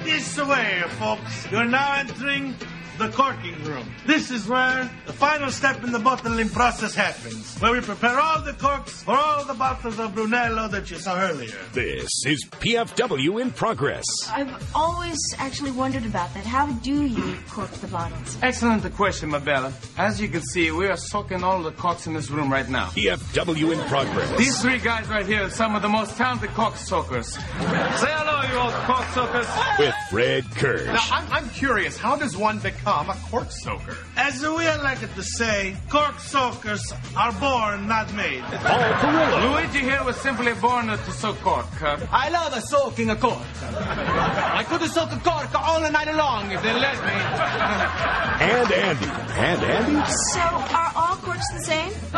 this way, folks. You're now entering the corking room. This is where the final step in the bottling process happens, where we prepare all the corks for all the bottles of Brunello that you saw earlier. This is PFW in progress. I've always actually wondered about that. How do you cork the bottles? Excellent question, Mabella. As you can see, we are soaking all the corks in this room right now. PFW in progress. These three guys right here are some of the most talented cork soakers. Say hello, you old cork soakers. With Fred Kirsch. Now, I'm curious, how does one become a cork soaker? As we like it to say, cork soakers are born, not made. Paul Perillo. Luigi here was simply born to soak cork. I love soaking a cork. I could soak a cork all night long if they let me. And Andy. So, are all corks the same? No.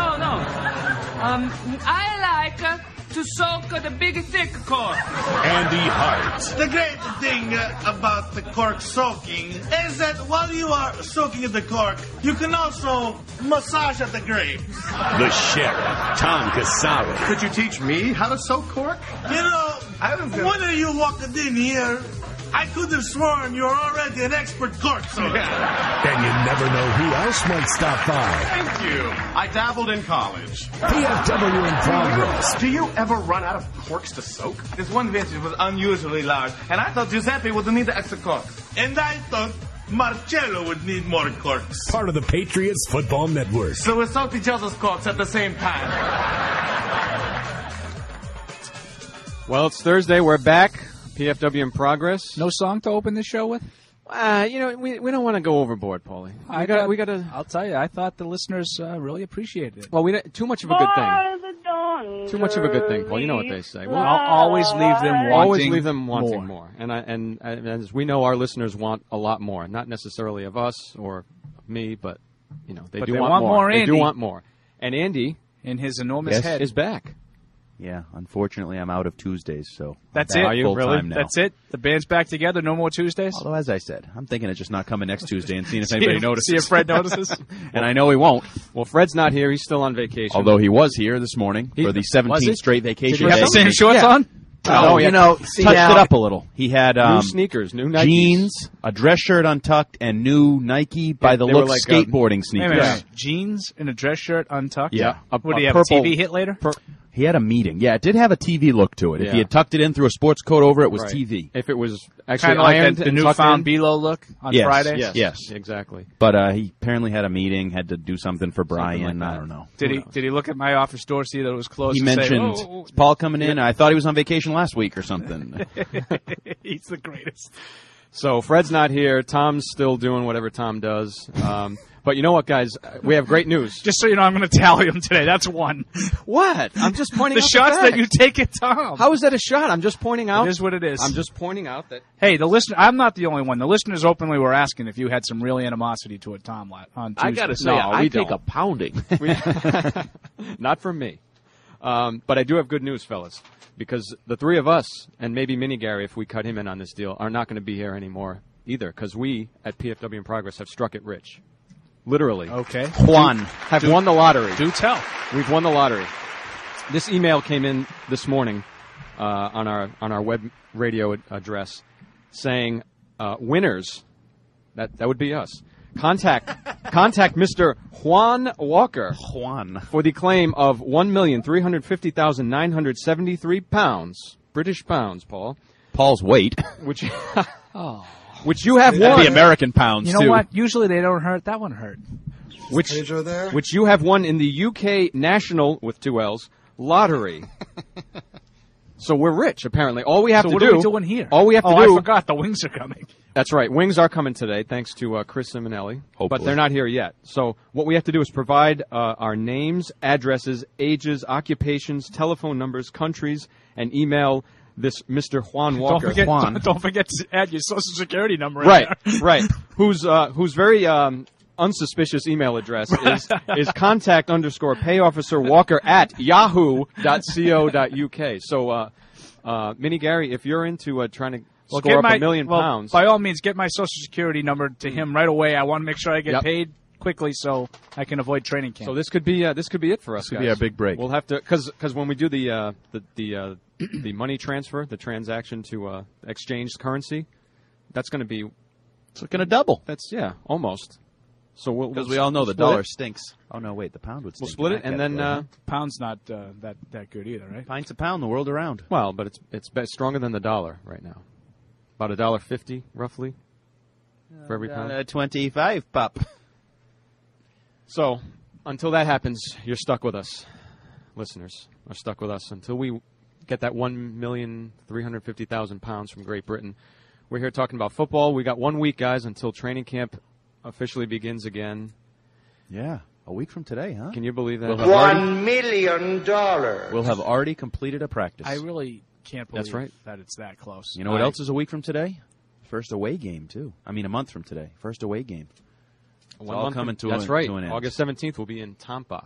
I like to soak the big, thick cork. Andy Hart. The great thing about the cork soaking is that while you are soaking the cork, you can also massage at the grapes. The Sheriff, Tom Casale. Could you teach me how to soak cork? You know, when you walked in here, I could have sworn you're already an expert cork soaker. Then you never know who else might stop by. Thank you. I dabbled in college. PFW in progress. Do you ever run out of corks to soak? This one vintage was unusually large, and I thought Giuseppe would need the extra corks. And I thought Marcello would need more corks. Part of the Patriots Football Network. So we soaked each other's corks at the same time. Well, it's Thursday. We're back. PFW in progress. No song to open the show with? We don't want to go overboard, Paulie. We got to. I'll tell you, I thought the listeners really appreciated it. Well, too much of a good thing. Too much of a good thing, Paul. You know what they say. Well, I'll always leave them wanting more. And as we know, our listeners want a lot more. Not necessarily of us or me, but they want more. They do want more. And Andy, in his enormous head, is back. Yeah, unfortunately, I'm out of Tuesdays, so that's it. Are you really? Now. That's it. The band's back together. No more Tuesdays. Although, as I said, I'm thinking of just not coming next Tuesday and seeing if anybody notices. See if Fred notices. And I know he won't. Well, Fred's not here. He's still on vacation. Although he was here this morning for the 17th straight vacation. Did he have the same shorts on? No, touched it up a little. He had new sneakers, new Nikes. Jeans, a dress shirt untucked, and new Nike by the look skateboarding sneakers. Wait. Jeans and a dress shirt untucked? Yeah. Would he have a TV hit later? He had a meeting. Yeah, it did have a TV look to it. Yeah. If he had tucked it in through a sports coat over it, was TV. If it was actually kind of like ironed the newfound B-Lo look on Friday? Yes, exactly. But he apparently had a meeting, had to do something for Brian. Like I don't know. Did he look at my office door, see that it was closed? He mentioned, is Paul coming in? I thought he was on vacation last week or something. He's the greatest. So Fred's not here. Tom's still doing whatever Tom does. But you know what, guys? We have great news. Just so you know, I'm going to tally them today. That's one. What? I'm just pointing out the shots that you take at Tom. How is that a shot? I'm just pointing out. It is what it is. I'm just pointing out that. Hey, the listener. I'm not the only one. The listeners openly were asking if you had some real animosity toward Tom on Tuesday. I got to say, I take a pounding. Not from me. But I do have good news, fellas, because the three of us, and maybe Mini Gary, if we cut him in on this deal, are not going to be here anymore either, because we at PFW in Progress have struck it rich. Literally. Okay. Juan have won the lottery. Do tell. We've won the lottery. This email came in this morning on our web radio address saying winners, that would be us. Contact Mr. Juan Walker for the claim of 1,350,973 pounds, British pounds, Paul. Paul's weight. Which you have won. That'd be American pounds, You know what? Usually they don't hurt. That one hurt. Which you have won in the UK National, with two L's, lottery. So we're rich, apparently. All we have to do... So what are we doing here? All we have to do... I forgot. The Wings are coming. That's right. Wings are coming today, thanks to Chris Simonelli. Hopefully. But they're not here yet. So what we have to do is provide our names, addresses, ages, occupations, telephone numbers, countries, and email this Mr. Juan Walker. Don't forget to add your Social Security number in right, there. Right. Whose very unsuspicious email address is contact_payofficerwalker@yahoo.co.uk. So, Mini Gary, if you're into trying to score up £1 million, by all means, get my Social Security number to him right away. I want to make sure I get paid quickly so I can avoid training camp. So this could be it for us. This could be our big break. We'll have to because when we do the money transfer, the transaction to exchange currency, that's going to be. It's going to double. That's almost. So because we all know the dollar stinks. Oh no, wait, the pound would stink. We'll split it, and then pound's not that good either, right? Pints a pound the world around. Well, but it's stronger than the dollar right now. About $1.50 roughly for every pound. 25 pop. So until that happens, you're stuck with us. Listeners are stuck with us until we get that 1,350,000 pounds from Great Britain. We're here talking about football. We got 1 week, guys, until training camp officially begins again. Yeah, a week from today, huh? Can you believe that? $1 million. We'll have already completed a practice. I really can't believe That's right. that it's that close. You know what else is a week from today? First away game, too. I mean, a month from today. First away game. It's all coming to That's right. To an end. August 17th, we'll be in Tampa.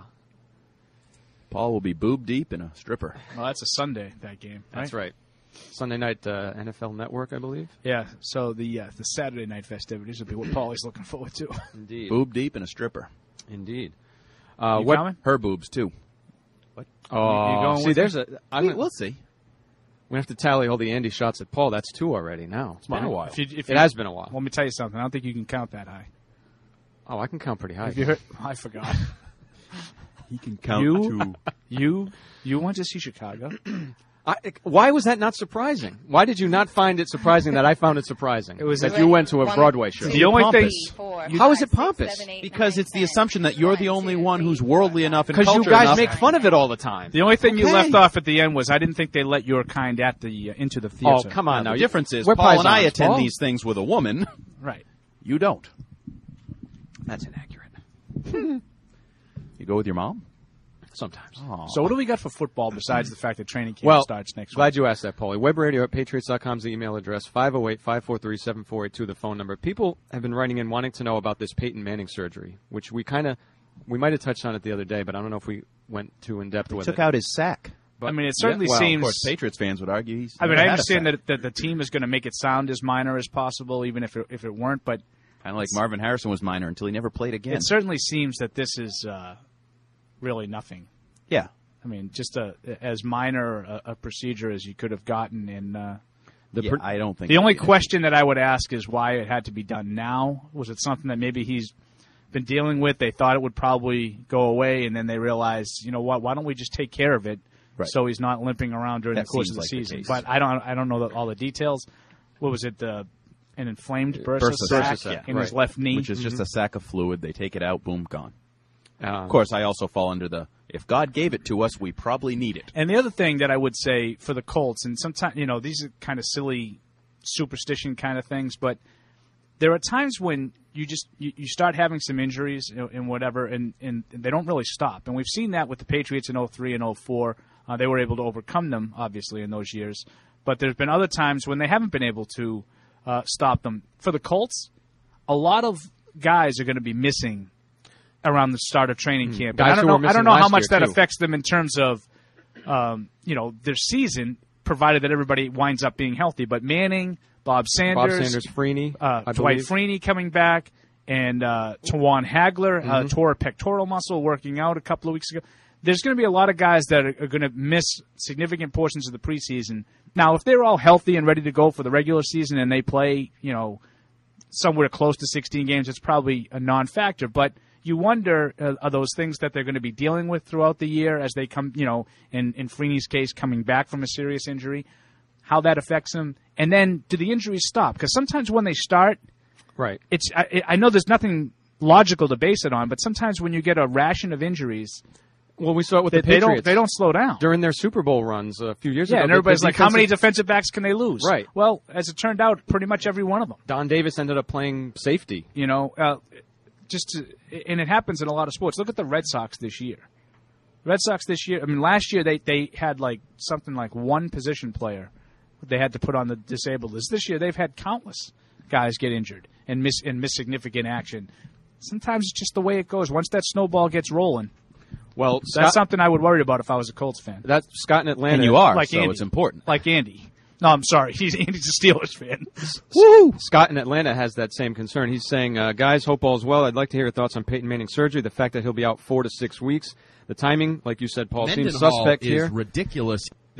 Paul will be boob deep in a stripper. Well, that's a Sunday, that game. Right? That's right. Sunday night, NFL Network, I believe. Yeah, so the Saturday night festivities will be what Paul is looking forward to. Indeed. Boob deep in a stripper. Indeed. You coming? Her boobs, too. What? You going with there's me? We'll see. We have to tally all the Andy shots at Paul. That's 2 already now. It's been a while. It has been a while. Let me tell you something. I don't think you can count that high. Oh, I can count pretty high. Have you heard? I forgot. He can count You went to see Chicago. Why was that not surprising? Why did you not find it surprising that I found it surprising? It was that you went to a Broadway show. The only thing. How is it pompous? Because it's the assumption that you're the only one who's worldly enough and because you cultured guys enough. make fun of it all the time. The only thing you left off at the end was I didn't think they let your kind at the into the theater. Oh, come on now. The difference is We're Paul and I paisans, attend Paul. these things with a woman. Right. You don't. That's inaccurate. You go with your mom? Sometimes. Aww. So what do we got for football besides the fact that training camp starts next week? Glad you asked that, Paulie. WebRadio@Patriots.com is the email address. 508-543-7482, the phone number. People have been writing in wanting to know about this Peyton Manning surgery, which we might have touched on it the other day, but I don't know if we went too in-depth with it. Took out his sack. But, I mean, it certainly seems... Of course, Patriots fans would argue he's... I mean, I understand that the team is going to make it sound as minor as possible, even if it weren't, but... Kind of like Marvin Harrison was minor until he never played again. It certainly seems that this is really nothing. Yeah. I mean, just as minor a procedure as you could have gotten in. I don't think. The only question that I would ask is why it had to be done now. Was it something that maybe he's been dealing with? They thought it would probably go away, and then they realized, you know what? Why don't we just take care of it so he's not limping around during the course of the season? But I don't know all the details. What was it? An inflamed bursa sac in his left knee, which is just a sack of fluid. They take it out, boom, gone. Of course, I also fall under the, if God gave it to us, we probably need it. And the other thing that I would say for the Colts, and sometimes, these are kind of silly superstition kind of things, but there are times when you start having some injuries and whatever, and they don't really stop. And we've seen that with the Patriots in 2003 and 2004. They were able to overcome them, obviously, in those years. But there's been other times when they haven't been able to stop them. For the Colts, a lot of guys are going to be missing around the start of training camp. I don't know how much that affects them in terms of their season, provided that everybody winds up being healthy. But Manning, Bob Sanders, Freeney, Dwight Freeney coming back, and Tawan Hagler tore a pectoral muscle working out a couple of weeks ago. There's going to be a lot of guys that are going to miss significant portions of the preseason. Now, if they're all healthy and ready to go for the regular season and they play, somewhere close to 16 games, it's probably a non-factor. But you wonder, are those things that they're going to be dealing with throughout the year as they come, in Freeney's case, coming back from a serious injury, how that affects them? And then, do the injuries stop? Because sometimes when they start, right, I know there's nothing logical to base it on, but sometimes when you get a ration of injuries, well, we saw it with the Patriots. They don't slow down during their Super Bowl runs a few years ago. Yeah, and everybody's like, how many defensive backs can they lose? Right. Well, as it turned out, pretty much every one of them. Don Davis ended up playing safety. And it happens in a lot of sports. Look at the Red Sox this year. Last year they had something like one position player they had to put on the disabled list. This year they've had countless guys get injured and miss significant action. Sometimes it's just the way it goes. Once that snowball gets rolling, well, that's something I would worry about if I was a Colts fan. That's Scott in Atlanta. And you are, like so Andy. It's important. Like Andy. No, I'm sorry. Andy's a Steelers fan. Woo! Scott in Atlanta has that same concern. He's saying, guys, hope all's well. I'd like to hear your thoughts on Peyton Manning's surgery, the fact that he'll be out 4 to 6 weeks. The timing, like you said, Paul, seems suspect here. Is ridiculous.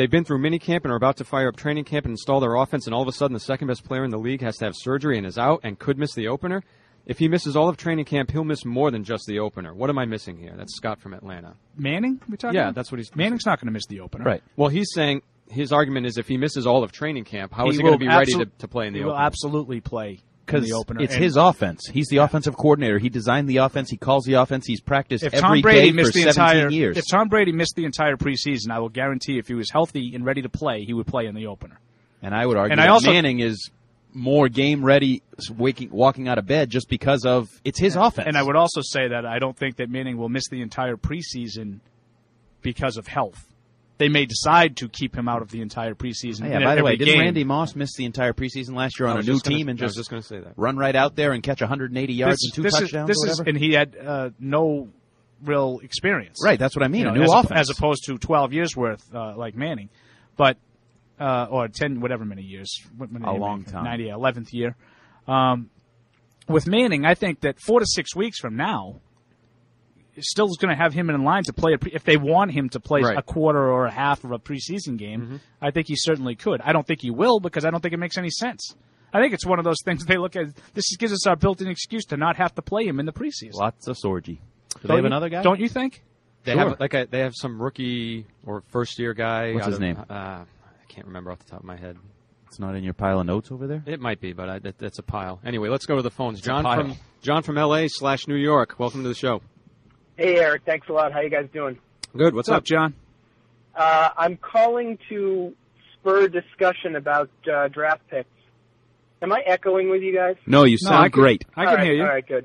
they've been through minicamp and are about to fire up training camp and install their offense, and all of a sudden the second-best player in the league has to have surgery and is out and could miss the opener. If he misses all of training camp, he'll miss more than just the opener. What am I missing here? That's Scott from Atlanta. Manning, we're talking Yeah, about? that's what he's Manning's not going to miss the opener. Right. Well, he's saying his argument is if he misses all of training camp, how is he going to be ready to play in the He opener? will absolutely play in the opener. It's his offense. He's the offensive coordinator. He designed the offense. He calls the offense. He's practiced If every Tom Brady day missed for the 17 years. If Tom Brady missed the entire preseason, I will guarantee if he was healthy and ready to play, he would play in the opener. And I would argue And that I also- Manning is more game ready, walking out of bed just because of it's his offense. And I would also say that I don't think that Manning will miss the entire preseason because of health. They may decide to keep him out of the entire preseason. Yeah, in by the way, every didn't game. Randy Moss miss the entire preseason last year on a new team and I was just just going to say that. run right out there and catch 180 yards and two touchdowns or whatever? And he had no real experience. Right, that's what I mean, You a know, new as offense. as opposed to 12 years worth like Manning. But or 10, whatever many years. When did A he long make it? time. 90, 11th year. With Manning, I think that 4 to 6 weeks from now, still is going to have him in line to play. If they want him to play Right. a quarter or a half of a preseason game, I think he certainly could. I don't think he will because I don't think it makes any sense. I think it's one of those things they look at. This gives us our built-in excuse to not have to play him in the preseason. Lots of Sorgi. Do they have another guy? Don't you think? They have they have some rookie or first-year guy. What's his name? I can't remember off the top of my head. It's not in your pile of notes over there? It might be, but that's a pile. Anyway, let's go to the phones. It's a pile. John from LA/New York. Welcome to the show. Hey, Eric. Thanks a lot. How you guys doing? Good. What's up, John? I'm calling to spur discussion about draft picks. Am I echoing with you guys? No, you sound great. I can hear you. All right, good.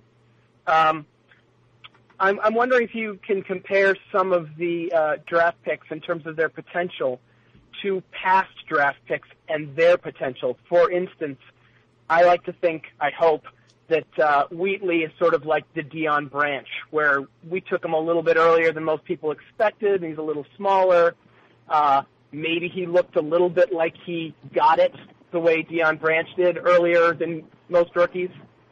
I'm wondering if you can compare some of the draft picks in terms of their potential to past draft picks and their potential. For instance, I like to think, I hope, that Wheatley is sort of like the Deion Branch, where we took him a little bit earlier than most people expected. He's a little smaller. Maybe he looked a little bit like he got it the way Deion Branch did earlier than most rookies.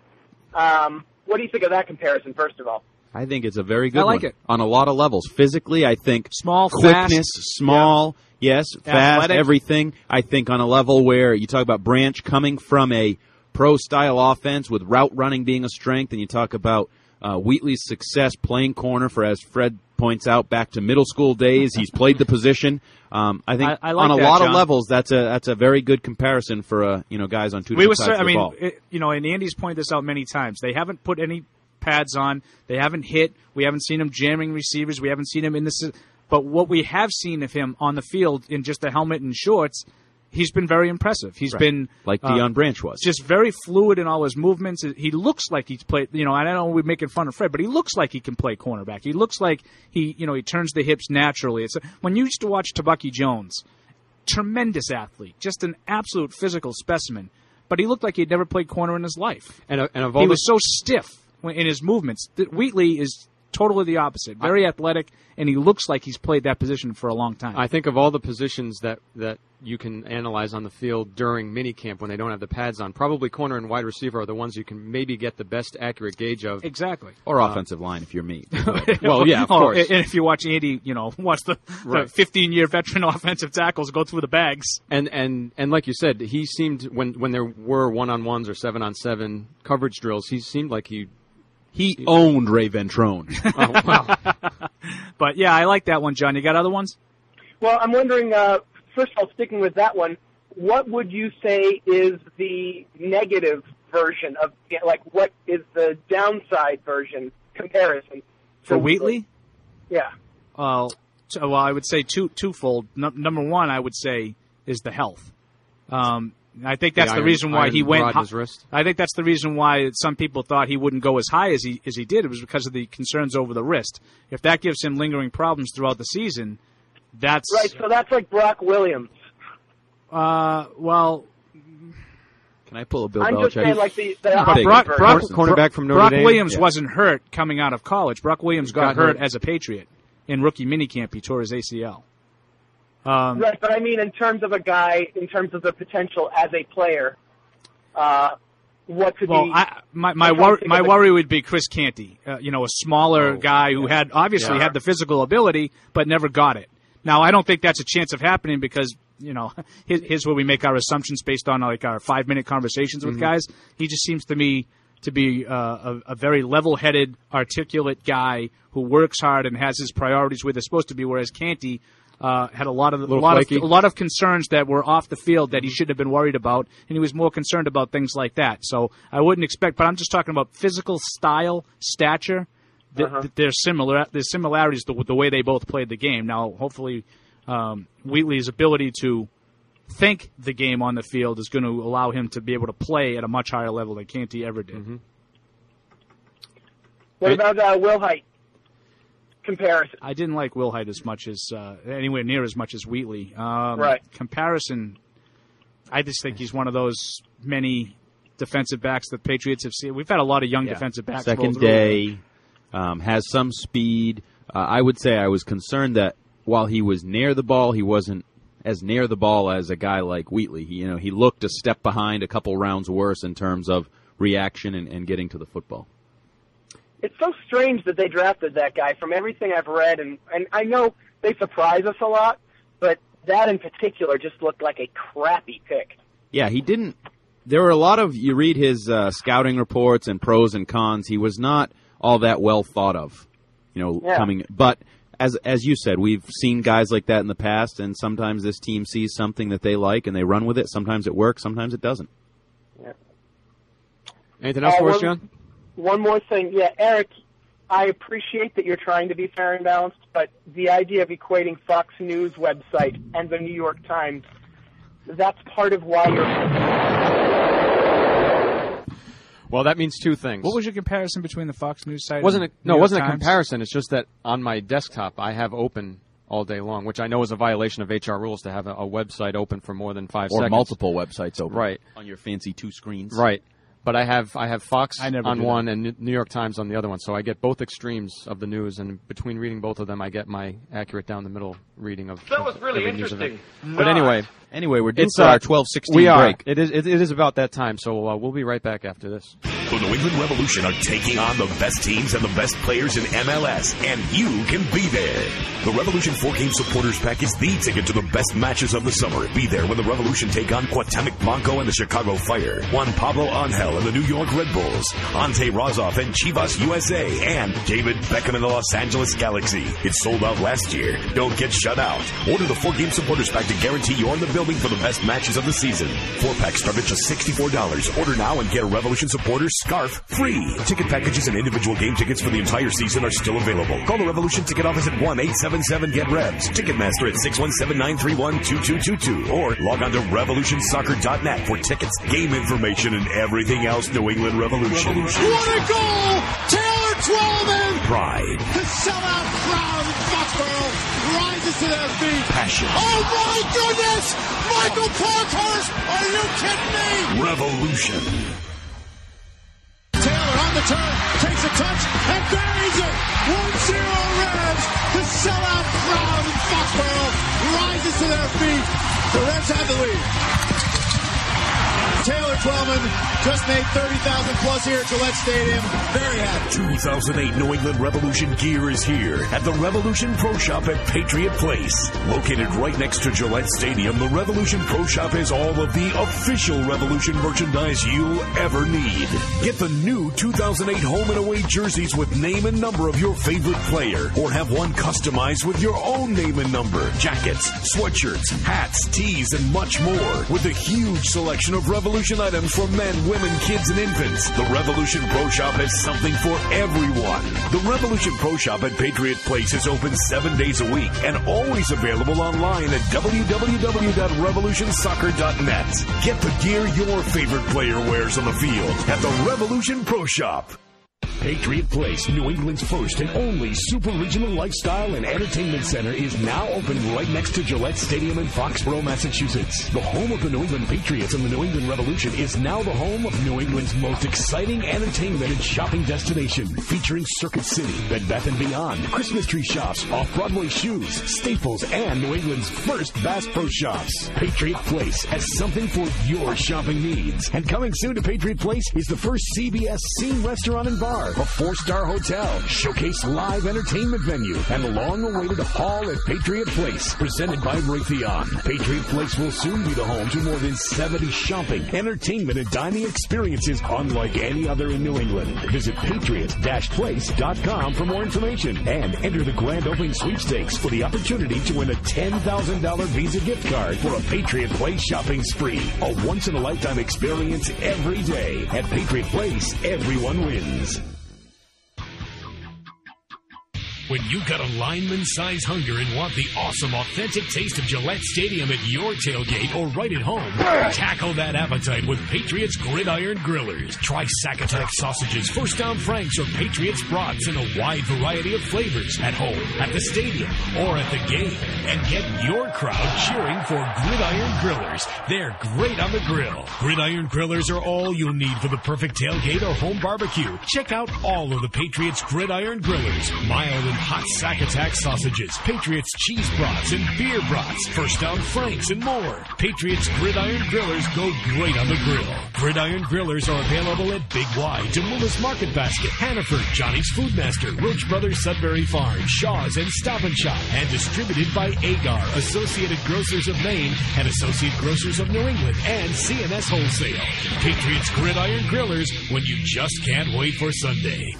What do you think of that comparison, first of all? I think it's a very good I like one. it. On a lot of levels. Physically, I think Small, quickness, fast. small, yes, fast, Athletic. everything. I think on a level where you talk about Branch coming from a pro-style offense with route running being a strength, and you talk about Wheatley's success playing corner for, as Fred points out, back to middle school days. He's played the position. I think I like on a that, lot John. of levels, that's a very good comparison for guys on two different sides of the ball. And Andy's pointed this out many times. They haven't put any pads on. They haven't hit. We haven't seen him jamming receivers. We haven't seen him in this. But what we have seen of him on the field in just a helmet and shorts, he's been very impressive. He's been like Deion Branch was. just very fluid in all his movements. He looks like he's played. I don't know we're making fun of Fred, but he looks like he can play cornerback. He looks like he turns the hips naturally. When you used to watch Tabucky Jones, tremendous athlete, just an absolute physical specimen. But he looked like he'd never played corner in his life. And of all He the- was so stiff in his movements. Wheatley is totally the opposite. Very athletic, and he looks like he's played that position for a long time. I think of all the positions that you can analyze on the field during minicamp when they don't have the pads on, probably corner and wide receiver are the ones you can maybe get the best accurate gauge of. Exactly. Or offensive line, if you're me. Well, yeah, of course. And if you watch Andy, watch the Right. 15-year veteran offensive tackles go through the bags. And like you said, he seemed when there were 1-on-1s or 7-on-7 coverage drills, he seemed like he owned Ray Ventrone. Oh, wow. But yeah, I like that one, John. You got other ones? Well, I'm wondering, first of all, sticking with that one, what would you say is the negative version of, what is the downside version comparison? For Wheatley? Yeah. Well, I would say twofold. Number one, I would say, is the health. I think that's the reason why he went. Rod in his wrist. I think that's the reason why some people thought he wouldn't go as high as he did. It was because of the concerns over the wrist. If that gives him lingering problems throughout the season, that's Right, so that's like Brock Williams. Well, Can I pull a Bill I'm just Belichick? saying, like, the But opposite Brock, version. cornerback from Notre Brock Dame. Williams Yeah. wasn't hurt coming out of college. Brock Williams got hurt hurt. as a Patriot in rookie minicamp. He tore his ACL. Right, but I mean in terms of a guy, in terms of the potential as a player, what could Well, be... my worry would be Chris Canty, a smaller guy who had obviously had the physical ability but never got it. Now, I don't think that's a chance of happening because, here's where we make our assumptions based on like our 5-minute conversations with guys. He just seems to me to be a very level-headed, articulate guy who works hard and has his priorities where they're supposed to be, whereas Canty had a lot of concerns that were off the field that he shouldn't have been worried about, and he was more concerned about things like that. So I wouldn't expect, but I'm just talking about physical style, stature. There's similarities with the way they both played the game. Now, hopefully, Wheatley's ability to think the game on the field is going to allow him to be able to play at a much higher level than Canty ever did. What about Wilhite comparison? I didn't like Wilhite as much as anywhere near as much as Wheatley. Right. Comparison, I just think he's one of those many defensive backs that Patriots have seen. We've had a lot of young defensive backs. Second day, has some speed. I would say I was concerned that while he was near the ball, he wasn't as near the ball as a guy like Wheatley. He looked a step behind, a couple rounds worse in terms of reaction and getting to the football. It's so strange that they drafted that guy from everything I've read, and I know they surprise us a lot, but that in particular just looked like a crappy pick. Yeah, he didn't. There were a lot of, you read his scouting reports and pros and cons, he was not all that well thought of, coming. But as you said, we've seen guys like that in the past, and sometimes this team sees something that they like and they run with it. Sometimes it works, sometimes it doesn't. Yeah. Anything else for us, John? One more thing. Yeah, Eric, I appreciate that you're trying to be fair and balanced, but the idea of equating Fox News website and the New York Times, that's part of why Well, that means two things. What was your comparison between the Fox News site it wasn't Times? a comparison. It's just that on my desktop I have open all day long, which I know is a violation of HR rules to have a website open for more than 5 seconds. Or multiple websites open. Right. On your fancy 2 screens. Right. But I have Fox on one that. and New York Times on the other one, so I get both extremes of the news, and between reading both of them, I get my accurate down-the-middle reading of That was really every news event. interesting. But anyway, we're due for our 12:16 we are. break. It is about that time, so we'll be right back after this. The New England Revolution are taking on the best teams and the best players in MLS, and you can be there. The Revolution 4-game supporters pack is the ticket to the best matches of the summer. Be there when the Revolution take on Cuauhtemoc Blanco and the Chicago Fire, Juan Pablo Angel and the New York Red Bulls, Ante Razov and Chivas USA, and David Beckham and the Los Angeles Galaxy. It sold out last year. Don't get shut out. Order the 4-game supporters pack to guarantee you're in the building for the best matches of the season. 4-packs start at just $64. Order now and get a Revolution supporter scarf free. Ticket packages and individual game tickets for the entire season are still available. Call the Revolution ticket office at 1-877-GET-REVS. Ticketmaster at 617-931-2222. Or log on to revolutionsoccer.net for tickets, game information, and everything else New England Revolution. What a goal! Taylor Twellman! Pride. The sellout crowd in Foxborough rises to their feet. Passion. Oh my goodness! Michael Parkhurst! Are you kidding me? Revolution. Taylor on the turn, takes a touch, and buries it! 1-0 Revs! The sellout crowd in Foxborough rises to their feet. The Revs have the lead. Taylor Twellman just made $30,000 plus here at Gillette Stadium. Very happy. 2008 New England Revolution gear is here at the Revolution Pro Shop at Patriot Place. Located right next to Gillette Stadium, the Revolution Pro Shop has all of the official Revolution merchandise you'll ever need. Get the new 2008 home and away jerseys with name and number of your favorite player, or have one customized with your own name and number. Jackets, sweatshirts, hats, tees, and much more, with a huge selection of Revolution items for men, women, kids, and infants. The Revolution Pro Shop has something for everyone. The Revolution Pro Shop at Patriot Place is open 7 days a week and always available online at www.revolutionsoccer.net. Get the gear your favorite player wears on the field at the Revolution Pro Shop. Patriot Place, New England's first and only super regional lifestyle and entertainment center, is now open right next to Gillette Stadium in Foxborough, Massachusetts. The home of the New England Patriots and the New England Revolution is now the home of New England's most exciting entertainment and shopping destination, featuring Circuit City, Bed Bath & Beyond, Christmas tree shops, off-Broadway shoes, Staples, and New England's first Bass Pro Shops. Patriot Place has something for your shopping needs. And coming soon to Patriot Place is the first CBS Scene Restaurant and Bar. a 4-star hotel, showcase live entertainment venue, and the long-awaited Hall at Patriot Place, presented by Raytheon. Patriot Place will soon be the home to more than 70 shopping, entertainment, and dining experiences unlike any other in New England. Visit patriot-place.com for more information and enter the grand opening sweepstakes for the opportunity to win a $10,000 Visa gift card for a Patriot Place shopping spree. A once-in-a-lifetime experience every day. At Patriot Place, everyone wins. When you've got a lineman-size hunger and want the awesome, authentic taste of Gillette Stadium at your tailgate or right at home, tackle that appetite with Patriots Gridiron Grillers. Try Sack Attack sausages, First Down Franks, or Patriots brats in a wide variety of flavors at home, at the stadium, or at the game. And get your crowd cheering for Gridiron Grillers. They're great on the grill. Gridiron Grillers are all you'll need for the perfect tailgate or home barbecue. Check out all of the Patriots Gridiron Grillers. Mild and hot Sack Attack sausages, Patriots cheese brats and beer brats, First Down Franks, and more. Patriots Gridiron Grillers go great on the grill. Gridiron Grillers are available at Big Y, Demoulas Market Basket, Hannaford, Johnny's Foodmaster, Roach Brothers Sudbury Farm, Shaw's, and Stop and Shop, and distributed by Agar, Associated Grocers of Maine, and Associate Grocers of New England, and CNS Wholesale. Patriots Gridiron Grillers, when you just can't wait for Sunday.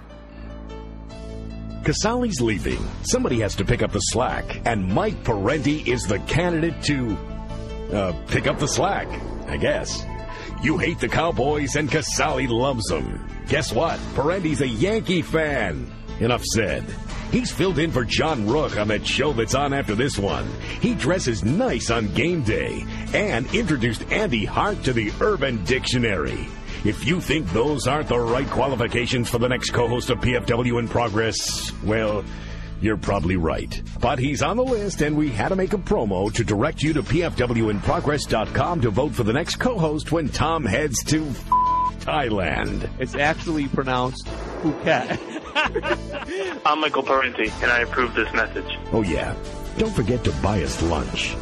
Casale's leaving. Somebody has to pick up the slack, and Mike Parenti is the candidate to pick up the slack, I guess. You hate the Cowboys, and Casale loves them. Guess what? Parenti's a Yankee fan. Enough said. He's filled in for John Rook on that show that's on after this one. He dresses nice on game day and introduced Andy Hart to the Urban Dictionary. If you think those aren't the right qualifications for the next co-host of PFW in Progress, well, you're probably right. But he's on the list, and we had to make a promo to direct you to pfwinprogress.com to vote for the next co-host when Tom heads to Thailand. It's actually pronounced Phuket. I'm Michael Parenti, and I approve this message. Oh, yeah. Don't forget to buy us lunch.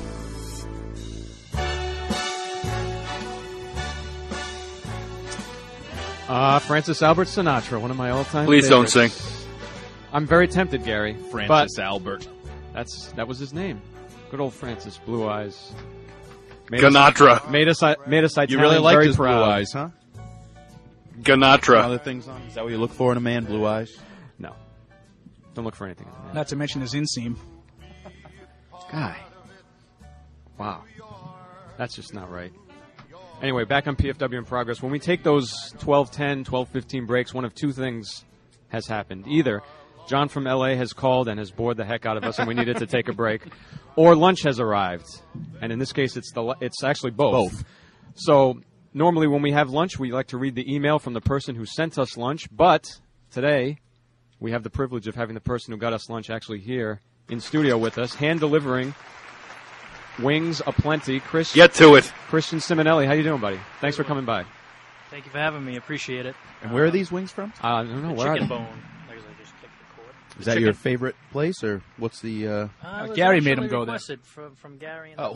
Francis Albert Sinatra, one of my all-time Please favorites. don't sing. I'm very tempted, Gary. Francis Albert. That was his name. Good old Francis, Blue Eyes. Ganatra. Made us Italian, You really liked very his proud. blue eyes, huh? Ganatra. Other things on? Is that what you look for in a man, blue eyes? No. Don't look for anything. Not to mention his inseam. Guy. Wow. That's just not right. Anyway, back on PFW in Progress. When we take those 12-10, 12-15 breaks, one of two things has happened. Either John from L.A. has called and has bored the heck out of us and we needed to take a break, or lunch has arrived. And in this case, it's actually both. So normally when we have lunch, we like to read the email from the person who sent us lunch. But today, we have the privilege of having the person who got us lunch actually here in studio with us, hand-delivering wings aplenty. Get to it. Christian Simonelli, how you doing, buddy? Thanks for coming by. Thank you for having me. Appreciate it. And where are these wings from? I don't know. The Where are chicken they? bone. Like I just kicked the cord. Is that your favorite place, or what's the... It was Gary made actually him go there. requested from Gary. And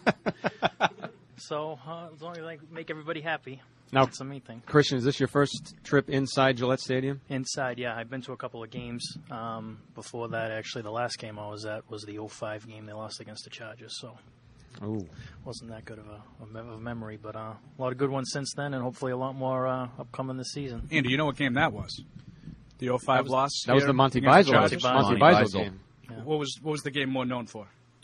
so as long as I make everybody happy, Now, that's the main thing. Christian, is this your first trip inside Gillette Stadium? Inside, yeah. I've been to a couple of games. Before that, actually, the last game I was at was the 05 game they lost against the Chargers. So wasn't that good of a memory, but a lot of good ones since then, and hopefully a lot more upcoming this season. Andy, you know what game that was? The 05 loss? That was the Monty Beisel game. Yeah. What was the game more known for?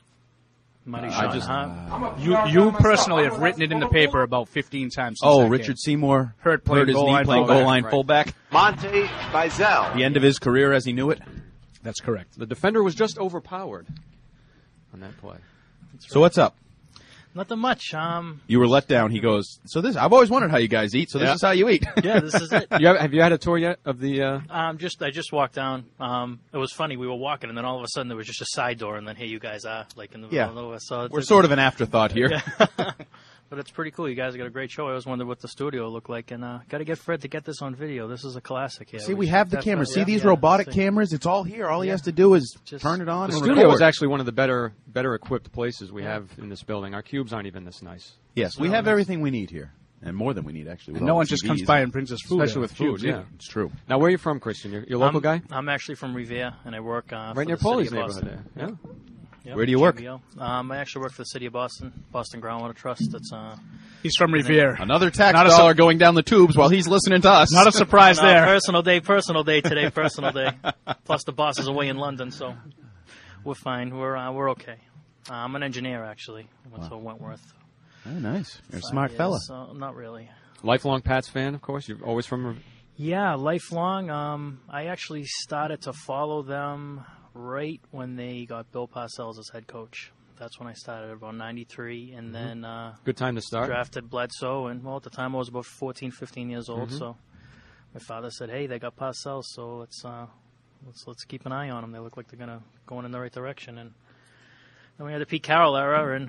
Monty You personally have written it in the paper about 15 times. Since that Richard game. Seymour hurt his knee playing goal line Right. fullback. Monty Beisel. The end of his career as he knew it. That's correct. The defender was just overpowered on that play. So what's up? Nothing much. You were let down. He goes, I've always wondered how you guys eat, so this is how you eat. Yeah, this is it. Have you had a tour yet of the... I just walked down. It was funny. We were walking, and then all of a sudden there was just a side door, and then here you guys are, like in the middle of it. So We're sort of an afterthought here. Yeah. But it's pretty cool. You guys got a great show. I always wondered what the studio looked like, and got to get Fred to get this on video. This is a classic here. See, we have the cameras. See these robotic cameras? It's all here. All he has to do is turn it on The and studio record. is actually one of the better equipped places we have in this building. Our cubes aren't even this nice. Yes, we have everything we need here. and more than we need actually. With And no all one the just TVs. comes by and brings us food. Especially with food, yeah. It's true. Now, where are you from, Christian? You're a local guy? I'm actually from Revere, and I work Right for near the city Paulie's of neighborhood Boston. there. Yeah. Yep, Where do you work? GBO. I actually work for the city of Boston Groundwater Trust. That's He's from Revere. Another tax dollar going down the tubes while he's listening to us. Not a surprise there. Personal day today. Personal day. Plus the boss is away in London, so we're fine. We're okay. I'm an engineer actually. I went to Wentworth. Oh, nice. You're a 5 smart years, fella. So not really. Lifelong Pats fan, of course. You're always from. Yeah, lifelong. I actually started to follow them right when they got Bill Parcells as head coach. That's when I started, about 93, and then Good time to start. Drafted Bledsoe, and well, at the time I was about 14, 15 years old. Mhm. So my father said, "Hey, they got Parcells, so let's keep an eye on them. They look like they're going in the right direction." And then we had the Pete Carroll era, and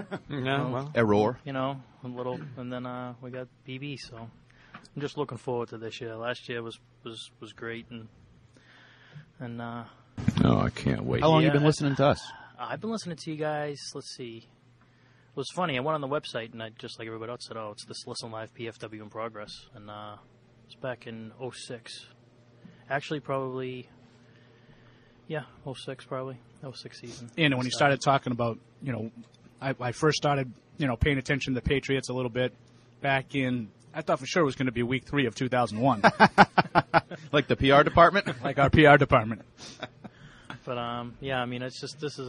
Error. a little, and then we got BB. So I'm just looking forward to this year. Last year was great, and No, I can't wait. How long have you been listening to us? I've been listening to you guys. Let's see. It was funny. I went on the website, and I just like everybody else said, "Oh, it's this Listen Live PFW in progress," and it's back in 06. Actually, probably. Yeah, 06 probably. 06 season. And when you started talking about, I first started, paying attention to the Patriots a little bit back in, I thought for sure it was going to be week 3 of 2001. Like the PR department? Like our PR department. But, yeah, I mean, it's just, this is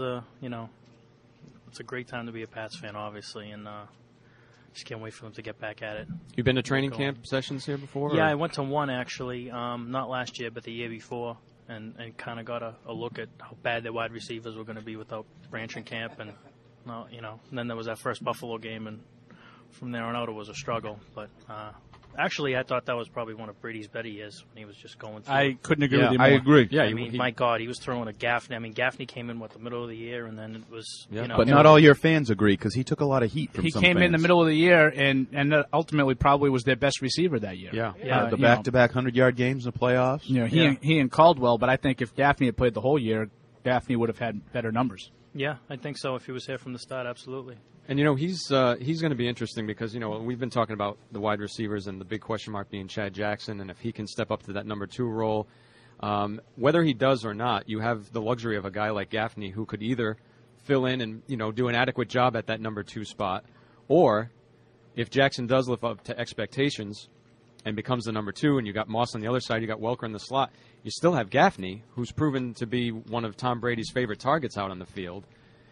it's a great time to be a Pats fan, obviously, and just can't wait for them to get back at it. You've been to training camp sessions here before? Yeah, or? I went to one, actually, not last year, but the year before, and kind of got a look at how bad their wide receivers were going to be without Branch in camp, and, and then there was that first Buffalo game, and from there on out it was a struggle, but actually I thought that was probably one of Brady's better years when he was just going through. I couldn't agree with you more. I agree. Yeah, I mean, my God, he was throwing a Gaffney. I mean, Gaffney came in, the middle of the year, and then it was, But not all your fans agree because he took a lot of heat from He some came fans. in the middle of the year and ultimately probably was their best receiver that year. Yeah. The back-to-back 100-yard games in the playoffs. He and Caldwell, but I think if Gaffney had played the whole year, Gaffney would have had better numbers. Yeah, I think so. If he was here from the start, absolutely. And, he's going to be interesting because, we've been talking about the wide receivers and the big question mark being Chad Jackson, and if he can step up to that number 2 role. Whether he does or not, you have the luxury of a guy like Gaffney who could either fill in and, do an adequate job at that number 2 spot, or if Jackson does live up to expectations and becomes the number 2 and you got Moss on the other side, you got Welker in the slot, you still have Gaffney, who's proven to be one of Tom Brady's favorite targets out on the field.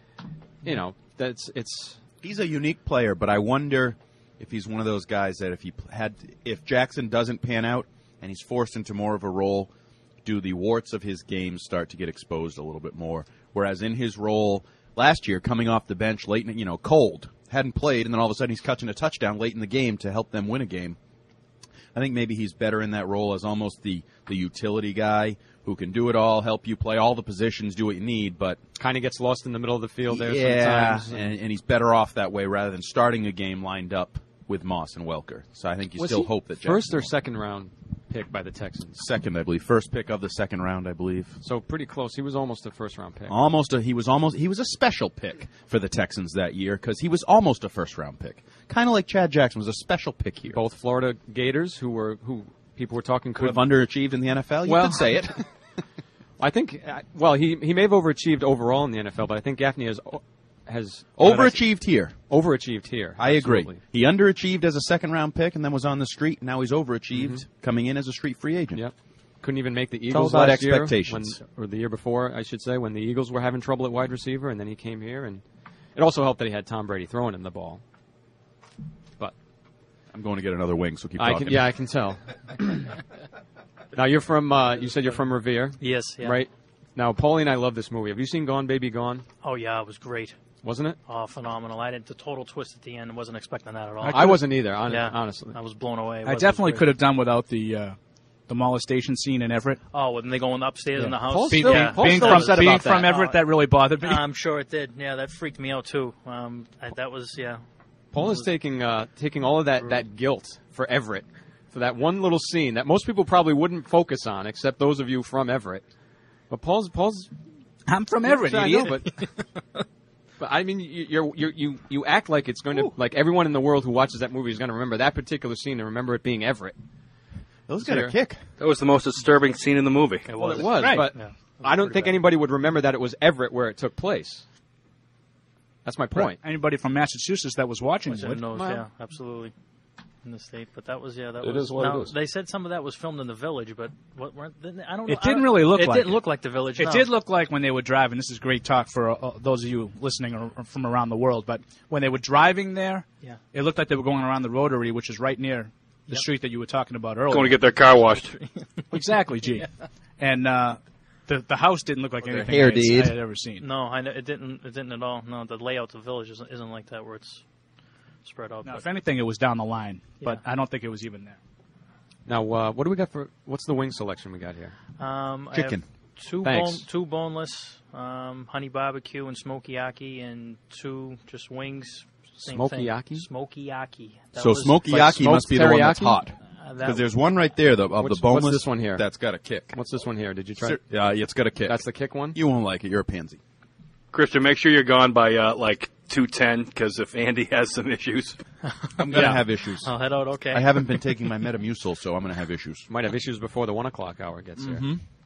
He's a unique player, but I wonder if he's one of those guys that if Jackson doesn't pan out and he's forced into more of a role, do the warts of his game start to get exposed a little bit more? Whereas in his role last year, coming off the bench late, cold, hadn't played, and then all of a sudden he's catching a touchdown late in the game to help them win a game. I think maybe he's better in that role as almost the utility guy who can do it all, help you play all the positions, do what you need, but kind of gets lost in the middle of the field there sometimes. And he's better off that way rather than starting a game lined up with Moss and Welker. So I think you still hope that Jackson first or second round pick by the Texans? Second, I believe. First pick of the second round, I believe. So pretty close. He was almost a first round pick. He was a special pick for the Texans that year because he was almost a first round pick. Kind of like Chad Jackson was a special pick here. Both Florida Gators who people were talking could have underachieved in the NFL. You could say it. I think, he may have overachieved overall in the NFL, but I think Gaffney has overachieved here. Overachieved here. I absolutely. agree. He underachieved as a second-round pick and then was on the street, and now he's overachieved coming in as a street free agent. Yep. Couldn't even make the It's all Eagles about last expectations. year, or the year before, I should say, when the Eagles were having trouble at wide receiver, and then he came here, and it also helped that he had Tom Brady throwing him the ball. But I'm going to get another wing, so keep talking. I can tell. Now, you're from, you said you're from Revere? Yes, yeah. Right? Now, Paulie and I love this movie. Have you seen Gone, Baby, Gone? Oh, yeah, it was great. Wasn't it? Oh, phenomenal. The total twist at the end, wasn't expecting that at all. I wasn't either, honestly. I was blown away. I definitely could have done without the molestation scene in Everett. Oh, when they go upstairs in the house? Being from Everett, that really bothered me. I'm sure it did. Yeah, that freaked me out, too. That was, yeah. Paul is taking all of that guilt for Everett, for that one little scene that most people probably wouldn't focus on, except those of you from Everett. But Paul's I'm from Everett, I idiot. know, but But I mean, you act like it's going to, like everyone in the world who watches that movie is going to remember that particular scene and remember it being Everett. Those got a kick. That was the most disturbing scene in the movie. It was, right. but I don't think anybody would remember that it was Everett where it took place. That's my point. Right. Anybody from Massachusetts that was watching would. Knows, yeah, absolutely. In the state, but that was that it was. Is what now, it is. They said some of that was filmed in the village, but I don't know. It didn't really look like it. It didn't look like the village. It did look like when they were driving. This is great talk for those of you listening from around the world. But when they were driving there, it looked like they were going around the Rotary, which is right near the street that you were talking about earlier. Going to get their car washed. Exactly, G. And the house didn't look like anything I had ever seen. No, it didn't. It didn't at all. No, the layout of the village isn't like that where it's spread out. Now, if anything, it was down the line, but I don't think it was even there. Now, what do we got what's the wing selection we got here? Chicken. I have two boneless, honey barbecue and smokeyaki, and two just wings. Smokeyaki? Smokeyaki. So smokeyaki must be the one that's hot. Because there's one right there of the boneless. What's this one here? That's got a kick. What's this one here? Did you try it? Yeah, it's got a kick. That's the kick one? You won't like it. You're a pansy. Christian, make sure you're gone by 2:10, because if Andy has some issues, I'm going to have issues. I'll head out. Okay. I haven't been taking my Metamucil, so I'm going to have issues. Might have issues before the 1 o'clock hour gets here.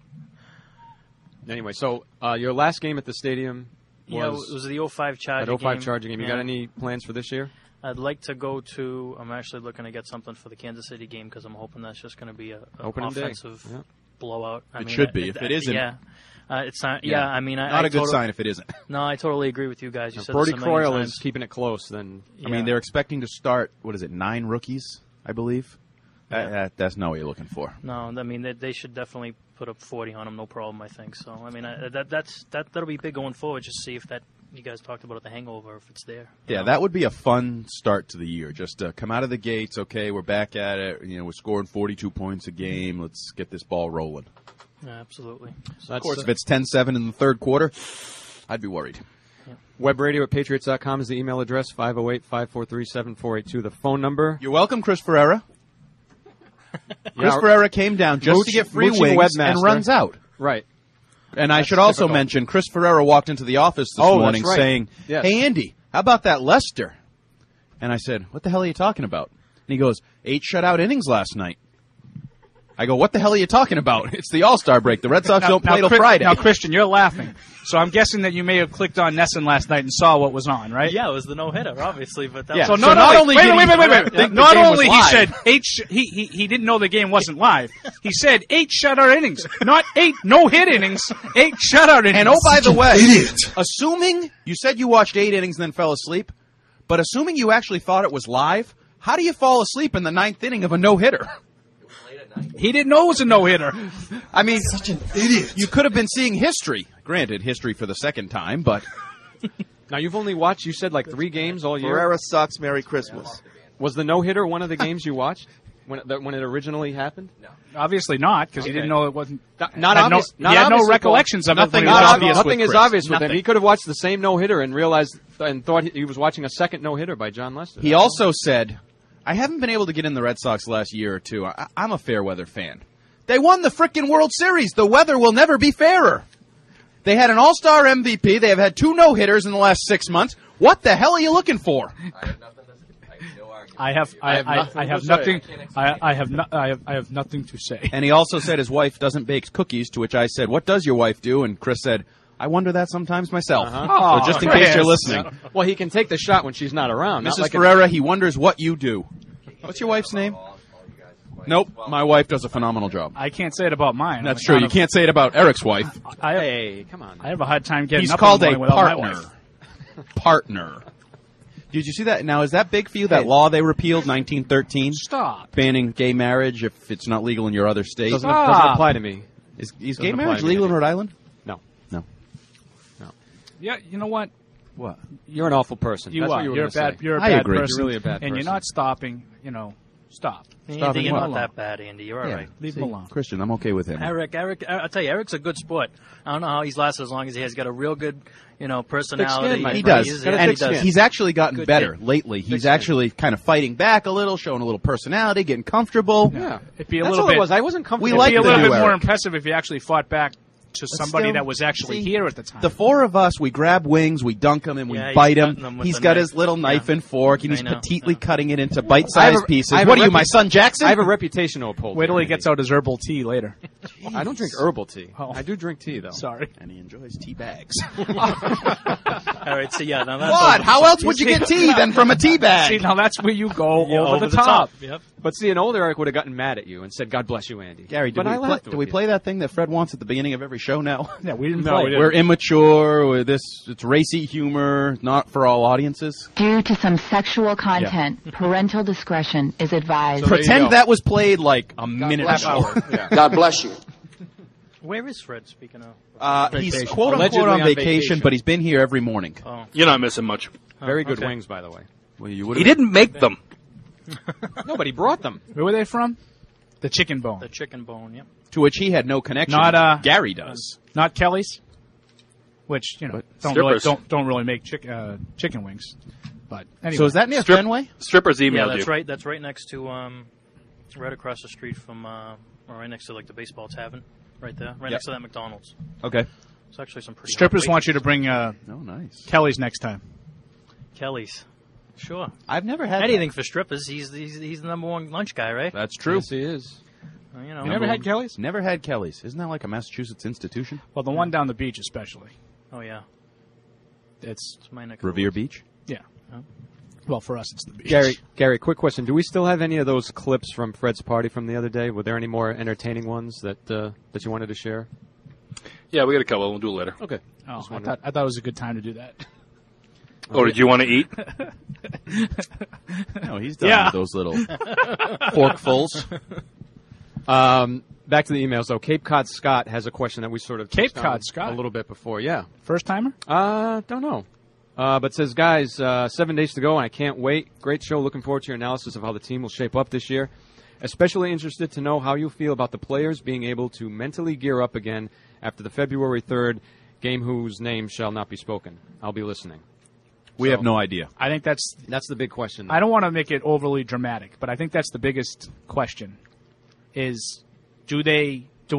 Anyway, so your last game at the stadium was it was the 05 Charger game. That 05 game. Charger game. You got any plans for this year? I'd like to go to. I'm actually looking to get something for the Kansas City game because I'm hoping that's just going to be an offensive blowout. It should be. If it isn't, it's not. Yeah, I mean, not a good sign if it isn't. No, I totally agree with you guys. You said Brody this a million Croyle times. is keeping it close. Then I mean, they're expecting to start. What is it? 9 rookies, I believe. That's not what you're looking for. No, I mean they should definitely put up 40 on them, no problem. I think so. I mean, that'll be big going forward. Just see if that you guys talked about the hangover, if it's there. Yeah, that would be a fun start to the year. Just come out of the gates. Okay, we're back at it. We're scoring 42 points a game. Let's get this ball rolling. Yeah, absolutely. Of course, if it's 10-7 in the third quarter, I'd be worried. Webradio@patriots.com is the email address. 508-543-7482. The phone number. You're welcome, Chris Ferreira. Chris Ferreira came down just to get free wings and runs out. Right. And I should also mention, Chris Ferreira walked into the office this morning saying, Hey, Andy, how about that Lester? And I said, what the hell are you talking about? And he goes, 8 shutout innings last night. I go, what the hell are you talking about? It's the All-Star break. The Red Sox don't play till Friday. Now, Christian, you're laughing. So I'm guessing that you may have clicked on Nesson last night and saw what was on, right? Yeah, it was the no-hitter, obviously. But that yeah. was So not only not only he said he didn't know the game wasn't live. He said 8 shutout innings, not 8 no-hit innings, 8 shutout innings. And oh, by the way, assuming you said you watched 8 innings and then fell asleep, but assuming you actually thought it was live, how do you fall asleep in the 9th inning of a no-hitter? He didn't know it was a no-hitter. I mean, such an idiot. You could have been seeing history. Granted, history for the second time, but... Now, you've only watched, you said, 3 games all year? Ferreira sucks. Merry Christmas. Was the no-hitter one of the games you watched when it originally happened? No. Obviously not, because he didn't know it wasn't... Not obvious. He had no recollections of it. Nothing is obvious with him. He could have watched the same no-hitter and realized and thought he was watching a second no-hitter by John Lester. He also said... I haven't been able to get in the Red Sox the last year or two. I'm a fair weather fan. They won the frickin' World Series. The weather will never be fairer. They had an all-star MVP. They have had 2 no-hitters in the last 6 months. What the hell are you looking for? I have nothing to say. And he also said his wife doesn't bake cookies, to which I said, what does your wife do? And Chris said, I wonder that sometimes myself. So just in case you're listening. Well, he can take the shot when she's not around. Mrs. Ferreira, he wonders what you do. What's your wife's name? Nope, my wife does a phenomenal job. I can't say it about mine. That's true. You can't say it about Eric's wife. Hey, come on. I have a hard time getting He's up called in the a morning without my partner. wife. Partner. Did you see that? Now, is that big for you, that law they repealed, 1913? Stop. Banning gay marriage if it's not legal in your other state? Doesn't apply to me. Is gay marriage legal in Rhode Island? No. No. Yeah, you know what? What? You're an awful person. You That's are. What you were You're a bad. say. You're a I bad agree. person. You're really a bad and person. you're not stopping. Stop. Andy, you're what? not that bad, Andy. You're all right. Leave him alone. Christian, I'm okay with him. Eric, I'll tell you, Eric's a good sport. I don't know how he's lasted as long as he has. Got a real good, personality. Skin, he Right. does. And And he's actually gotten Good better kid. lately. He's actually kind of fighting back a little, showing a little personality, getting comfortable. Yeah. It'd be a That's little all bit. it was. I wasn't comfortable. We like It'd be a the little new bit more Eric. impressive if he actually fought back to somebody still, that was actually here at the time. The four of us, we grab wings, we dunk them, and we Yeah, he's bite cutting him. them with He's the got knife. his little knife and fork, and he's I know. petitely cutting it into bite-sized pieces. I have What a are you, my son Jackson? I have a reputation to uphold. Wait till he Andy. gets out his herbal tea later. I don't drink herbal tea. Oh. I do drink tea, though. Sorry. And he enjoys tea bags. All right, so yeah, now that's What? How else would you get tea than from a tea bag? See, now that's where you go Yeah, over the top. Yep. But see, an old Eric would have gotten mad at you and said, "God bless you, Andy." Gary, but I laughed do we play that thing that Fred wants at the beginning of every show now? Yeah, we didn't No, play we it. didn't. We're immature. It's racy humor, not for all audiences. Due to some sexual content, parental discretion is advised. So there you Pretend go. that was played like a minute bless ago. you. Yeah. God bless you. Where is Fred, speaking of? He's Vacation. quote-unquote Allegedly on on vacation, vacation. but he's been here every morning. Oh. You're not missing much. Very good okay. wings, by the way. Well, you He didn't make them. Nobody brought them. Where were they from? The chicken bone. The chicken bone, yep. To which he had no connection. Not Gary does. Not Kelly's, which don't Strippers. really make chicken wings. But anyway, So is that near Fenway? Strippers emailed Yeah, that's you. right. That's right next to, right across the street from, or right next to like the baseball tavern, right there, right next to that McDonald's. Okay. It's actually some pretty. strippers hot want you to waitresses. bring Oh, nice. Kelly's next time? Kelly's. Sure. I've never had Anything for strippers. He's the number one lunch guy, right? That's true. Yes, he is. You know. You never had Kelly's? Never had Kelly's. Isn't that like a Massachusetts institution? Well, the one down the beach, especially. Oh yeah. It's It's my neck. of the Revere woods. Beach? yeah. Well, for us, it's the beach. Gary, quick question: do we still have any of those clips from Fred's party from the other day? Were there any more entertaining ones that you wanted to share? Yeah, we got a couple. We'll do it later. Okay. Oh, I thought it was a good time to do that. Oh, did you want to eat? No, he's done Yeah. with those little forkfuls. Back to the emails, though. Cape Cod Scott has a question that we sort of Cape touched Cod on Scott? a little bit before. Yeah. First timer? Don't know. But says, guys, 7 days to go, and I can't wait. Great show. Looking forward to your analysis of how the team will shape up this year. Especially interested to know how you feel about the players being able to mentally gear up again after the February 3rd game whose name shall not be spoken. I'll be listening. We have no idea. I think that's the big question. I don't want to make it overly dramatic, but I think that's the biggest question: is do they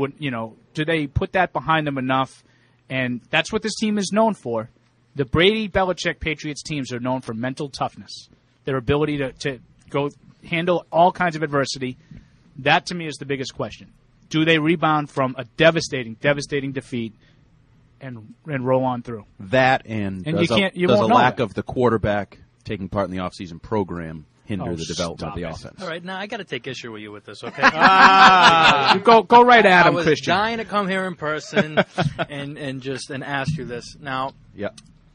put that behind them enough? And that's what this team is known for. The Brady Belichick Patriots teams are known for mental toughness, their ability to go handle all kinds of adversity. That to me is the biggest question: do they rebound from a devastating defeat and roll on through? That and you can't. You does won't a know lack that. of the quarterback taking part in the offseason program hinder Oh, the development of the stop it. offense? All right, now I got to take issue with you with this, okay? You go right at I him, was Christian. dying to come here in person and ask you this. Now, Yeah.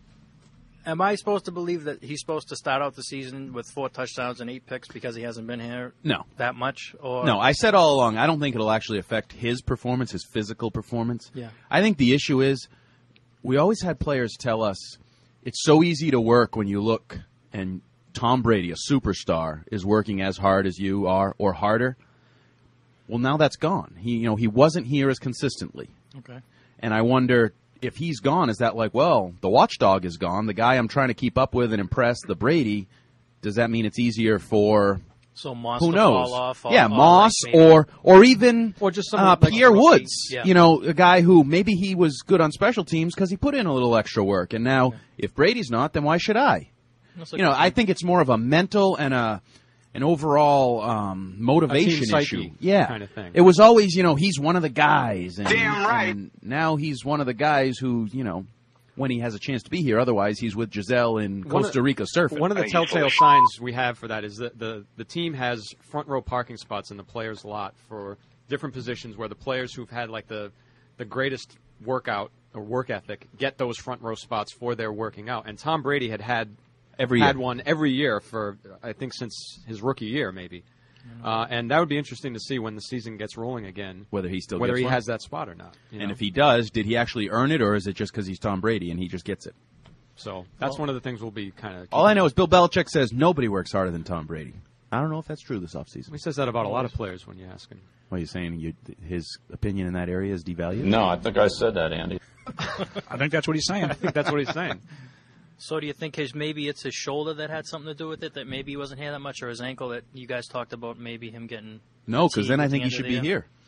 am I supposed to believe that he's supposed to start out the season with 4 touchdowns and 8 picks because he hasn't been here No. that much? Or No, I said all along, I don't think it'll actually affect his performance, his physical performance. Yeah. I think the issue is we always had players tell us it's so easy to work when you look and Tom Brady, a superstar, is working as hard as you are or harder. Well, now that's gone. He wasn't here as consistently. Okay. And I wonder if he's gone, is that like, well, the watchdog is gone, the guy I'm trying to keep up with and impress, the Brady, does that mean it's easier for So Moss who to knows? fall off? Yeah, or Moss like maybe- or even Or just someone like Pierre Rookie. Woods. Yeah. A guy who maybe he was good on special teams because he put in a little extra work. And now, if Brady's not, then why should I? That's a good I think it's more of a mental and an overall motivation psyche issue. Yeah, kind of thing. It was always, he's one of the guys. And, Damn right. And now he's one of the guys who, when he has a chance to be here. Otherwise, he's with Giselle in Costa Rica surfing. One of the telltale signs we have for that is that the team has front row parking spots in the players' lot for different positions where the players who've had like the greatest workout or work ethic get those front row spots for their working out. And Tom Brady had one every year for I think since his rookie year maybe. And that would be interesting to see when the season gets rolling again. Whether he still whether gets he one. has that spot or not. And if he does, did he actually earn it, or is it just because he's Tom Brady and he just gets it? So that's one of the things we'll be kind of. All I know is Bill Belichick says nobody works harder than Tom Brady. I don't know if that's true this offseason. He says that about a lot of players when you ask him. What are you saying? His opinion in that area is devalued? No, I think I said that, Andy. I think that's what he's saying. I think that's what he's saying. So do you think maybe it's his shoulder that had something to do with it, that maybe he wasn't here that much, or his ankle that you guys talked about maybe him getting No, because then I fatigued think at he the should end be of the year? here.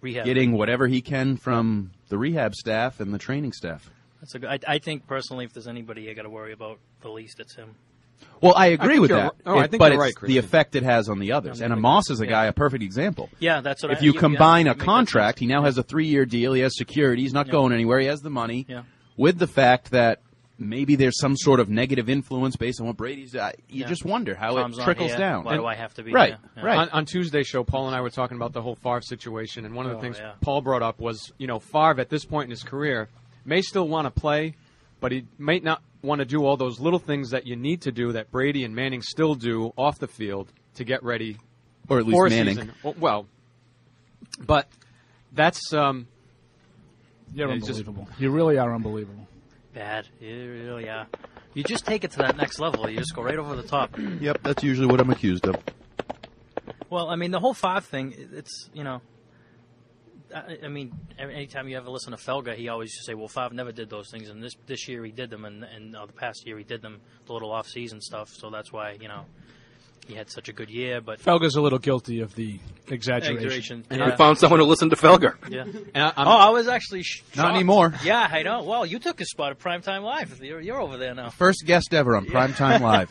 getting whatever he can from the rehab staff and the training staff. That's a good. I think personally, if there's anybody I got to worry about the least, it's him. Well, I agree with that. I think but you're right, it's the effect it has on the others. And Amos is a perfect example. Yeah, that's what. If you combine a contract, he now has a 3-year deal. He has security. He's not going anywhere. He has the money. Yeah. With the fact that maybe there's some sort of negative influence based on what Brady's. You just wonder how Tom's it trickles down. Why do I have to be right? here? Right. On Tuesday's show, Paul and I were talking about the whole Favre situation, and one of the things Paul brought up was, Favre at this point in his career may still want to play, but he may not want to do all those little things that you need to do that Brady and Manning still do off the field to get ready, or at least for a Manning. season. Well, but that's you're unbelievable. You really are unbelievable. Bad. You really are. You just take it to that next level. You just go right over the top. Yep, that's usually what I'm accused of. Well, I mean, the whole Favre thing, it's, I mean, anytime you ever listen to Felger, he always used to say, well, Favre never did those things, and this year he did them, and the past year he did them, the little off-season stuff, so that's why, he had such a good year. But Felger's a little guilty of the exaggeration. And I found someone to listen to Felger. Yeah. And I was actually shocked. Not anymore. Yeah, I know. Well, you took his spot at Primetime Live. You're over there now. First guest ever on Primetime Live.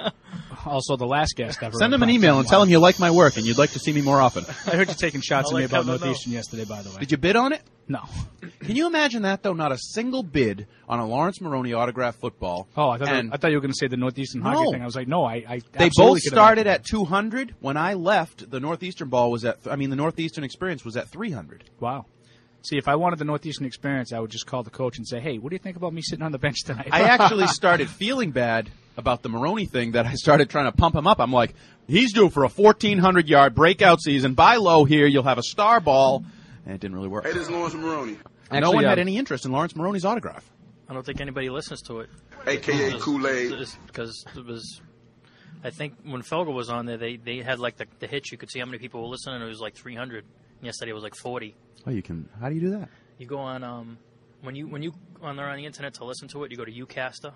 Also the last guest ever. Send him an email and tell him you like my work and you'd like to see me more often. I heard you taking shots at me about Northeastern yesterday, by the way. Did you bid on it? No. Can you imagine that, though? Not a single bid on a Lawrence Maroney autographed football. Oh, I thought you were going to say the Northeastern hockey thing. I was like, no, I They both started at 200. When I left, the Northeastern ball was the Northeastern experience was at 300. Wow. See, if I wanted the Northeastern experience, I would just call the coach and say, hey, what do you think about me sitting on the bench tonight? I actually started feeling bad about the Maroney thing that I started trying to pump him up. I'm like, he's due for a 1,400-yard breakout season. Buy low here. You'll have a star ball. And it didn't really work. Hey, this is Lawrence Maroney. No one had any interest in Lawrence Maroney's autograph. I don't think anybody listens to it. AKA Kool-Aid. Because it was, I think when Felger was on there, they had like the hits. You could see how many people were listening. It was like 300. Yesterday it was like 40. Oh, you can. How do you do that? You go on when you on there on the internet to listen to it. You go to Ucaster,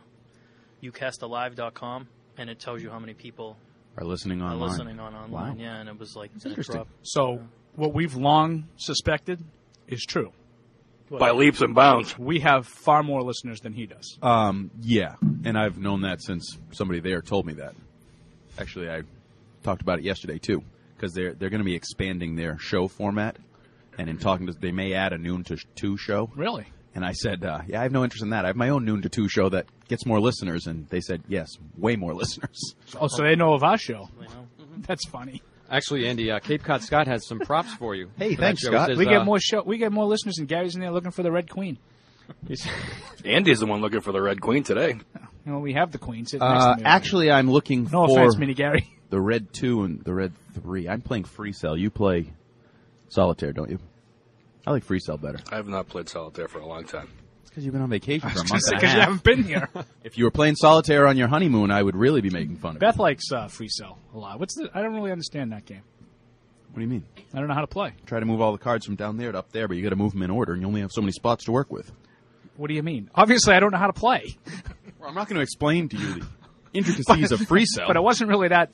ucasterlive.com, and it tells you how many people are listening online. Online. Wow. Yeah, and it was like that's interesting. So what we've long suspected is true. By leaps and bounds. We have far more listeners than he does. Yeah, and I've known that since somebody there told me that. Actually, I talked about it yesterday too, because they're going to be expanding their show format, and in talking to, they may add a noon to 2 show. Really? And I said, yeah, I have no interest in that. I have my own noon to 2 show that gets more listeners, and they said, yes, way more listeners. Oh, so they know of our show. That's funny. Actually, Andy, Cape Cod Scott has some props for you. Hey, thanks, Scott. Says, we get more listeners, and Gary's in there looking for the Red Queen. Andy's the one looking for the Red Queen today. We have the Queen sitting next to me. Actually, I'm looking no for offense, Mini Gary. The Red 2 and the Red 3. I'm playing Free Cell. You play Solitaire, don't you? I like Free Cell better. I have not played Solitaire for a long time. It's because you've been on vacation for a month and a half. Because you haven't been here. If you were playing Solitaire on your honeymoon, I would really be making fun of you. Beth likes Free Cell a lot. I don't really understand that game. What do you mean? I don't know how to play. Try to move all the cards from down there to up there, but you got to move them in order, and you only have so many spots to work with. What do you mean? Obviously, I don't know how to play. Well, I'm not going to explain to you the intricacies of Free Cell. But it wasn't really that,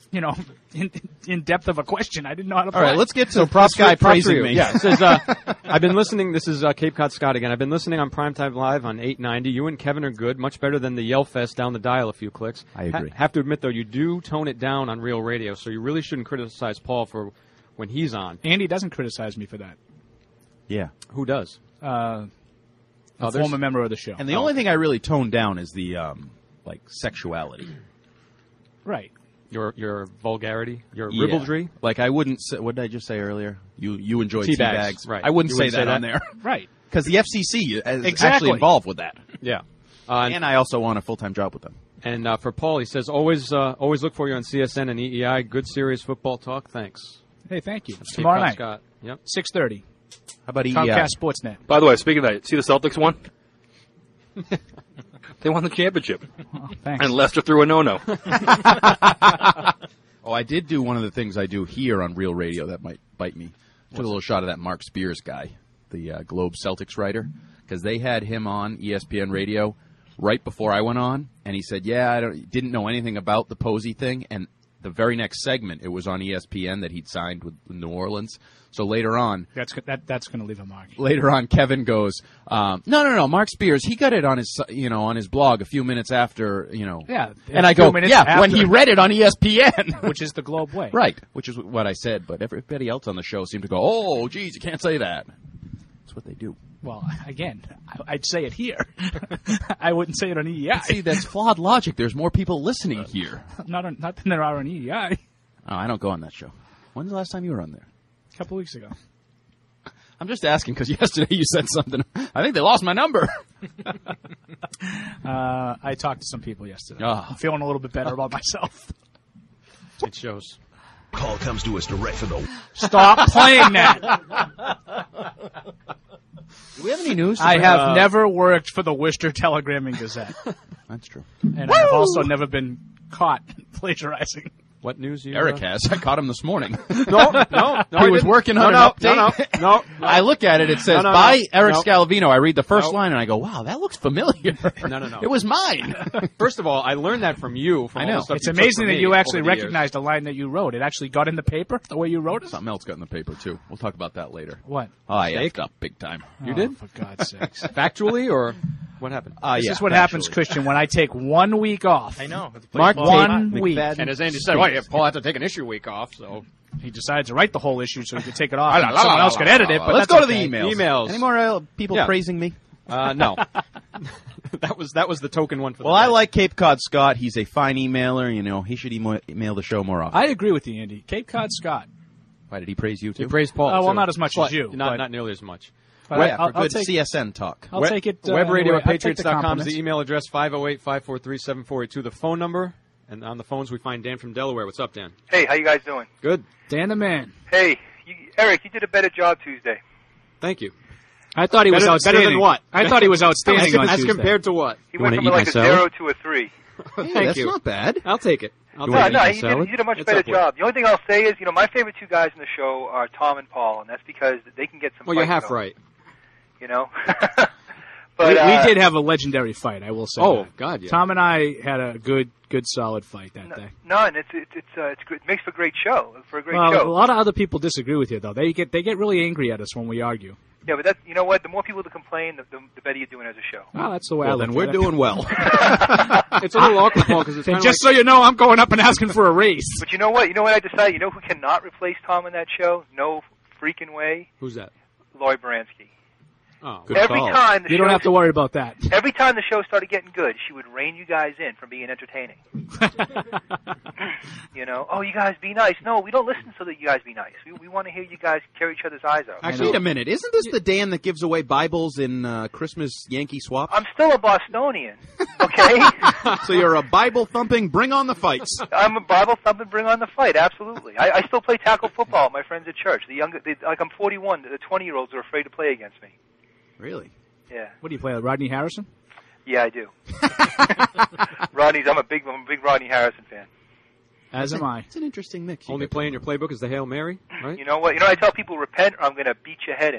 in depth of a question. I didn't know how to play. All right, let's get to Prop Guy praising me. Yeah, it says, I've been listening. This is Cape Cod Scott again. I've been listening on Primetime Live on 890. You and Kevin are good, much better than the Yell Fest down the dial a few clicks. I agree. Have to admit, though, you do tone it down on Real Radio, so you really shouldn't criticize Paul for when he's on. Andy doesn't criticize me for that. Yeah. Who does? A former member of the show. And the only thing I really toned down is the, sexuality. Right. Your vulgarity, your ribaldry. Like I wouldn't say, what did I just say earlier? You enjoy tea bags. Right. I wouldn't say that on there. Right. Because the FCC is actually involved with that. Yeah. And I also want a full-time job with them. And for Paul, he says, always look for you on CSN and EEI. Good, serious football talk. Thanks. Hey, thank you. Tomorrow night. Scott. Yep. 6:30. How about EEI? Comcast Sportsnet. By the way, speaking of that, see the Celtics won? They won the championship. Oh, thanks. And Lester threw a no-no. Oh, I did do one of the things I do here on Real Radio that might bite me. Took a little shot of that Mark Spears guy, the Globe Celtics writer, because they had him on ESPN Radio right before I went on, and he said, yeah, I didn't know anything about the Posey thing, and the very next segment, it was on ESPN that he'd signed with New Orleans. So later on, that's going to leave a mark. Later on, Kevin goes, no, Mark Spears, he got it on his, on his blog a few minutes after, Yeah. And I go, when he read it on ESPN. Which is the Globe way. Right, which is what I said, but everybody else on the show seemed to go, oh, geez, you can't say that. That's what they do. Well, again, I'd say it here. I wouldn't say it on EEI. See, that's flawed logic. There's more people listening here. Not than there are on EEI. Oh, I don't go on that show. When's the last time you were on there? A couple weeks ago. I'm just asking because yesterday you said something. I think they lost my number. I talked to some people yesterday. Oh. I'm feeling a little bit better about myself. It shows. Call comes to us direct from the... Stop playing that. Do we have any news? I have never worked for the Worcester Telegram and Gazette. That's true. And I've also never been caught plagiarizing. What news you Eric has. I caught him this morning. No. He was working on an update. No. I look at it. It says, by Eric Scalavino. I read the first line, and I go, wow, that looks familiar. No. It was mine. First of all, I learned that from you. From I know. All the stuff It's you took amazing from that me you actually over the years. recognized the line that you wrote. It actually got in the paper the way you wrote it? Something else got in the paper, too. We'll talk about that later. What? Oh, I Steak? effed up big time. You did? For God's sakes. Factually, or what happened? This is what happens, Christian, when I take 1 week off. I know. Mark, Take 1 week. And as Andy said, well, Paul had to take an issue week off, so... He decided to write the whole issue so he could take it off. And someone else could edit it, but let's that's go to okay. the emails. Emails. Any more people praising me? No. that was the token one for Well, the I day. like Cape Cod Scott. He's a fine emailer. He should email the show more often. I agree with you, Andy. Cape Cod Scott. Why did he praise you, too? He praised Paul, well, too. not as much as you. Not nearly as much. But for good take, CSN talk. I'll take it. Webradio at I'll take the patriots.com is compliments. the email address, 508-543-7482, the phone number. And on the phones, we find Dan from Delaware. What's up, Dan? Hey, how you guys doing? Good. Dan the man. Hey, Eric, you did a better job Tuesday. Thank you. I thought he was outstanding. Better than what? I thought he was outstanding on As Tuesday. compared to what? He went from like a 0 to a 3. Thank that's you. not bad. I'll take it. No, he did a much better job. The only thing I'll say is, my favorite two guys in the show are Tom and Paul, and that's because they can get some. Well, you're fights half going, right. But we did have a legendary fight, I will say. Oh, that. God, yeah. Tom and I had a good solid fight that day. No, and it's good. It makes for a great show. A lot of other people disagree with you, though. They get really angry at us when we argue. Yeah, but that's, you know what? The more people that complain, the better you're doing as a show. Well, that's the way I look then at we're it. doing well. It's a little awkward, Paul, because it's And kind just so you know, I'm going up and asking for a raise. But you know what? You know what I decided? You know who cannot replace Tom in that show? No freaking way. Who's that? Lloyd Baranski. Oh, every time the you show, don't have to worry about that. Every time the show started getting good, she would rein you guys in from being entertaining. Oh, you guys be nice. No, we don't listen so that you guys be nice. We want to hear you guys tear each other's eyes out. Actually, wait a minute. Isn't this the Dan that gives away Bibles in Christmas Yankee swap? I'm still a Bostonian, okay? So you're a Bible-thumping, bring on the fights. I'm a Bible-thumping, bring on the fight, absolutely. I still play tackle football with my friends at church. I'm 41. The 20-year-olds are afraid to play against me. Really? Yeah. What do you play, Rodney Harrison? Yeah, I do. I'm a big Rodney Harrison fan. As am I. It's an interesting mix. Only play in your playbook is the Hail Mary, right? You know what? I tell people, repent or I'm going to beat your head in.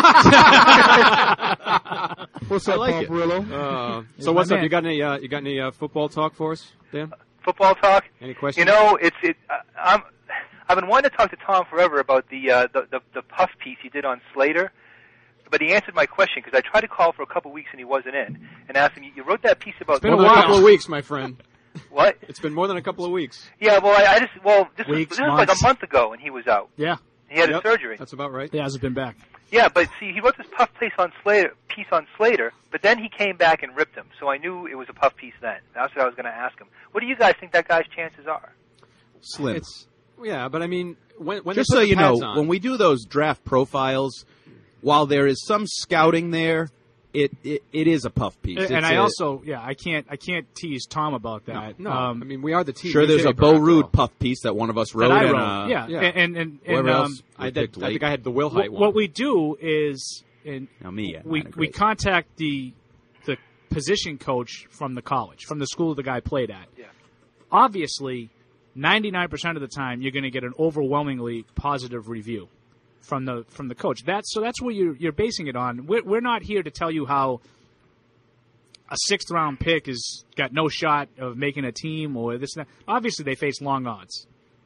What's up, like Paul? So what's up? You got any football talk for us, Dan? Football talk? Any questions? I've been wanting to talk to Tom forever about the puff piece he did on Slater. But he answered my question because I tried to call for a couple of weeks and he wasn't in, and asked him, "You wrote that piece about." It's been a couple of weeks, my friend. What? It's been more than a couple of weeks. Yeah, well, this was like a month ago, and he was out. Yeah, he had a surgery. That's about right. He hasn't been back. Yeah, but see, he wrote this puff piece on Slater, but then he came back and ripped him. So I knew it was a puff piece then. That's what I was going to ask him. What do you guys think that guy's chances are? Slim. Yeah, but I mean, when just so you know, when we do those draft profiles, while there is some scouting there, it is a puff piece. And I also, I can't tease Tom about that. No, I mean, we are the team. Sure, there's a Bo Rude puff piece that one of us wrote. That I wrote, and I think I had the Will Height one. What we do is, we contact the position coach from the college, from the school the guy played at. Yeah. Obviously, 99% of the time, you're going to get an overwhelmingly positive review from the coach. That's what you're basing it on. We're not here to tell you how a 6th round pick has got no shot of making a team or this and that. Obviously, they face long odds.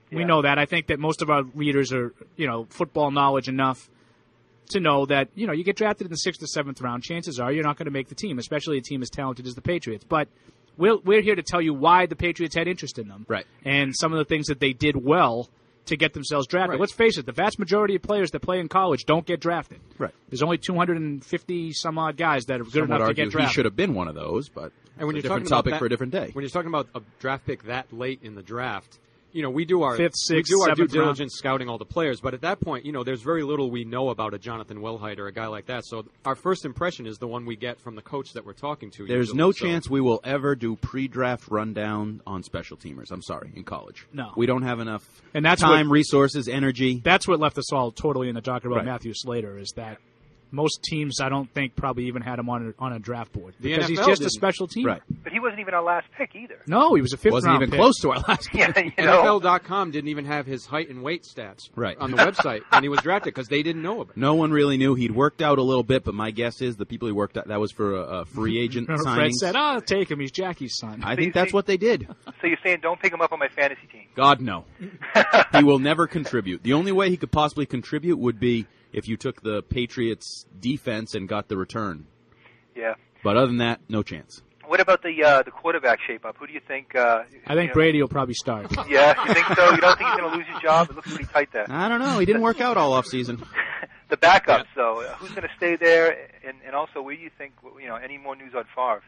We know that. I think that most of our readers are, football knowledge enough to know that, you get drafted in the 6th or 7th round. Chances are you're not going to make the team, especially a team as talented as the Patriots. But we're here to tell you why the Patriots had interest in them. Right. And some of the things that they did well to get themselves drafted. Right. Let's face it, the vast majority of players that play in college don't get drafted. Right. There's only 250 some odd guys that are good Some enough would to get argue drafted. he should have been one of those, but and when it's you're a different talking topic about for a different day. When you're talking about a draft pick that late in the draft, we do our 5th, 6th, we do our due 7th round. diligence scouting all the players, but at that point, there's very little we know about a Jonathan Wilhite or a guy like that. So our first impression is the one we get from the coach that we're talking to. There's usually. no chance we will ever do pre-draft rundown on special teamers. I'm sorry, in college. No. We don't have enough And that's time, what- resources, energy. That's what left us all totally in the dark about Right. Matthew Slater, is that most teams, I don't think, probably even had him on a draft board. The Because he's NFL just a didn't. special teamer. Right. But he wasn't even our last pick either. No, he was a 5th Wasn't round even pick. close to our last pick. Yeah, you know. NFL.com didn't even have his height and weight stats Right. on the website when he was drafted because they didn't know about it. No one really knew. He'd worked out a little bit, but my guess is the people he worked out, that was for a free agent Remember signing. Fred said, "I'll take him. He's Jackie's son." I think that's what they did. So you're saying don't pick him up on my fantasy team? God, no. He will never contribute. The only way he could possibly contribute would be if you took the Patriots' defense and got the return. Yeah. But other than that, no chance. What about the quarterback shape-up? Who do you think? I think Brady will probably start. Yeah, you think so? You don't think he's going to lose his job? It looks pretty tight there. I don't know. He didn't work out all offseason. The backups, though, who's going to stay there? And also, where do you think? Any more news on Favre?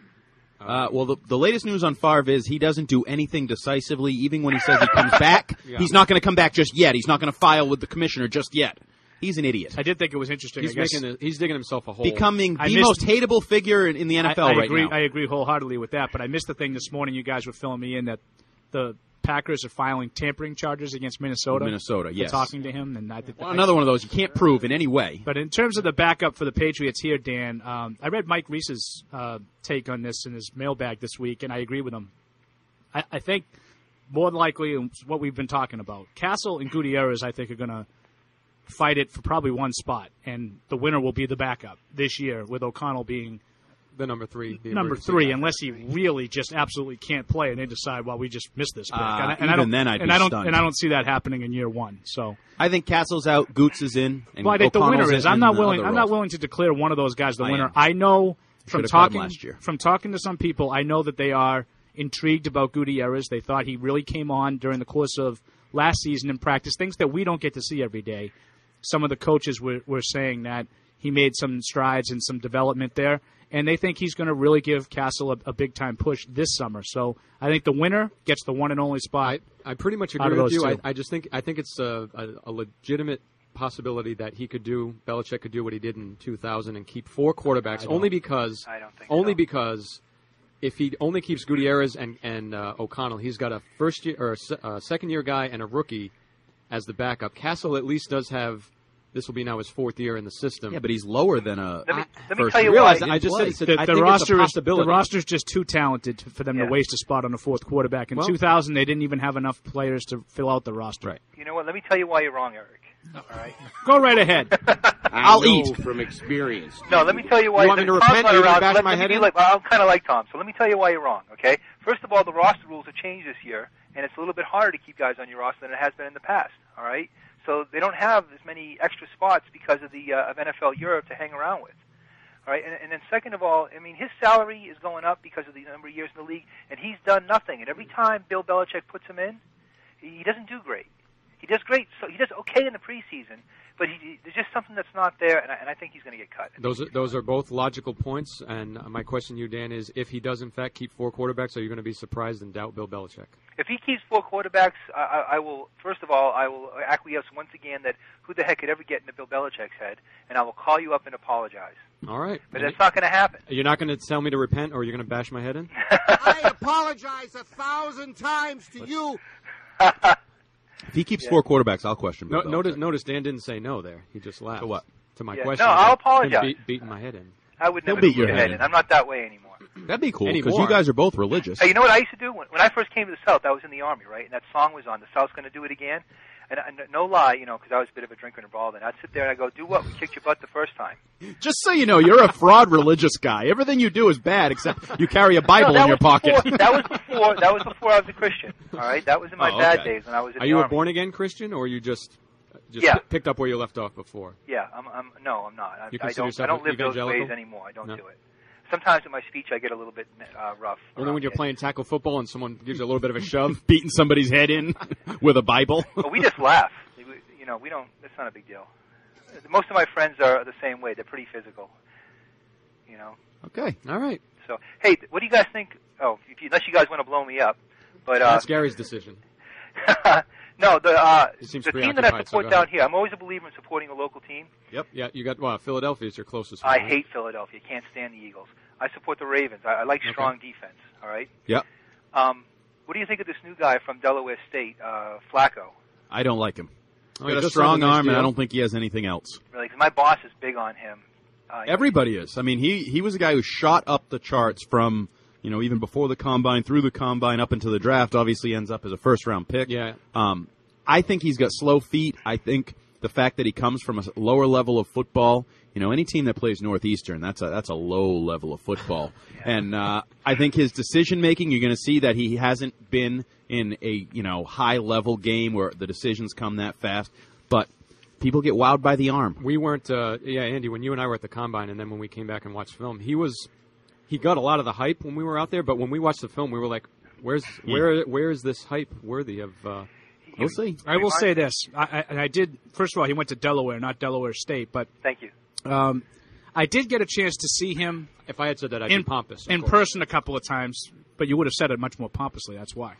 Well, the latest news on Favre is he doesn't do anything decisively. Even when he says he comes back, he's not going to come back just yet. He's not going to file with the commissioner just yet. He's an idiot. I did think it was interesting. He's digging himself a hole. Becoming the most hateable figure in the NFL right now. I agree wholeheartedly with that, but I missed the thing this morning. You guys were filling me in that the Packers are filing tampering charges against Minnesota. Minnesota, yes. For talking to him. And another one of those you can't prove in any way. But in terms of the backup for the Patriots here, Dan, I read Mike Reese's take on this in his mailbag this week, and I agree with him. I think more than likely what we've been talking about. Castle and Gutierrez, I think, are going to fight it for probably one spot, and the winner will be the backup this year, with O'Connell being the number 3. Number 3, unless he really just absolutely can't play, and they decide, well, we just missed this pick. Then I'd be stunned. And I don't see that happening in year one. So I think Castle's out, Goots is in, and well, I think O'Connell's the winner is. in I'm not the willing. other I'm role. not willing to declare one of those guys the winner. am. I know from Should've cut him talking last year. to some people, I know that they are intrigued about Gutierrez. They thought he really came on during the course of last season in practice, things that we don't get to see every day. Some of the coaches were saying that he made some strides and some development there, and they think he's going to really give Castle a big-time push this summer. So I think the winner gets the one and only spot. I pretty much out of agree with those you. two. I just think it's a legitimate possibility that he could do. Belichick could do what he did in 2000 and keep 4 quarterbacks. Only because if he only keeps Gutierrez and O'Connell, he's got a first year or a second year guy and a rookie as the backup. Castle at least does have. This will be now his 4th year in the system. Yeah, but he's lower than a. Let me first tell you year. why. I just said The I think roster it's a possibility. the roster's just too talented for them to waste a spot on a 4th quarterback. In 2000, they didn't even have enough players to fill out the roster. Right. You know what? Let me tell you why you're wrong, Eric. All right. Go right ahead. I'll eat from experience. No, let me tell you why. You want me to Tom's repent? not You're gonna around. bash Let my me head be in? like, well, I'm kind of like Tom, so let me tell you why you're wrong. Okay. First of all, the roster rules have changed this year, and it's a little bit harder to keep guys on your roster than it has been in the past. All right. So they don't have as many extra spots because of the of NFL Europe to hang around with. All right, and then second of all, I mean, his salary is going up because of the number of years in the league, and he's done nothing. And every time Bill Belichick puts him in, he doesn't do great. He does great, so he does okay in the preseason, but there's just something that's not there, and I think he's going to get cut. Those are both logical points, and my question to you, Dan, is if he does in fact keep 4 quarterbacks, are you going to be surprised and doubt Bill Belichick? If he keeps 4 quarterbacks, I will. First of all, I will acquiesce once again that who the heck could ever get into Bill Belichick's head, and I will call you up and apologize. All right, But that's not going to happen. You're not going to tell me to repent, or you're going to bash my head in? I apologize 1,000 times to you. If he keeps 4 quarterbacks, I'll question Bill Belichick. Notice Dan didn't say no there. He just laughed. To what? To my Yeah, question. no, I'll Him apologize. Beating my head in. I would He'll never beat do your your head head in. I'm not that way anymore. That'd be cool, because Anymore. you guys are both religious. Hey, you know what I used to do? When I first came to the South, I was in the Army, right? And that song was on, The South's Going to Do It Again. And no lie, because I was a bit of a drinker and a baller, and I'd sit there and I'd go, do what? We kicked your butt the first time. Just so you know, you're a fraud religious guy. Everything you do is bad, except you carry a Bible in your pocket. That was before I was a Christian, all right? That was in my bad days when I was in the Are you Army. a born-again Christian, or you just picked up where you left off before? Yeah, I'm not. I don't live those ways anymore. I don't do it. Sometimes in my speech I get a little bit rough. Only when you're playing tackle football and someone gives you a little bit of a shove. Beating somebody's head in with a Bible. Well, we just laugh. We don't. That's not a big deal. Most of my friends are the same way. They're pretty physical. Okay. All right. So, hey, what do you guys think? Oh, unless you guys want to blow me up, but that's Gary's decision. No, the team that I so support down here, I'm always a believer in supporting a local team. Yep. Yeah, you got Philadelphia is your closest one. I hate Philadelphia. Can't stand the Eagles. I support the Ravens. I like strong defense. All right. Yep. What do you think of this new guy from Delaware State, Flacco? I don't like him. He's got a strong arm, and I don't think he has anything else. Really, because my boss is big on him. Everybody is. I mean, he was a guy who shot up the charts from even before the combine, through the combine, up into the draft. Obviously, ends up as a first-round pick. Yeah. I think he's got slow feet. I think the fact that he comes from a lower level of football, any team that plays Northeastern, that's a low level of football. Yeah. And I think his decision making, you're going to see that he hasn't been in a high level game where the decisions come that fast. But people get wowed by the arm. We weren't, Andy, when you and I were at the combine, and then when we came back and watched film, he got a lot of the hype when we were out there. But when we watched the film, we were like, where is this hype worthy of? We'll see. I will say this. I did. First of all, he went to Delaware, not Delaware State. But thank you. I did get a chance to see him. If I had said that, I'd be pompous. In person a couple of times, but you would have said it much more pompously. That's why.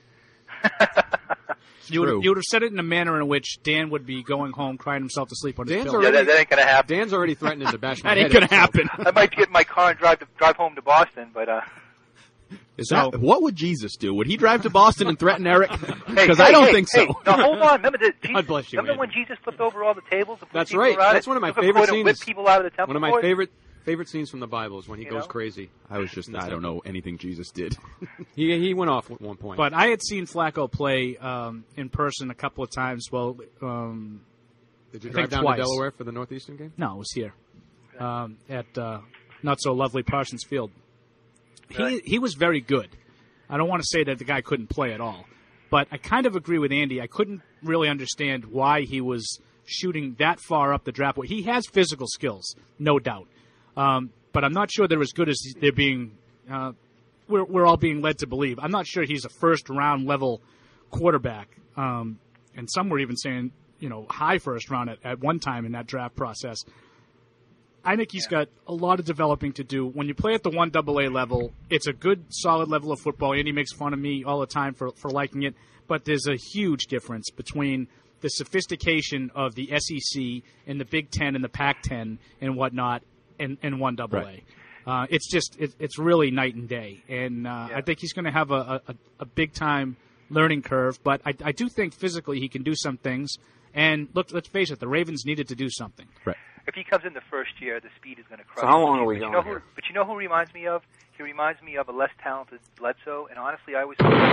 You would have said it in a manner in which Dan would be going home crying himself to sleep on his pillow. That ain't gonna happen. Dan's already threatening to bash my head. That ain't gonna happen. I might get in my car and drive home to Boston, but. What would Jesus do? Would he drive to Boston and threaten Eric? Because I don't think so. Now, hold on. Remember God bless you, when Jesus flipped over all the tables? That's right. That's one of my favorite scenes. Whip people out of the temple. One of my favorite scenes from the Bible is when he goes crazy. I don't know anything Jesus did. He went off at one point. But I had seen Flacco play in person a couple of times. Well, did you drive down to Delaware for the Northeastern game? No, it was here at not so lovely Parsons Field. He was very good. I don't want to say that the guy couldn't play at all, but I kind of agree with Andy. I couldn't really understand why he was shooting that far up the draft board. He has physical skills, no doubt, but I'm not sure they're as good as they're being. We're all being led to believe. I'm not sure he's a first-round level quarterback, and some were even saying high first round at one time in that draft process. I think he's got a lot of developing to do. When you play at the 1AA level, it's a good, solid level of football. Andy makes fun of me all the time for liking it, but there's a huge difference between the sophistication of the SEC and the Big Ten and the Pac-10 and whatnot and 1AA. Right. It's really night and day, and I think he's going to have a big-time learning curve, but I do think physically he can do some things. And let's face it, the Ravens needed to do something. Right. If he comes in the first year, the speed is going to crush. So how long are we going here? But you know who he reminds me of? He reminds me of a less talented Bledsoe, and honestly, I was.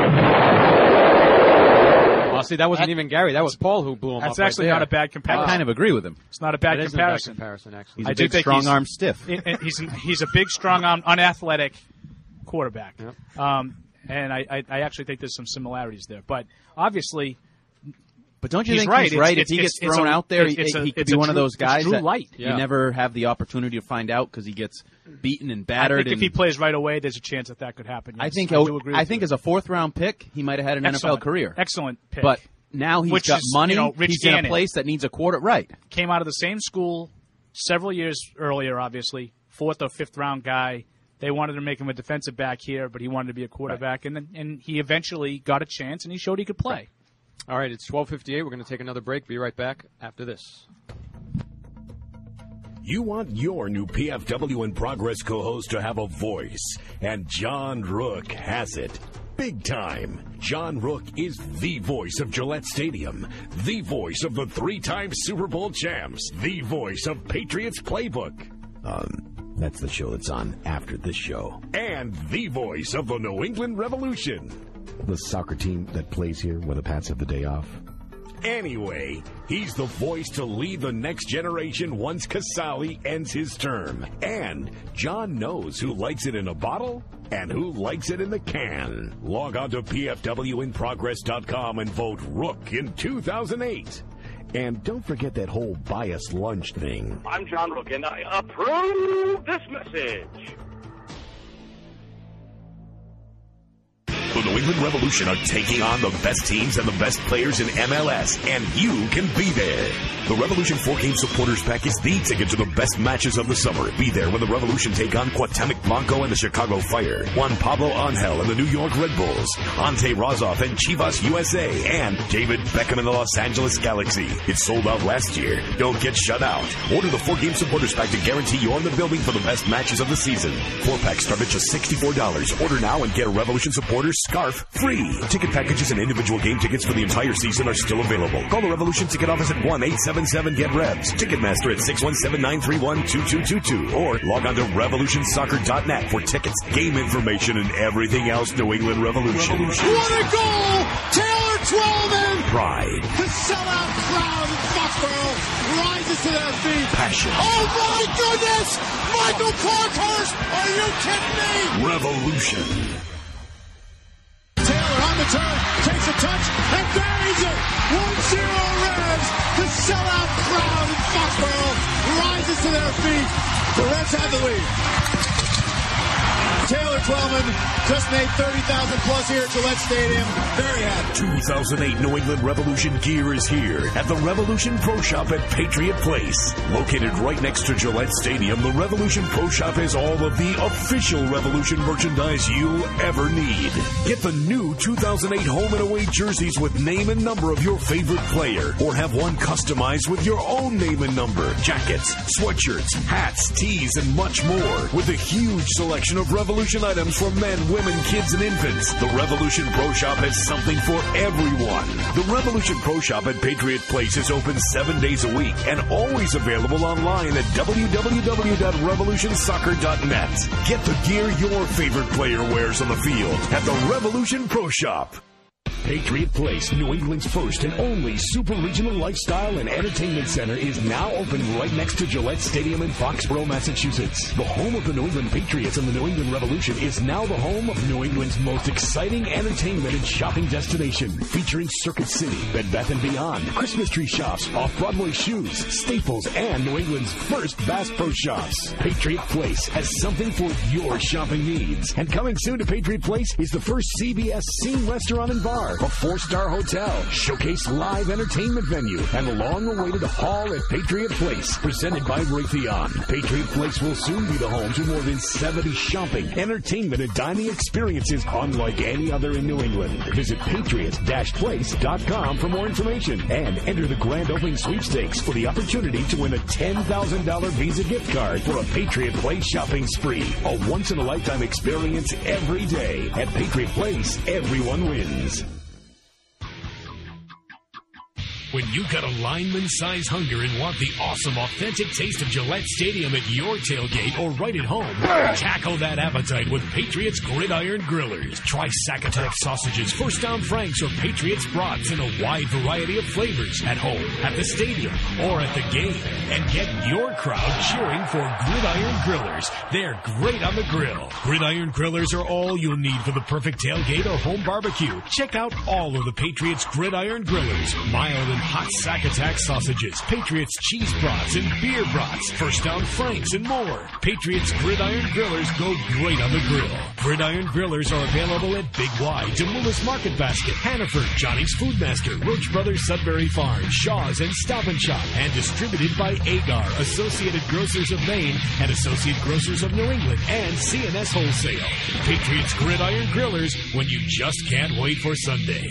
Well, see, that wasn't even Gary. That was Paul who blew him up. That's actually not a bad comparison. I kind of agree with him. It's not a bad comparison. Actually. He's a big, strong-arm stiff. He's a big, strong-arm, unathletic quarterback. Yep. And I actually think there's some similarities there. But obviously. But don't you think he's right? If he gets thrown out there, he could be one of those guys that you never have the opportunity to find out because he gets beaten and battered. I think if he plays right away, there's a chance that could happen. Yes. I think as a fourth-round pick, he might have had an NFL career. Excellent pick. But now he's got money. He's in a place that needs a quarter. Right. Came out of the same school several years earlier, obviously. Fourth or fifth-round guy. They wanted to make him a defensive back here, but he wanted to be a quarterback. Right. And he eventually got a chance, and he showed he could play. Right. All right, it's 12:58. We're going to take another break. Be right back after this. You want your new PFW in Progress co-host to have a voice, and John Rook has it. Big time. John Rook is the voice of Gillette Stadium, the voice of the three-time Super Bowl champs, the voice of Patriots Playbook. That's the show that's on after this show. And the voice of the New England Revolution. The soccer team that plays here when the Pats have the day off. anyway. He's the voice to lead the next generation once Casale ends his term. And John knows who likes it in a bottle and who likes it in the can. Log on to pfwinprogress.com and vote Rook in 2008. And don't forget that whole biased lunch thing. I'm John Rook, and I approve this message. The New England Revolution are taking on the best teams and the best players in MLS, and you can be there. The Revolution 4-game supporters pack is the ticket to the best matches of the summer. Be there when the Revolution take on Cuauhtemoc Blanco and the Chicago Fire, Juan Pablo Angel and the New York Red Bulls, Ante Razov and Chivas USA, and David Beckham and the Los Angeles Galaxy. It sold out last year. Don't get shut out. Order the 4-game supporters pack to guarantee you're in the building for the best matches of the season. 4-packs start at just $64. Order now and get a Revolution supporters scarf free. Ticket packages and individual game tickets for the entire season are still available. Call the Revolution ticket office at 1-877-GET-REVS. Ticketmaster at 617-931-2222. Or log on to revolutionsoccer.net for tickets, game information, and everything else New England Revolution. What a goal! Taylor Twellman! Pride. The sellout crowd in Foxborough rises to their feet. Passion. Oh my goodness! Michael Parkhurst! Are you kidding me? Revolution. On the turn, takes a touch, and buries it! 1-0 Revs! The sellout crowd in Foxborough rises to their feet. The Revs have the lead. Taylor Twellman just made $30,000 plus here at Gillette Stadium. Very happy. 2008 New England Revolution gear is here at the Revolution Pro Shop at Patriot Place. Located right next to Gillette Stadium, the Revolution Pro Shop has all of the official Revolution merchandise you'll ever need. Get the new 2008 home and away jerseys with name and number of your favorite player, or have one customized with your own name and number. Jackets, sweatshirts, hats, tees, and much more. With a huge selection of Revolution items for men, women, kids, and infants. The Revolution Pro Shop has something for everyone. The Revolution Pro Shop at Patriot Place is open 7 days a week and always available online at www.revolutionsoccer.net. Get the gear your favorite player wears on the field at the Revolution Pro Shop. Patriot Place, New England's first and only super regional lifestyle and entertainment center, is now open right next to Gillette Stadium in Foxborough, Massachusetts. The home of the New England Patriots and the New England Revolution is now the home of New England's most exciting entertainment and shopping destination, featuring Circuit City, Bed Bath & Beyond, Christmas tree shops, off-Broadway shoes, Staples, and New England's first Bass Pro Shops. Patriot Place has something for your shopping needs. And coming soon to Patriot Place is the first CBS Scene Restaurant and Bar, a 4-star hotel, showcase live entertainment venue, and a long-awaited hall at Patriot Place, presented by Raytheon. Patriot Place will soon be the home to more than 70 shopping, entertainment, and dining experiences unlike any other in New England. Visit patriot-place.com for more information and enter the grand opening sweepstakes for the opportunity to win a $10,000 Visa gift card for a Patriot Place shopping spree. A once-in-a-lifetime experience every day. At Patriot Place, everyone wins. When you've got a lineman-size hunger and want the awesome, authentic taste of Gillette Stadium at your tailgate or right at home, tackle that appetite with Patriots Gridiron Grillers. Try Sack-Attack sausages, First Down Franks, or Patriots brats in a wide variety of flavors at home, at the stadium, or at the game. And get your crowd cheering for Gridiron Grillers. They're great on the grill. Gridiron Grillers are all you'll need for the perfect tailgate or home barbecue. Check out all of the Patriots Gridiron Grillers. Mild and hot Sack-Attack sausages, Patriots cheese brats and beer brats, First Down Franks, and more. Patriots Gridiron Grillers go great on the grill. Gridiron Grillers are available at Big Y, Demoulas Market Basket, Hannaford, Johnny's Food Master, Roach Brothers Sudbury Farm, Shaw's, and Stop and Shop, and distributed by Agar, Associated Grocers of Maine, and Associate Grocers of New England, and CNS Wholesale. Patriots Gridiron Grillers, when you just can't wait for Sunday.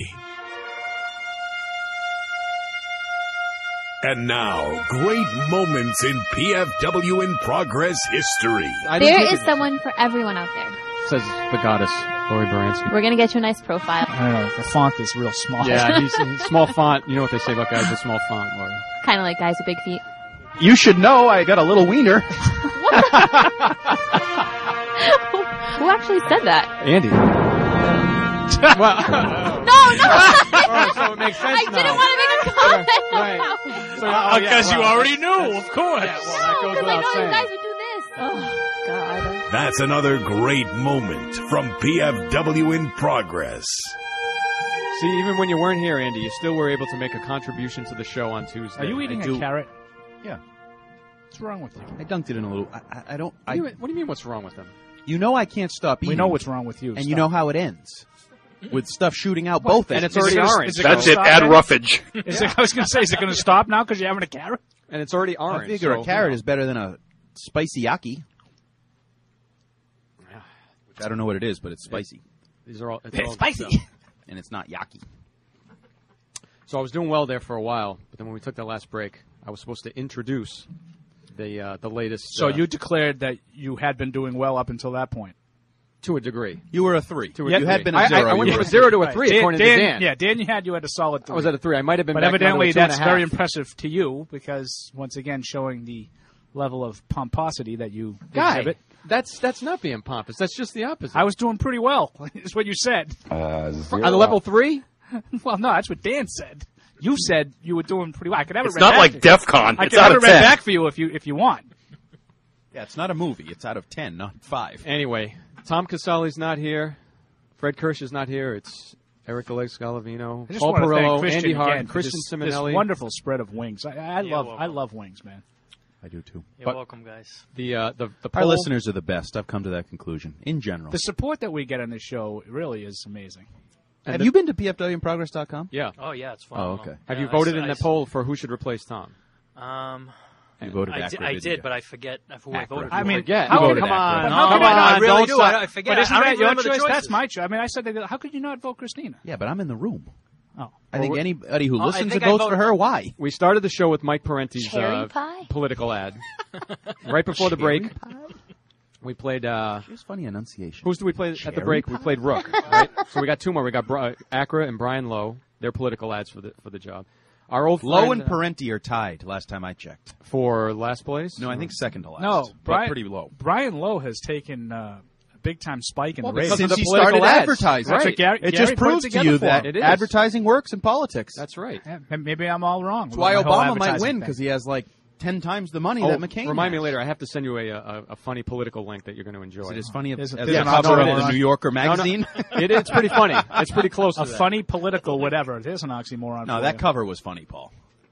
And now, great moments in PFW in Progress history. There is someone for everyone out there. Says the goddess, Lori Baranski. We're going to get you a nice profile. I don't know, the font is real small. Yeah, he's small font. You know what they say about guys with small font, Lori. Kind of like guys with big feet. You should know I got a little wiener. Who actually said that? Andy. No! so it makes sense I didn't want to make a comment. Right. So, Because you already knew, of course. Yeah, well, that goes Because I without know saying. you guys would do this. Oh, God. That's another great moment from PFW in progress. See, even when you weren't here, Andy, you still were able to make a contribution to the show on Tuesday. Are you eating I a do. carrot? Yeah. What's wrong with you? I dunked it in a little. I don't. What do you mean? What's wrong with them? You know I can't stop eating. We know what's wrong with you. And Stop. you know how it ends. With stuff shooting out both And ends. it's already orange. That's it. Add roughage. I was going to say, is it going to stop now because you're having a carrot? And it's already orange. I figure a carrot is better than a spicy yaki. Which I don't know what it is, but it's spicy. These are all It's spicy. And it's not yaki. So I was doing well there for a while, but then when we took that last break, I was supposed to introduce the latest. So you declared that you had been doing well up until that point. To a degree. You were a 3. To a You degree. had been a 0. I went You from were a 0 to a 3, Dan, according to Dan. Yeah, Dan, you had a solid 3. I was at a 3. I might have been But back down to a evidently 2.5. that's very impressive to you because, once again, showing the level of pomposity that you exhibit. That's not being pompous. That's just the opposite. I was doing pretty well, is what you said. On a level 3? Well, no, that's what Dan said. You said you were doing pretty well. I could have it It's read not back like to you. DEF CON. I It's could out have of it read 10. back for you if you want. Yeah, it's not a movie. It's out of 10, not 5. Anyway, Tom Casale's not here. Fred Kirsch is not here. It's Eric the Leg Scalavino, I just Paul want to thank Perillo, Christian Andy Hart, again for Christian this Simonelli. wonderful spread of wings. I You're love wings, man. I do too. You're welcome, guys. The Our poll, listeners are the best. I've come to that conclusion. In general. The support that we get on this show really is amazing. Have you been to pfwinprogress.com? Yeah. Oh, yeah, it's fun. Oh, okay. Have you voted in the poll for who should replace Tom? You voted I Acra, I did did, you? but I forget who I Acra. voted for. I mean, forget. how You could- voted come Acra. on, No, how could come I not on, I really vote do. some- I forget. But isn't I don't that even your remember the choice? That's choices. my choice. I mean, I said, how could you not vote Christina? Yeah, but I'm in the room. Oh. I think anybody who Oh, I listens think and I votes for voted- her, why? We started the show with Mike Parenti's Cherry pie? political ad. Right before the break, Cherry we played. Here's funny enunciation. Who's did we play at the Cherry break? We played Rook. Right? So we got two more. We got Acra and Brian Lowe. Their political ads for the job. Our old Lowe friend, and Parenti are tied. Last time I checked. for last place. No, I think second to last. No, but Brian, pretty low. Brian Lowe has taken a big-time spike in the because race. of Since the he political started ads. advertising, That's what Right. Gary, it Gary just put proves to together you for that him. It is. advertising works in politics. That's right. Yeah, maybe I'm all wrong. That's why with my whole Obama might advertising win thing. because he has like 10 times the money Oh, that McCain. remind me has. later. I have to send you a funny political link that you're going to enjoy. Is it as funny as, There's as an the cover of oxymoron. the New Yorker No, no. magazine? It's pretty funny. It's pretty close to A that. funny political whatever. There's an oxymoron. No, for that you. cover was funny, Paul.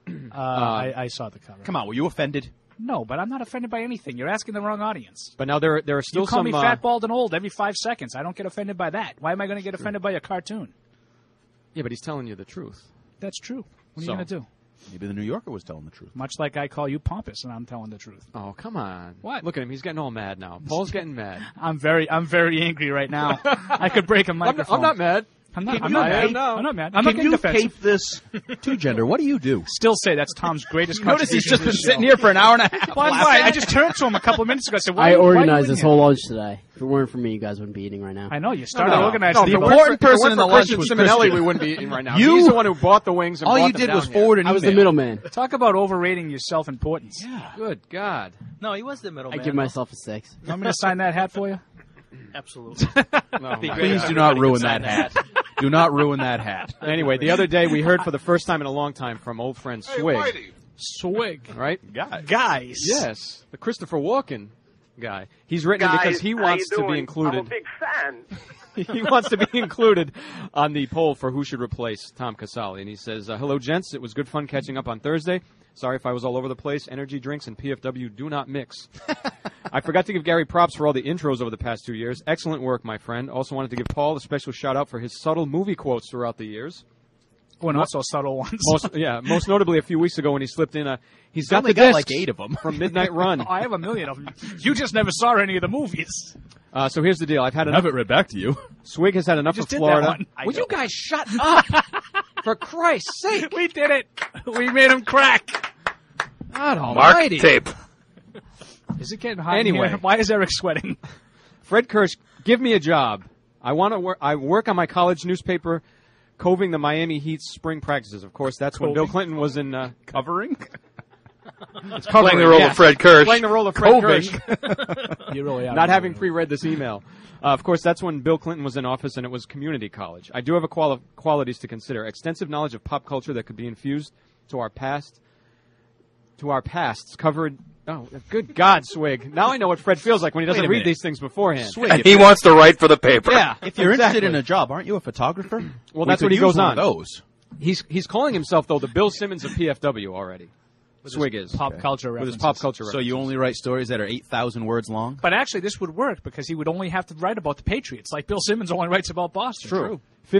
I saw the cover. Come on, were you offended? No, but I'm not offended by anything. You're asking the wrong audience. But now there are still You call some. me fat, bald, and old every 5 seconds. I don't get offended by that. Why am I going to get offended by a cartoon? Yeah, but he's telling you the truth. That's true. What are So- you going to do? Maybe the New Yorker was telling the truth. Much like I call you pompous, and I'm telling the truth. Oh, come on. What? Look at him. He's getting all mad now. Paul's getting mad. I'm very angry right now. I could break a microphone. I'm not mad. I'm not I mad. am now. I'm not mad. I'm Can not getting you defensive. tape this to Gender? What do you do? Still say that's Tom's greatest Notice he's contribution just to been this sitting show. here for an hour and a half. Well, laughing. I just turned to him a couple of minutes ago. I said, why I why are you organized in this here? whole lunch today. If it weren't for me, you guys wouldn't be eating right now. I know you started No. organizing. The people. important person in the lunch Christian was Simonelli, Christian. we wouldn't be eating right now. You- He's the one who bought the wings and All brought you them did down was here. forward an I was the email. middleman. Talk about overrating your self-importance. Yeah. Good God. No, he was the I middleman. give myself a 6. You want me to sign that hat for you? Absolutely. No. Be great Please if do not everybody ruin could sign that hat. Do not ruin that hat. Anyway, the other day we heard for the first time in a long time from old friend Swig. Swig. Right? Guys. Yes. The Christopher Walken guy. He's written it because he wants to be included. I'm a big fan. He wants to be included on the poll for who should replace Tom Casale. And he says, hello, gents. It was good fun catching up on Thursday. Sorry if I was all over the place. Energy drinks and PFW do not mix. I forgot to give Gary props for all the intros over the past 2 years. Excellent work, my friend. Also wanted to give Paul a special shout-out for his subtle movie quotes throughout the years. Oh, and also subtle ones. Most notably a few weeks ago when he slipped in he's got only the got discs like 8 of them. from Midnight Run. I have a million of them. You just never saw any of the movies. So here's the deal. I've had I enough. have it read back to you. Swig has had enough just of did that Florida. one. Will you guys shut up? For Christ's sake. We did it. We made him crack. God Mark almighty. tape. Is it getting hot in Anyway. here? Why is Eric sweating? Fred Kirsch, give me a job. I want to work. I work on my college newspaper, coving the Miami Heat's spring practices. Of course, that's when Bill Clinton was in Covering? It's Playing the role of Fred Kirsch. Playing the role of Fred Kirsch. You really are. Not having pre-read this email. Of course, that's when Bill Clinton was in office and it was community college. I do have qualities to consider. Extensive knowledge of pop culture that could be infused to our pasts covered. Oh, good God, Swig. Now I know what Fred feels like when he doesn't read these things beforehand. Swig, and he wants to write for the paper. Yeah, if you're interested in a job, aren't you a photographer? Well, that's what he goes on. Those. He's calling himself, though, the Bill Simmons of PFW already. Swig is. Pop culture With references. his pop culture So you only write stories that are 8,000 words long? But actually, this would work because he would only have to write about the Patriots, like Bill Simmons only writes about Boston. True.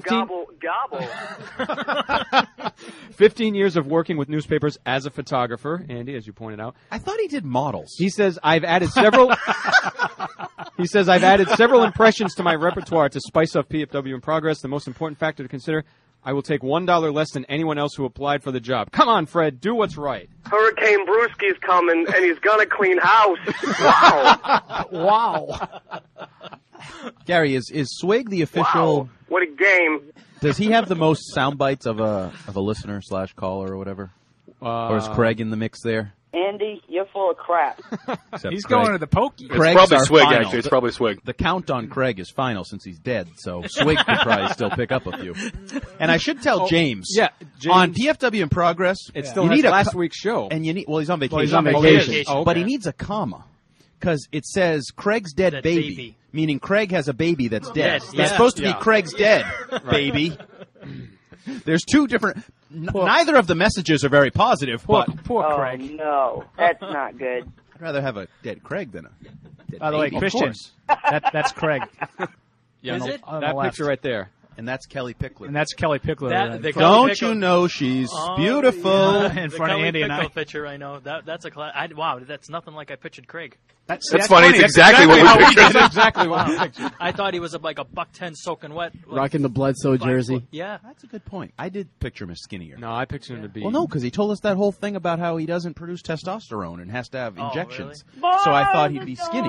15 years of working with newspapers as a photographer, Andy, as you pointed out. I thought he did models. He says, I've added several... He says, I've added several impressions to my repertoire to spice up PFW in progress. The most important factor to consider, I will take $1 less than anyone else who applied for the job. Come on, Fred, do what's right. Hurricane Brewski's coming, and he's gonna clean house. Wow. Wow. Gary, is Swig the official... Wow. What a game. Does he have the most sound bites of a listener / caller or whatever? Or is Craig in the mix there? Andy, you're full of crap. He's going to the pokey. It's probably Swig, actually. It's probably Swig. The count on Craig is final since he's dead, so Swig could probably still pick up a few. And I should tell James, on PFW in progress, it still has last week's show. And you need, well, he's on vacation. Well, he's on vacation. Oh, okay. But he needs a comma. Because it says Craig's dead baby, meaning Craig has a baby that's dead. That's supposed to be Craig's dead baby. There's two different... Neither of the messages are very positive, but... Poor Craig. Oh, no. That's not good. I'd rather have a dead Craig than a dead By the way, baby. Christian, that's Craig. Is it? That picture right there. And that's Kelly Pickler. And that's Kelly Pickler. Don't you know she's beautiful? In front of Andy and I. Picture, I know. That's a wow, that's nothing like I pictured Craig. That's funny. It's exactly what we pictured. That's exactly what we pictured. I thought he was like a $110 soaking wet. Rocking the Bledsoe jersey. Yeah. That's a good point. I did picture him as skinnier. No, I pictured him to be... Well, no, because he told us that whole thing about how he doesn't produce testosterone and has to have injections. Really? So I thought he'd be skinny.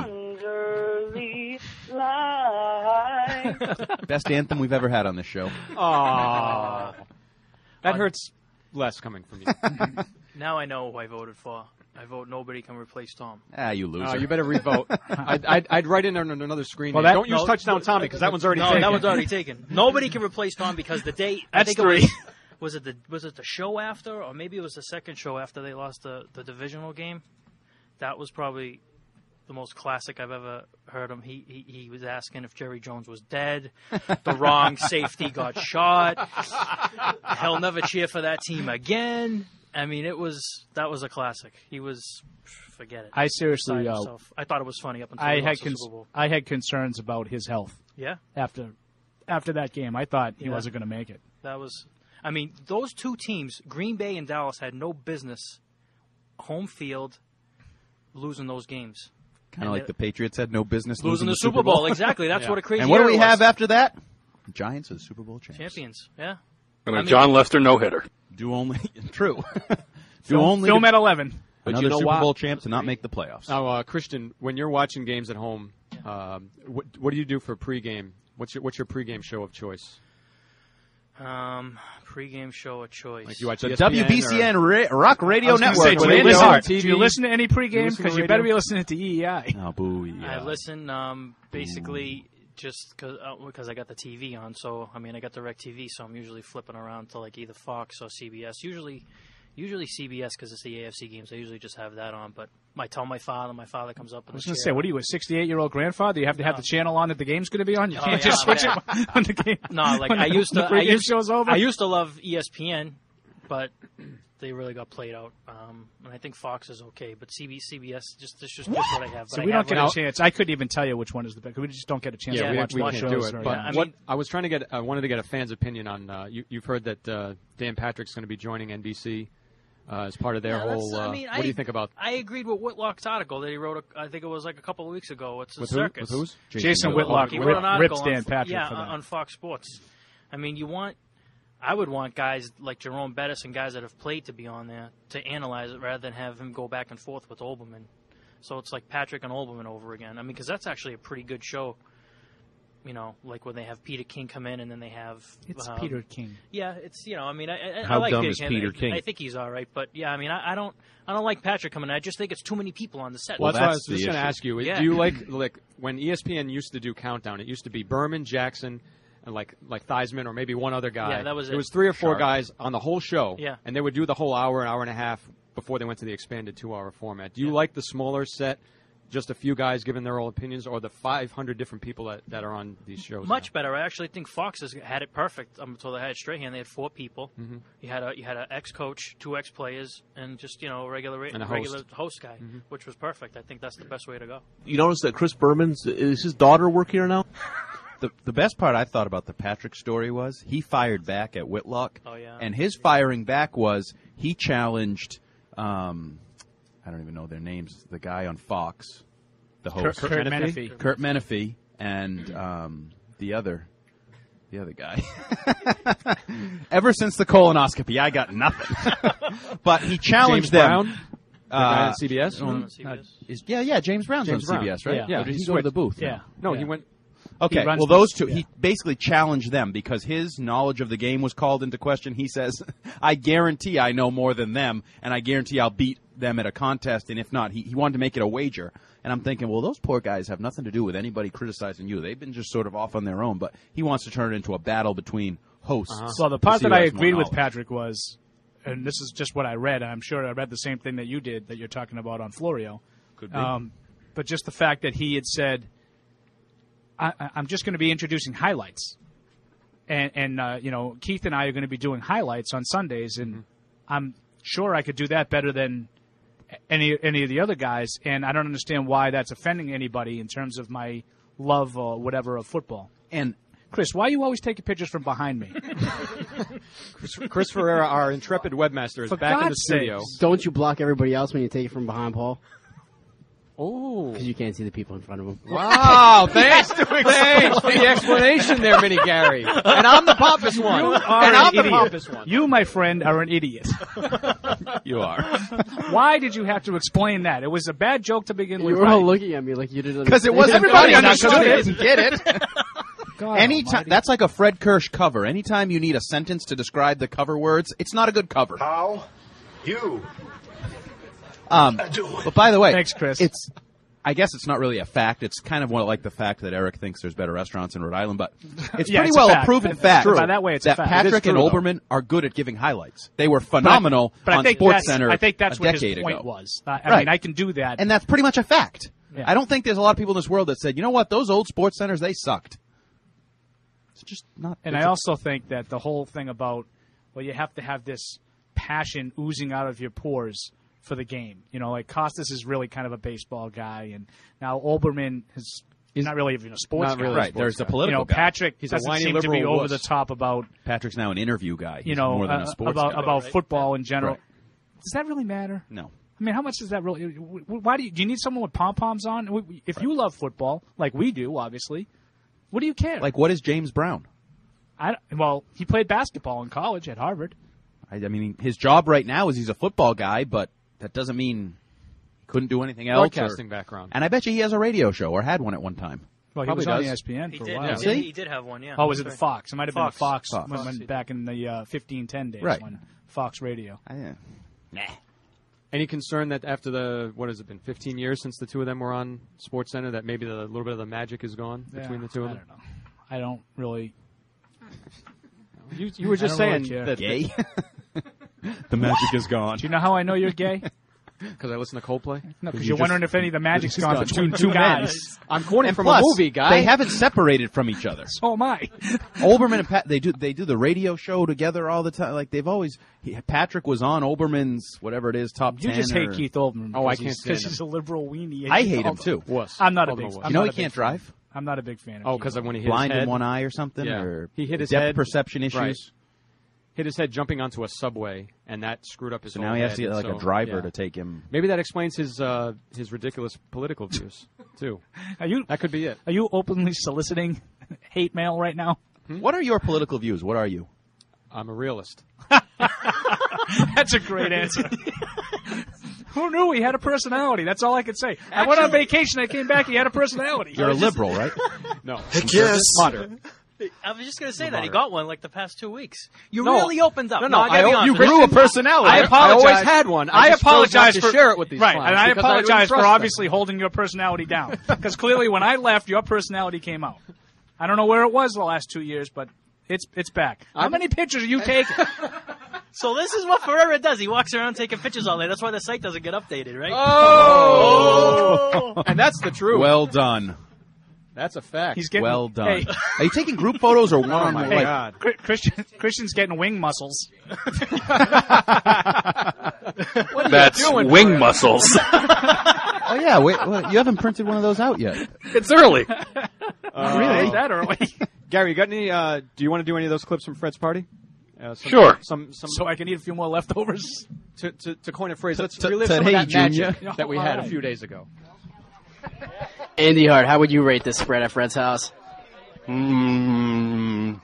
Best anthem we've ever had on this show. Aww. That hurts less coming from you. Now I know who I voted for. I vote nobody can replace Tom. Ah, you loser. You better revote. I'd write in on another screen. Well, Don't use Touchdown Tommy because that one's already taken. No, that one's already taken. Nobody can replace Tom because the day... That's I think three. Was it the show after, or maybe it was the second show after they lost the divisional game? That was probably the most classic I've ever heard him. He was asking if Jerry Jones was dead. The wrong safety got shot. He'll never cheer for that team again. I mean, that was a classic. He was, forget it. I seriously, I thought it was funny up until they lost the Super Bowl. I had concerns about his health. Yeah. After that game, I thought he wasn't going to make it. That was, I mean, those two teams, Green Bay and Dallas, had no business home field losing those games. Kind of like the Patriots had no business losing the Super Bowl. Exactly. That's what a crazy. And what do we era have was. after that? Giants are the Super Bowl champions. Yeah. And John Lester no-hitter. Do only true. Film at 11. Another Super Bowl champ to not make the playoffs. Now, Christian, when you're watching games at home, what do you do for pregame? What's your pregame show of choice? Pregame show of choice. Like you watch the ESPN WBCN Rock Radio Network. Do you listen to any pregames? Because you better be listening to EEI. Oh, boo! I listen basically just because I got the TV on. So I mean, I got DirecTV, so I'm usually flipping around to like either Fox or CBS. Usually CBS because it's the AFC games. I usually just have that on. But I tell my father comes up. I was going to say, what are you, a 68-year-old grandfather? You have to have the channel on that the game's going to be on. You can't just switch it when the game. No, like I used to love ESPN, but they really got played out. And I think Fox is okay, but CBS just what I have. So we don't get a chance. I couldn't even tell you which one is the best. We just don't get a chance to watch we can't do it. But I wanted to get a fan's opinion on. You've heard that Dan Patrick's going to be joining NBC. As part of their whole, what do you think about? I agreed with Whitlock's article that he wrote. I think it was like a couple of weeks ago. It's a circus. With who's? Jason Whitlock He wrote an article rips Dan Patrick for that. on Fox Sports. I mean, I would want guys like Jerome Bettis and guys that have played to be on there to analyze it rather than have him go back and forth with Olbermann. So it's like Patrick and Olbermann over again. I mean, because that's actually a pretty good show. like when they have Peter King come in and then they have it's Peter King. Yeah, it's I mean, I How like dumb Peter is King. Peter King? I think he's all right, but yeah, I mean, I don't like Patrick coming in. I just think it's too many people on the set. Well, that's what I was the just going to issue. ask you. Yeah. Do you like when ESPN used to do Countdown? It used to be Berman, Jackson, and like Theismann or maybe one other guy. Yeah, that was it. It was 3 or 4 Sharp. guys on the whole show. Yeah. And they would do the whole hour and a half before they went to the expanded 2-hour format. Do you like the smaller set, just a few guys giving their own opinions, or the 500 different people that are on these shows? Much better. I actually think Fox has had it perfect. Until they had Strahan, they had 4 people. Mm-hmm. You had an ex-coach, 2 ex-players, and just a regular host guy, which was perfect. I think that's the best way to go. You notice that Chris Berman's is his daughter work here now? The best part I thought about the Patrick story was he fired back at Whitlock. Oh, yeah. And his firing back was he challenged, I don't even know their names, the guy on Fox, the host. Kurt Menefee. Kurt Menefee and the other guy. Ever since the colonoscopy, I got nothing. But he challenged James them. Brown? The guy on CBS? James Brown's James on Brown. CBS, right? Yeah. Or did he go to the booth? Yeah. No, Yeah. he went. Okay, He runs well, those the- two, he basically challenged them because his knowledge of the game was called into question. He says, I guarantee I know more than them, and I guarantee I'll beat them at a contest, and if not, he wanted to make it a wager. And I'm thinking, well, those poor guys have nothing to do with anybody criticizing you. They've been just sort of off on their own, but he wants to turn it into a battle between hosts. So the to part see that who I has more agreed with knowledge. Patrick was, and this is just what I read, and I'm sure I read the same thing that you did that you're talking about on Florio. Could be. But just the fact that he had said, I'm just going to be introducing highlights. And Keith and I are going to be doing highlights on Sundays, and I'm sure I could do that better than any of the other guys, and I don't understand why that's offending anybody in terms of my love or whatever of football. And Chris, why are you always taking pictures from behind me? Chris Ferreira, our intrepid webmaster, is For back in the God's studio. sakes. Don't you block everybody else when you take it from behind Paul? Oh. Because you can't see the people in front of him. Wow, thanks for the explanation there, Mini Gary. And I'm the pompous one. You are And I'm an the idiot. pompous one. You, my friend, are an idiot. You are. Why did you have to explain that? It was a bad joke to begin with. You were all looking at me like you didn't Because it understand. wasn't funny. understood I it. didn't get it. God Anytime almighty. that's like a Fred Kirsch cover. Anytime you need a sentence to describe the cover words, it's not a good cover. How you But by the way, Thanks, Chris. I guess it's not really a fact. It's kind of more like the fact that Eric thinks there's better restaurants in Rhode Island, but it's Yeah, pretty it's a well fact. a proven That's fact true. By that way, it's a that fact. Patrick It is and true, Olbermann are good at giving highlights. They were phenomenal But I on think SportsCenter I think that's a what his decade point ago. was. I Right. mean, I can do that. And that's pretty much a fact. Yeah. I don't think there's a lot of people in this world that said, you know what, those old sports centers, they sucked. It's just not. And I also think that the whole thing about, well, you have to have this passion oozing out of your pores for the game. You know, like Costas is really kind of a baseball guy, and now Olbermann is not really even a sports not guy. really a Right, sports there's the guy. political You know, guy. Patrick He's a doesn't whiny seem to be liberal over the wuss. top about, Patrick's now an interview guy. He's you know, more than a sports guy. about football in general. Right. Does that really matter? No. I mean, how much does that really? Why do you need someone with pom poms on? If you love football, like we do, obviously, what do you care? Like, what is James Brown? Well, he played basketball in college at Harvard. I mean, his job right now is he's a football guy, but that doesn't mean he couldn't do anything else. Broadcasting background. And I bet you he has a radio show or had one at one time. Well, he Probably was on does. ESPN He for did. a while. He did have one. Yeah. Oh, was it the Sorry. Fox? It might have been the Fox. Fox. When back in the 1510 days Right. when Fox Radio. Any concern that after the, what has it been, 15 years since the two of them were on SportsCenter, that maybe a little bit of the magic is gone between the two of them? I don't know. I don't really. You were just I don't saying really care. that Gay? The magic is gone. Do you know how I know you're gay? because I listen to Coldplay. No, because you're wondering if any of the magic's gone gone between between two guys. I'm quoting And from plus, a movie, guy. They haven't separated from each other. So am I. Olbermann and Pat, they do the radio show together all the time. Like they've always. Patrick was on Olbermann's whatever it is top You 10. just hate or- Keith Olbermann. Oh, I because can't he's- stand because him. he's a liberal weenie. I hate him too. Wuss. I'm not a Olbermann big. wuss. I'm You know not he a big can't fan. drive. I'm not a big fan of Oh, Keith because Olbermann. when he hit Blind his head, in one eye or something, Yeah. or He hit his depth head. perception issues. Right. hit his head jumping onto a subway, and that screwed up his So whole now he has to head. get like So, a driver yeah. to take him. Maybe that explains his ridiculous political views too. That could be it. Are you openly soliciting hate mail right now? What are your political views? What are you? I'm a realist. That's a great answer. Who knew he had a personality? That's all I could say. I went on vacation. I came back. He had a personality. You're a liberal, right? No. Heck yes. Moderate. I was just going to say that he got one like the past 2 weeks. You No. really opened up. No, I gotta be honest you with grew a personality. I apologize. I always had one. I just chose not apologize to for share it with these right, clowns and I because didn't apologize for trust obviously holding your personality down. Because clearly, when I left, your personality came out. I don't know where it was the last 2 years, but it's back. How many pictures are you taking? So this is what Ferreira does. He walks around taking pictures all day. That's why the site doesn't get updated, right? Oh! And that's the truth. Well done. That's a fact. He's getting Well done. Hey. Are you taking group photos or one-on-one? my Like, God. Christian's getting wing muscles. That's wing muscles. oh yeah, wait, you haven't printed one of those out yet. It's early. Really? Ain't that early? Gary, you got any? Do you want to do any of those clips from Fred's party? Sure. Some. So I can eat a few more leftovers. To coin a phrase, let's relive to some of hey, that magic Junior. that we had a few days ago. Andy Hart, how would you rate this spread at Fred's house? Mm-hmm.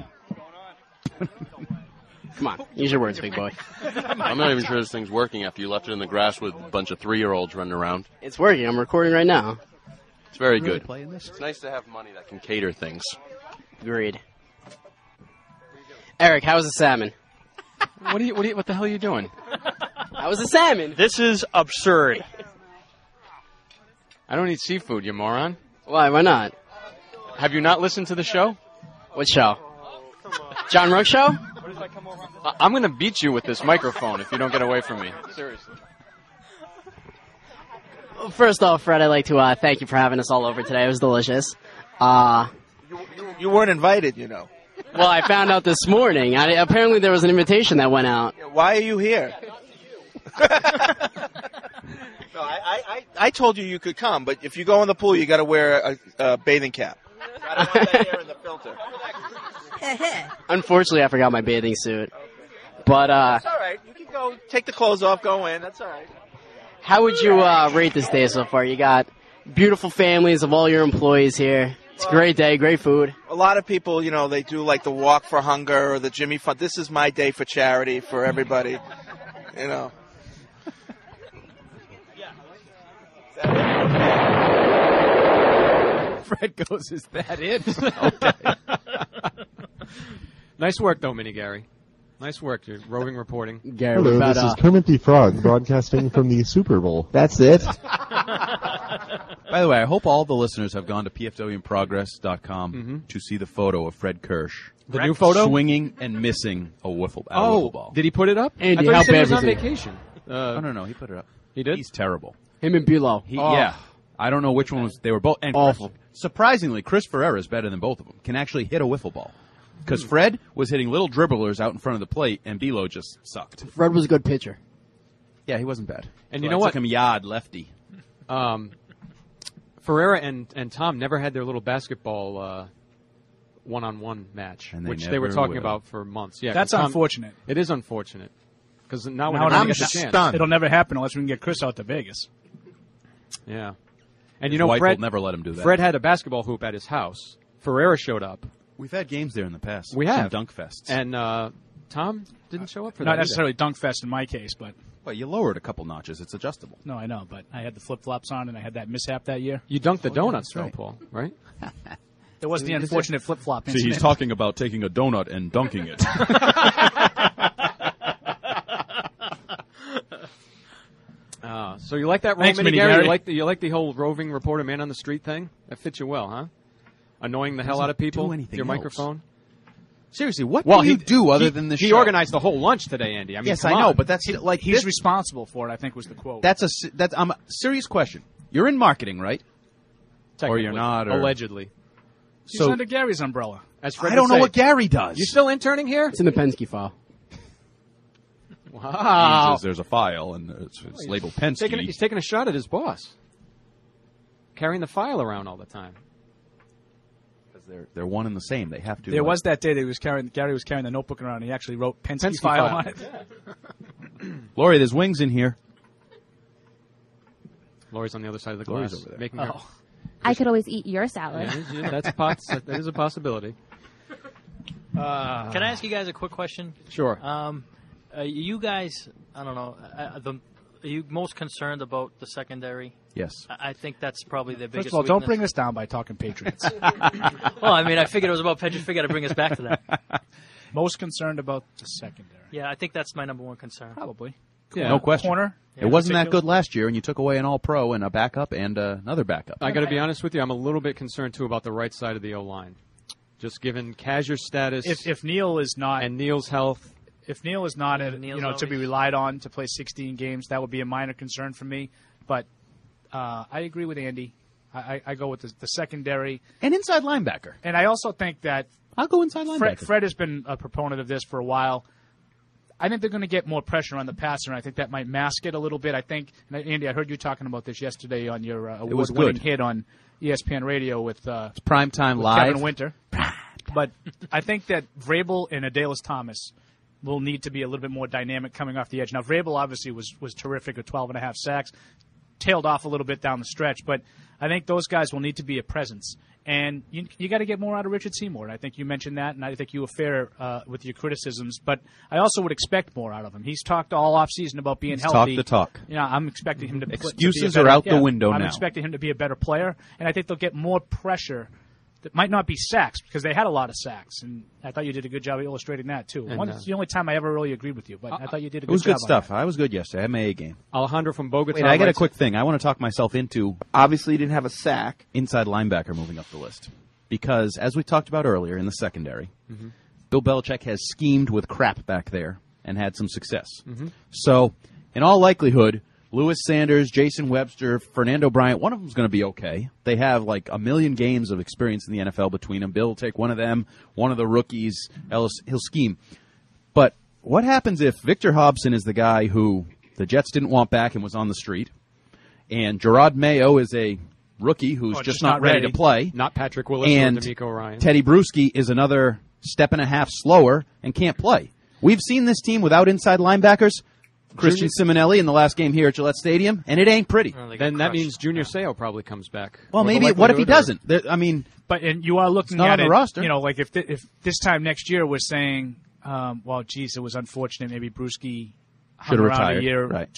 Come on, use your words, big boy. I'm not even sure this thing's working after you left it in the grass with a bunch of 3-year-olds running around. It's working. I'm recording right now. It's very Really good. playing this? It's nice to have money that can cater things. Agreed. Eric, how was the salmon? What the hell are you doing? How was the salmon? This is absurd. I don't eat seafood, you moron. Why? Why not? Have you not listened to the show? What show? John Rook show? I'm going to beat you with this microphone if you don't get away from me. Seriously. First off, Fred, I'd like to thank you for having us all over today. It was delicious. You weren't invited, you know. Well, I found out this morning. Apparently there was an invitation that went out. Why are you here? No, I told you could come, but if you go in the pool, you got to wear a bathing cap. Got to put that hair in the filter. Unfortunately, I forgot my bathing suit. But That's all right. You can go take the clothes off, go in. That's all right. how would you rate this day so far? You got beautiful families of all your employees here. It's a great day, great food. A lot of people, you know, they do like the Walk for Hunger or the Jimmy Fund. This is my day for charity for everybody, you know. Fred goes, is that it? Okay. Nice work, though, Mini Gary. Nice work, dude. Roving reporting. Gary, Hello, what about, this is Kermit the Frog broadcasting from the Super Bowl. That's it. By the way, I hope all the listeners have gone to pfwinprogress.com to see the photo of Fred Kirsch. The new photo? Swinging and missing a wiffle ball. Did he put it up? Andy, I thought how he said he bad was was on he? vacation. No, he put it up. He did? He's terrible. Him and Bulow. Yeah. I don't know which one was. They were both and awful. Surprisingly, Chris Ferreira is better than both of them. Can actually hit a wiffle ball. Because Fred was hitting little dribblers out in front of the plate, and Bilo just sucked. Fred was a good pitcher. Yeah, he wasn't bad. And So you know I what? took him yard lefty. Ferreira and Tom never had their little basketball one-on-one match, And they which they were never talking will. about for months. Yeah, That's 'cause Tom- unfortunate. It is unfortunate. Because now we're Now never I'm going to get the chance. stunned. It'll never happen unless we can get Chris out to Vegas. Yeah. And His you know, wife Fred will never let him do that. Fred had a basketball hoop at his house. Ferreira showed up. We've had games there in the past. We Some have. dunk fests. And Tom didn't show up for Not that either. necessarily dunk fest in my case, but Well, you lower it a couple notches. It's adjustable. no, I know. But I had the flip flops on, and I had that mishap that year. You dunked the donuts, though, right. Paul, right? There was the unfortunate flip flop See, incident. he's talking about taking a donut and dunking it. So you like that role, Thanks, Mini Mini Gary? Gary. You like the whole roving reporter, man on the street thing? That fits you well, huh? Annoying the hell out of people. do anything Your else. microphone. Seriously, what do you do other than the He show? organized the whole lunch today, Andy. I mean, Yes, come I know, on. but that's like He's this- responsible for it, I think was the quote. that's a serious question. You're in marketing, right? Or you're Technically. not, or Allegedly. He's so under Gary's umbrella. As Fred I don't would know say. what Gary does. You still interning here? It's in the Penske file. Wow. Jesus, there's a file and it's labeled Penske. He's taking a shot at his boss. Carrying the file around all the time. They're one and the same. They have to. There was that day that Gary was carrying the notebook around, and he actually wrote Penske Penske file file. on it. Lori, there's wings in here. Lori's on the other side of the Lori's glass. over there. Making her, I could always eat your salad. Yeah, that is a possibility. Can I ask you guys a quick question? Sure. You guys, I don't know, Are you most concerned about the secondary? Yes. I think that's probably their biggest First of all, don't weakness. bring us down by talking Patriots. Well, I mean, I figured it was about Patriots. Figured to bring us back to that. Most concerned about the secondary. Yeah, I think that's my number one concern. Probably. Yeah. No question. Corner. It wasn't that good last year, and you took away an All-Pro and a backup and another backup. I got to be honest with you. I'm a little bit concerned too about the right side of the O-line, just given Kazier's status. If Neal is not and Neal's health. If Neal is not, to be relied on to play 16 games, that would be a minor concern for me. But I agree with Andy. I go with the secondary and inside linebacker. And I also think that I'll go inside linebacker. Fred has been a proponent of this for a while. I think they're going to get more pressure on the passer, and I think that might mask it a little bit. I think, and Andy, I heard you talking about this yesterday on your award-winning hit on ESPN Radio with it's Primetime with Live. Kevin Winter. But I think that Vrabel and Adalys Thomas will need to be a little bit more dynamic coming off the edge. Now, Vrabel obviously was terrific with 12.5 sacks, tailed off a little bit down the stretch, but I think those guys will need to be a presence. And you got to get more out of Richard Seymour. And I think you mentioned that, and I think you were fair with your criticisms. But I also would expect more out of him. He's talked all offseason about being healthy. Talk the talk. Yeah, I'm expecting him to Excuses to be a better, are out the window I'm now. expecting him to be a better player, and I think they'll get more pressure that might not be sacks, because they had a lot of sacks. And I thought you did a good job of illustrating that, too. It's the only time I ever really agreed with you, but I thought you did a good job. It was good on stuff. that. I was good yesterday. I had my A game. Alejandro from Bogota. Wait, I got a quick thing. I want to talk myself into. Obviously, you didn't have a sack. Inside linebacker moving up the list. Because, as we talked about earlier in the secondary, Bill Belichick has schemed with crap back there and had some success. So, in all likelihood, Lewis Sanders, Jason Webster, Fernando Bryant, one of them is going to be okay. They have like a million games of experience in the NFL between them. Bill will take one of them, one of the rookies. He'll scheme. But what happens if Victor Hobson is the guy who the Jets didn't want back and was on the street, and Gerard Mayo is a rookie who's just not ready to play. Not Patrick Willis and or D'Amico Ryan. Teddy Bruschi is another step and a half slower and can't play. We've seen this team without inside linebackers. Christian Simonelli in the last game here at Gillette Stadium, and it ain't pretty. Then that means Junior Seau probably comes back. Well, maybe. What if he doesn't? And you are looking not at on the it, roster. Like if this time next year we're saying, well, geez, it was unfortunate. Maybe Bruschi hung Should've around retired. a year Right.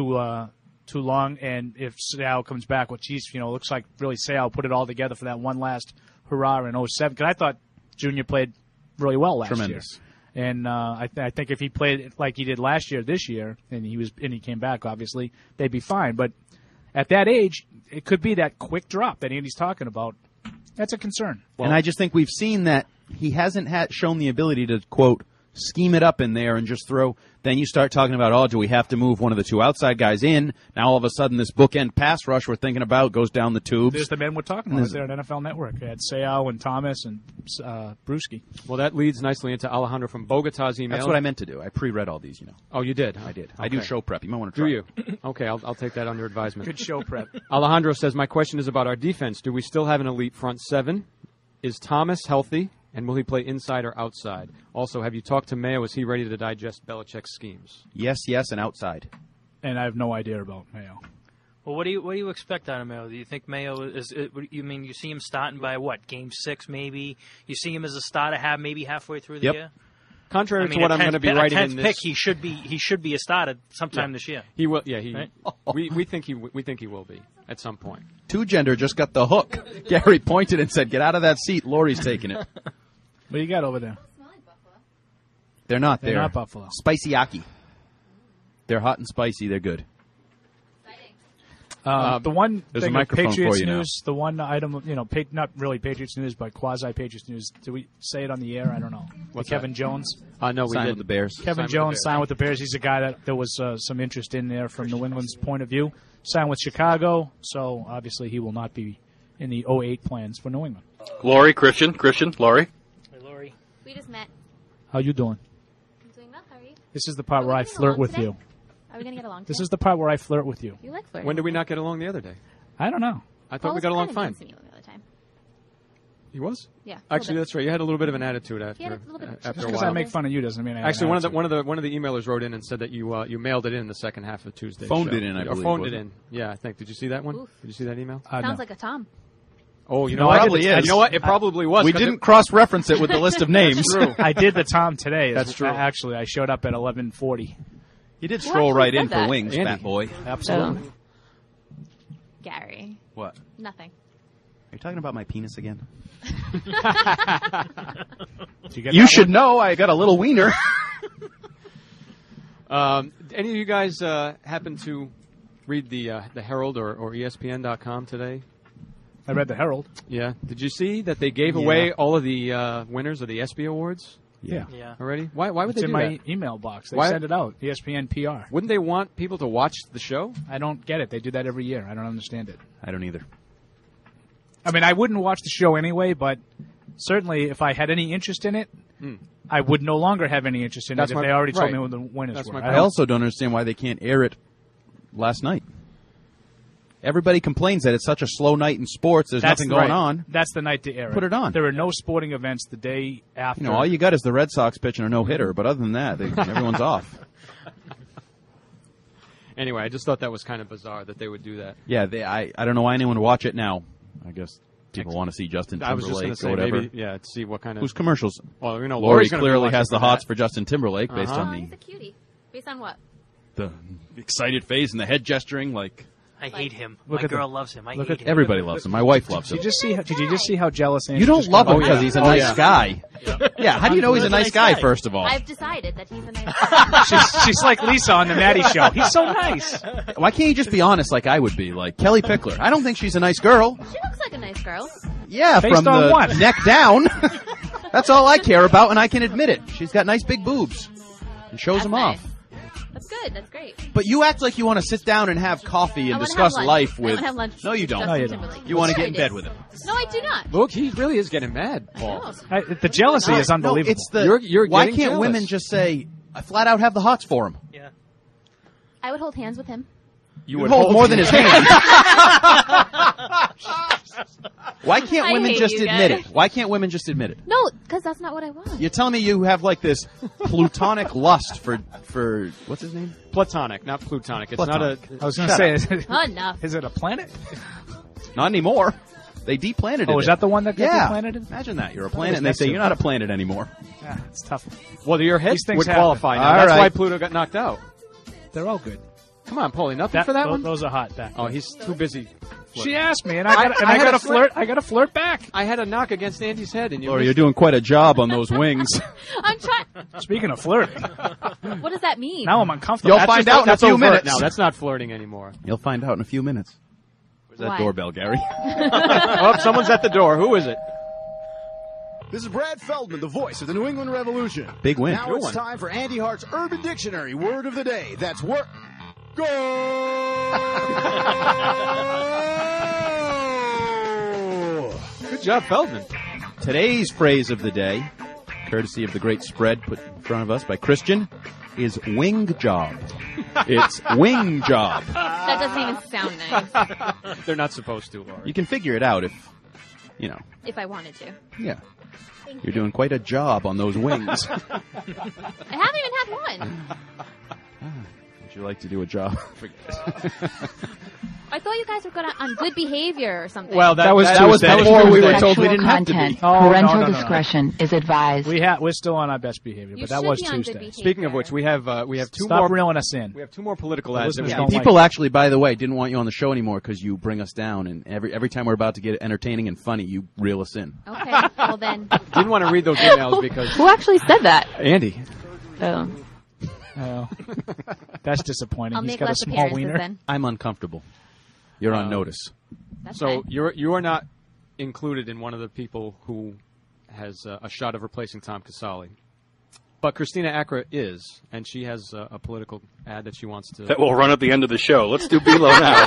too long, and if Seau comes back, well, geez, it looks like really Seau put it all together for that one last hurrah in 07. Because I thought Junior played really well last Tremendous. year. And I think if he played like he did last year, this year, and he came back, obviously, they'd be fine. But at that age, it could be that quick drop that Andy's talking about. That's a concern. And I just think we've seen that he hasn't shown the ability to, quote, scheme it up in there and just throw. Then you start talking about, do we have to move one of the two outside guys in? Now all of a sudden this bookend pass rush we're thinking about goes down the tubes. There's the men we're talking about there on NFL Network. They had Seau and Thomas and Bruschi. Well, that leads nicely into Alejandro from Bogota's email. That's what I meant to do. I pre-read all these, Oh, you did? I did. Okay. I do show prep. You might want to try. Do you? Okay, I'll take that under advisement. Good show prep. Alejandro says, my question is about our defense. Do we still have an elite front seven? Is Thomas healthy? And will he play inside or outside? Also, have you talked to Mayo? Is he ready to digest Belichick's schemes? Yes, and outside. And I have no idea about Mayo. Well, what do you expect out of Mayo? Do you think Mayo is? You see him starting by what? Game 6, maybe. You see him as a starter, maybe halfway through the year. Contrary to what I'm going to be writing in this, pick, he should be a starter sometime this year. He will. Yeah, right? we think he will be at some point. Two Gender just got the hook. Gary pointed and said, "Get out of that seat." Lori's taking it. What do you got over there? They're not. They're not Buffalo. Spicy Yaki. They're hot and spicy. They're good. The one There's a thing of microphone Patriots for you now. news, the one item, not really Patriots news, but quasi-Patriots news. Did we say it on the air? I don't know. What's Kevin that? Jones. No, we Signed didn't. with the Bears. Kevin Jones signed with the Bears. He's a guy that there was some interest in there from New England's point of view. Signed with Chicago, so obviously he will not be in the 08 plans for New England. Laurie, Christian, Laurie. Hey, Laurie. We just met. How you doing? I'm doing well. How are you? This is the part where I flirt with you. Are we going to get along This today? is the part where I flirt with you. You like flirting. When did we not get along the other day? I don't know. I thought Paul we was got along kind of fine. mean to me the other time. He was? Yeah. Actually, that's right. You had a little bit of an attitude He had a after little bit. after a Because while. I make fun of you doesn't mean I have Actually, an one attitude. of the emailers wrote in and said that you mailed it in the second half of Tuesday. Phoned show. it in, I Or believe, phoned it wasn't in. Yeah, I think. Did you see that one? Oof. Did you see that email? Sounds no. like a Tom. Oh, you No, know I what? did- You know what? It probably was. We 'cause didn't cross-reference it with the list of names. True. I did the Tom today. That's true. Actually, I showed up at 11:40. You did Who stroll actually right said in for that? wings, Andy. fat boy. Absolutely. Gary. What? Nothing. Are you talking about my penis again? You You should know I got a little wiener. Any of you guys happen to read the Herald or ESPN.com today? I read the Herald. Yeah. Did you see that they gave away all of the winners of the ESPY Awards? Yeah. Already? Why would It's they in do my that? email box. They Why- send it out. ESPN PR. Wouldn't they want people to watch the show? I don't get it. They do that every year. I don't understand it. I don't either. I mean, I wouldn't watch the show anyway, but certainly if I had any interest in it, I would no longer have any interest in That's it if my- they already told right. me who the winners That's were. I also don't understand why they can't air it last night. Everybody complains that it's such a slow night in sports. There's That's nothing going right. on. That's the night to air it. Put it on. There are no sporting events the day after. You know, all you got is the Red Sox pitching a no-hitter, but other than that, everyone's off. Anyway, I just thought that was kind of bizarre that they would do that. Yeah, I don't know why anyone would watch it now. I guess people want to see Justin I was just Timberlake gonna say, or whatever. maybe, yeah, to see what kind of... Whose commercials? Well, you know, Lori Lori's gonna be clearly watching has the for hots that. for Justin Timberlake based Uh-huh. on Oh, the he's a cutie. Based on what? excited face and the head gesturing. Like I hate him. Look My at girl the- loves him. I look hate at- him. everybody loves him. My wife loves him. Did you just see how jealous Andy You don't just love got? him because he's a nice guy. Yeah, how do you know he's a nice guy? First of all, I've decided that he's a nice guy. she's like Lisa on the Maddie Show. He's so nice. why can't you just be honest like I would be? Like Kelly Pickler. I don't think she's a nice girl. She looks like a nice girl. Yeah, Based from on the what? neck down. That's all I care about, and I can admit it. She's got nice big boobs and shows them off. That's good. That's great. But you act like you want to sit down and have coffee I and wanna discuss have lunch. life I with. wanna have lunch No, you with don't. Justin No, you Timberlake. don't. You want to Sure get in I bed do. with him. No, I do not. Look, he really is getting mad, Paul. The jealousy is unbelievable. No, it's the. You're why getting can't jealous. women just say, "I flat out have the hots for him"? I would hold hands with him. You would hold more than his hand. Why can't I women hate just you admit guys. it? Why can't women just admit it? No, because that's not what I want. You're telling me you have like this plutonic lust for what's his name? Platonic, not plutonic. It's Platonic. not a... I was going Shut to up. say, Enough. is it a planet? Not anymore. They deplanted it. Oh, is that the one that got Yeah. deplanted? Imagine that. You're a That planet, was and they say Neptune. you're not a planet anymore. Yeah, it's tough. Well, your head These things would happen. qualify now. All That's right. why Pluto got knocked out. They're all good. Come on, Paulie, nothing for that one? Those are hot back. Oh, he's too busy. She asked me, and I got to flirt. I got to flirt back. I had a knock against Andy's head, and you Laura, missed you're doing quite a job on those wings. I'm trying. Speaking of flirting, What does that mean? now I'm uncomfortable. You'll find out in a That's few overt minutes. now. That's not flirting anymore. You'll find out in a few minutes. Where's that Why? doorbell, Gary? Oh, someone's at the door. Who is it? This is Brad Feldman, the voice of the New England Revolution. Big win. Now Good it's one. time for Andy Hart's Urban Dictionary word of the day. That's word. Go! Good job, Feldman. Today's phrase of the day, courtesy of the great spread put in front of us by Christian, is wing job. It's wing job. That doesn't even sound nice. They're not supposed to, Laura. You can figure it out if, you know. If I wanted to. Yeah. Thank You're you. doing quite a job on those wings. I haven't even had one. Would you like to do a job? I thought you guys were going on good behavior or something. Well, that was before Tuesday. we were told we didn't have to content. be. Oh, Parental no. discretion is advised. We're still on our best behavior, You but that should was be on good Tuesday. behavior. Speaking of which, we have two Stop more. reeling us in. We have two more political The ads. that we listeners have. don't People actually, by the way, didn't want you on the show anymore because you bring us down, and every time we're about to get entertaining and funny, you reel us in. Okay, well then. Didn't want to read those emails because Who actually said that? Andy. Oh. Oh. That's disappointing. I'll He's make got a less small appearances wiener. then. I'm uncomfortable. You're on notice. That's So fine. you are not included in one of the people who has a shot of replacing Tom Casale. But Christina Acra is, and she has a political ad that she wants to. That will run at the end of the show. Let's do Bilo now.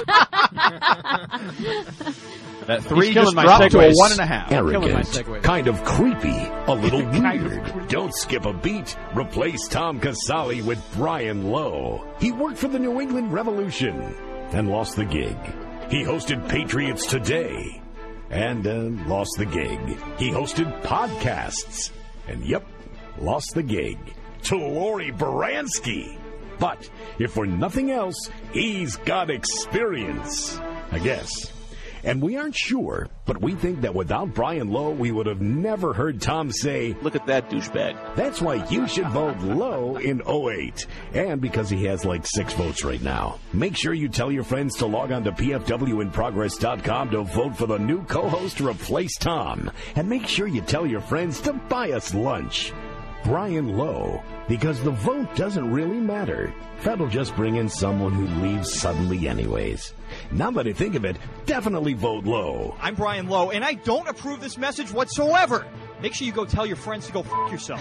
That 3 He's just killing my dropped to a segues. 1.5. Killing my Arrogant, segues. kind of creepy, a little weird. Don't skip a beat. Replace Tom Casale with Brian Lowe. He worked for the New England Revolution and lost the gig. He hosted Patriots Today and lost the gig. He hosted podcasts and, yep, lost the gig to Lori Baranski. But if for nothing else, he's got experience, I guess. And we aren't sure, but we think that without Brian Lowe, we would have never heard Tom say, "Look at that douchebag." That's why you should vote Lowe in 08. And because he has like 6 votes right now. Make sure you tell your friends to log on to pfwinprogress.com to vote for the new co-host to replace Tom. And make sure you tell your friends to buy us lunch. Brian Lowe, because the vote doesn't really matter. Fed will just bring in someone who leaves suddenly anyways. Now that I think of it, definitely vote Lowe. I'm Brian Lowe, and I don't approve this message whatsoever. Make sure you go tell your friends to go f*** yourself.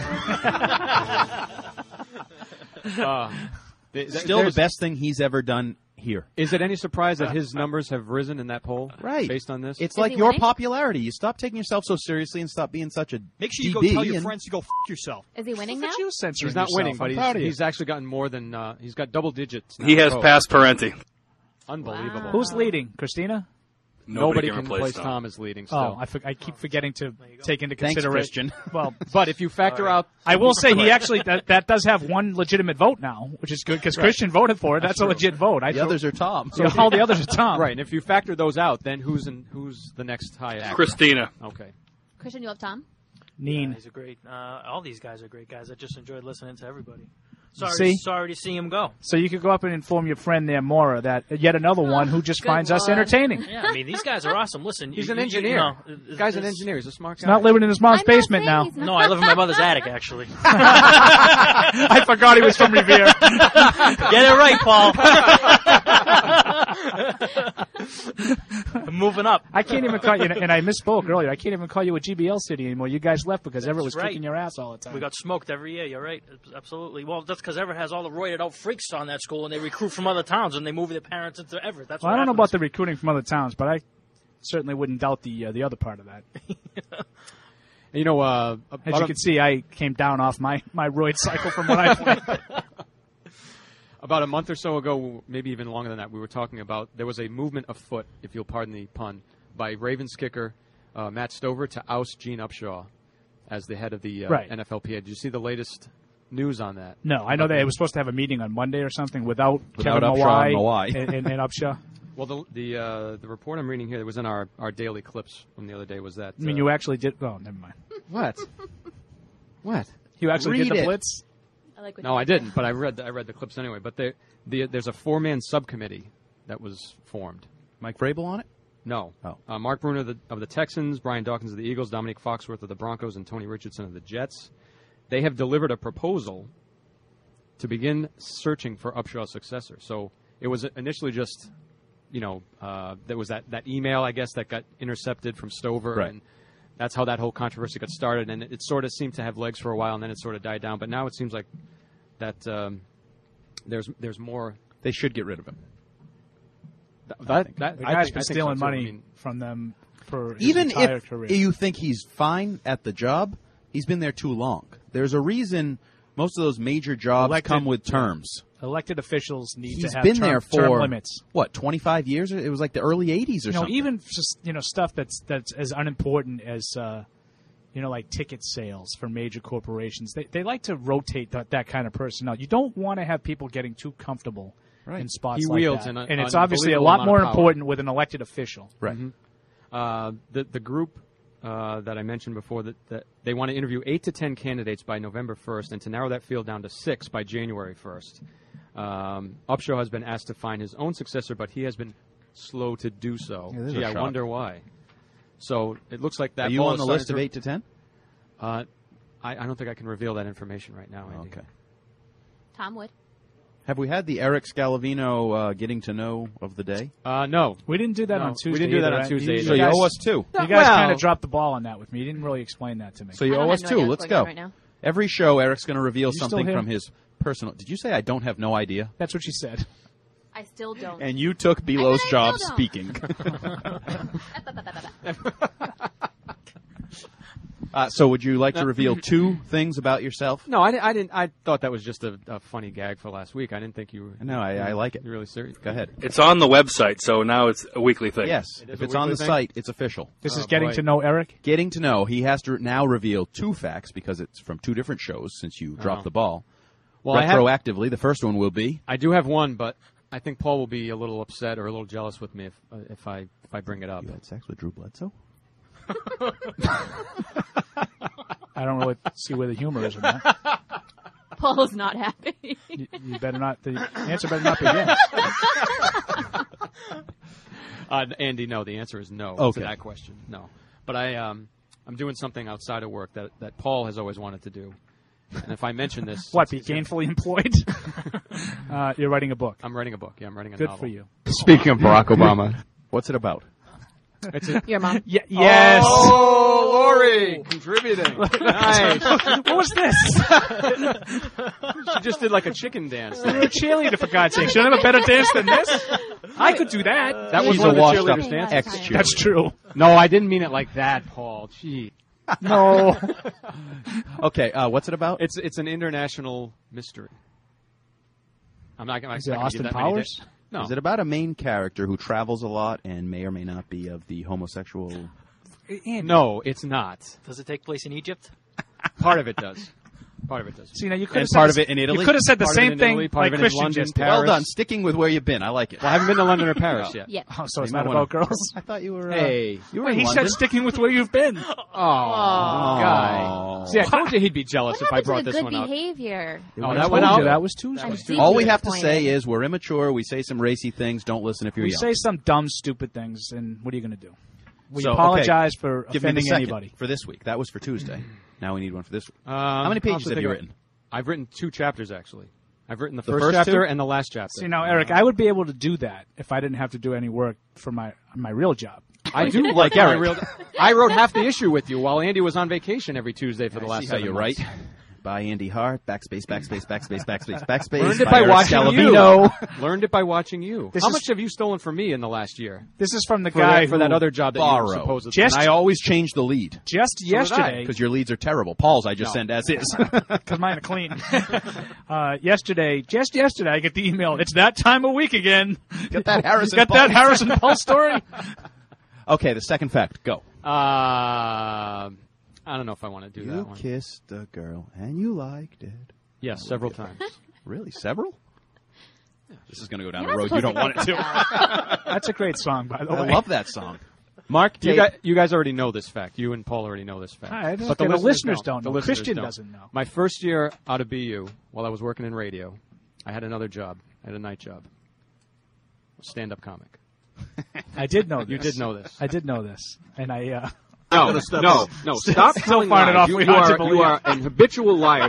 Still the best thing he's ever done here. Is it any surprise that his numbers have risen in that poll? Right. Based on this? It's like your popularity. You stop taking yourself so seriously and stop being such a Make sure you go DB tell your friends to go f*** yourself. Is he winning now? He's not winning, but he's actually gotten more than he's got double digits. Now. He has passed Parenti. Unbelievable. Wow. Who's leading? Christina? Nobody can replace Tom as leading still. Oh, I keep forgetting to take into Thanks, consideration. Christian. Well, but if you factor out, I will say he actually that does have one legitimate vote now, which is good because Christian voted for it. That's a legit vote. The others are Tom. So all the others are Tom. Right, and if you factor those out, then who's the next highest? Christina. Okay. Christian, you love Tom? Neen. Yeah, he's a great. All these guys are great guys. I just enjoyed listening to everybody. See? Sorry to see him go. So you could go up and inform your friend there, Maura, that yet another one who just Good finds us Lord. entertaining. Yeah, I mean, these guys are awesome. Listen, He's an engineer. Guy's an engineer. He's a smart guy. He's not living in his mom's basement now. No, I live in my mother's attic, actually. I forgot he was from Revere. Get it right, Paul. I'm moving up. I can't even call you, and I misspoke earlier. I can't even call you a GBL city anymore. You guys left because Everett was That's right. kicking your ass all the time. We got smoked every year. You're right. Absolutely. Well, that's because Everett has all the roided out freaks on that school, and they recruit from other towns, and they move their parents into Everett. That's Well, what I don't know happens. about the recruiting from other towns, but I certainly wouldn't doubt the other part of that. You know, as you can see, I came down off my roid cycle from what I played. About a month or so ago, maybe even longer than that, we were talking about there was a movement afoot, if you'll pardon the pun, by Ravens kicker Matt Stover to oust Gene Upshaw as the head of the Right. NFLPA. Did you see the latest news on that? No, I know they were supposed to have a meeting on Monday or something without Kevin Upshaw Mawai and and Upshaw. Well, the report I'm reading here that was in our daily clips from the other day was that. I mean, you actually did. Oh, never mind. What? What? You actually Read did the it. blitz? I like what No, I didn't, but I read the clips anyway. But there's a 4-man subcommittee that was formed. Mike Vrabel on it? No. Oh. Mark Bruner of the Texans, Brian Dawkins of the Eagles, Dominique Foxworth of the Broncos, and Tony Richardson of the Jets. They have delivered a proposal to begin searching for Upshaw's successor. So it was initially just, there was that email, I guess, that got intercepted from Stover. Right. And that's how that whole controversy got started. And it sort of seemed to have legs for a while, and then it sort of died down. But now it seems like that there's more. They should get rid of him. The guy's been stealing money from them for his Even entire if career. you think he's fine at the job, he's been there too long. There's a reason most of those major jobs come with terms. Elected officials need He's to have been there term for limits. What, 25 years? It was like the early 80s or something. Even just stuff that's as unimportant as like ticket sales for major corporations. They like to rotate that kind of personnel. You don't want to have people getting too comfortable in spots He like wields that. an And it's obviously a unbelievable lot amount more of power. important with an elected official. Right. The group that I mentioned before, that they want to interview 8 to 10 candidates by November 1st, and to narrow that field down to 6 by January 1st. Upshaw has been asked to find his own successor, but he has been slow to do so. Yeah, there's Gee, a I shock. wonder why. So it looks like that. Are you ball on is the starting list of 8 to 10? I don't think I can reveal that information right now, Andy. Okay. Tom would. Have we had the Eric Scalavino getting to know of the day? No. We didn't do that No, on Tuesday. we didn't do that either. on Tuesday. So you owe us 2. You guys Well- kind of dropped the ball on that with me. You didn't really explain that to me. So you owe us 2. Let's go. Right now. Every show, Eric's going to reveal You still something here? from his personal. Did you say I don't have no idea? That's what she said. I still don't. And you took Belo's I job still don't. speaking. So would you like to reveal 2 things about yourself? No, I didn't. I thought that was just a funny gag for last week. I didn't think you were. No, I like it. You're really serious. Go ahead. It's on the website, so now it's a weekly thing. Yes, It is if a it's on the weekly thing? site, it's official. This is getting to know Eric. Getting to know. He has to now reveal 2 facts because it's from 2 different shows since you dropped the ball. Well, I have- retroactively, the first one will be. I do have one, but I think Paul will be a little upset or a little jealous with me if I bring it up. You had sex with Drew Bledsoe? I don't really see where the humor is in that. Paul's not happy. You better not. The answer better not be yes. Andy, no. The answer is no to that question. No, but I'm doing something outside of work that Paul has always wanted to do. And if I mention this, what, be gainfully employed? You're writing a book. I'm writing a book. Yeah, I'm writing a Good novel. for you. Speaking of Barack Obama, what's it about? Your mom. Yes. Oh, Lori, contributing. Nice. What was this? She just did like a chicken dance. You're a cheerleader, for God's sake. You don't have a better dance than this? I could do that. That was She's one a of the washed-up cheerleaders' dances. ex-cheerleader. That's true. No, I didn't mean it like that, Paul. Gee. No. Okay, what's it about? It's an international mystery. I'm not going to Is it give Austin that many Powers? days. No. Is it about a main character who travels a lot and may or may not be of the homosexual? No, it's not. Does it take place in Egypt? Part of it does. Part of it does. See, now you could And have said part this- of it in Italy? You could have said the Part of it same in thing Italy, part like of it in Christian London, just did. Paris. Well done. Sticking with where you've been. I like it. Well, I haven't been to London or Paris yet. Yeah. Oh, so it's You not might about wanna- girls? I thought you were. Hey. You were Wait, in he London. said sticking with where you've been. Oh, guy. See, I told you he'd be jealous if I What brought happened to this the one good up. behavior? Oh, I that told went you out. that was Tuesday. I'm deeply All we have to disappointed. say is we're immature. We say some racy things. Don't listen if you're We young. say some dumb, stupid things, and what are you going to do? We So, apologize for Give me the offending second anybody. for this week. That was for Tuesday. Now we need one for this week. How many pages have you written? I've written 2 chapters, actually. I've written the The first first chapter 2? and the last chapter. See, now, Eric, I would be able to do that if I didn't have to do any work for my real job. I do like Eric. I wrote half the issue with you while Andy was on vacation every Tuesday for the last See how 7 you months. write. By Andy Hart. Backspace. Backspace. Backspace. Backspace. Backspace. Learned it by by Eric watching Scalavino. you. Learned it by watching you. This How is- much have you stolen from me in the last year? This is from the For guy that, for that who other job that you Borrow. supposedly... Just- And I always change the lead just did I. yesterday, because your leads are terrible. Paul's I just No. send as is. because mine are clean. Yesterday, I get the email. It's that time of week again. Get that Harrison. Got that Harrison Pulse story? Okay, the second fact. Go. I don't know if I want to do You that one. kissed a girl and you liked it. Yes, several times. Really? Several? This is going to go down You're a not road you don't supposed want to it get to. That's a great song, by the way. I love that song. Mark, You guys already know this fact. You and Paul already know this fact. I don't but think the listeners don't The know. listeners Christian don't. doesn't know. My first year out of BU, while I was working in radio, I had another job. I had a night job. Stand-up comic. I did know this. You did know this. I did know this. And I, No, Stop Still telling find it lies. awfully hard to believe. You are an habitual liar.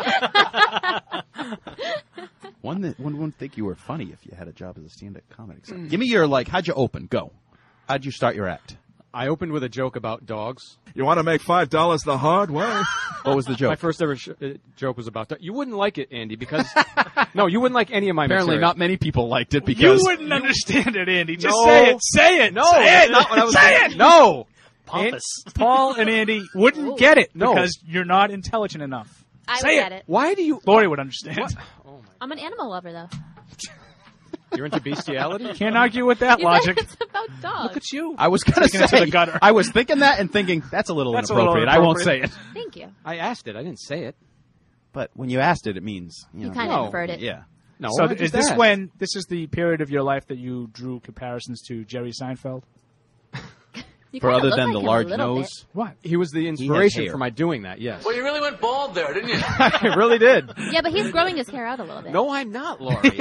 one wouldn't think you were funny if you had a job as a stand-up comic. So, give me your, how'd you open? Go. How'd you start your act? I opened with a joke about dogs. You want to make $5 the hard way? What was the joke? My first ever joke was about dogs. You wouldn't like it, Andy, because... No, you wouldn't like any of my Apparently material. not many people liked it you because... wouldn't understand it, Andy. Just No. say it. Say it. No, say that's it. not what I was say saying. it. No. Pompous. Paul and Andy wouldn't get it No. because you're not intelligent enough. I Say would get it. Why do you... Lori would understand. What? I'm an animal lover, though. You're into bestiality? Can't argue with that You logic. said it's about dogs. Look at you. I was going to Taking it to say, the gutter. I was thinking that and thinking, that's a little That's a little inappropriate. I won't say it. Thank you. I asked it. I didn't say it. But when you asked it, it means... You know, kind no. of inferred it. Yeah. No, So I is just this asked. when this is the period of your life that you drew comparisons to Jerry Seinfeld? You For kinda other look than like the him a large little nose. bit. What? He was the inspiration hair. for my doing that, yes. Well, you really went bald there, didn't you? I really did. Yeah, but he's growing his hair out a little bit. No, I'm not, Laurie.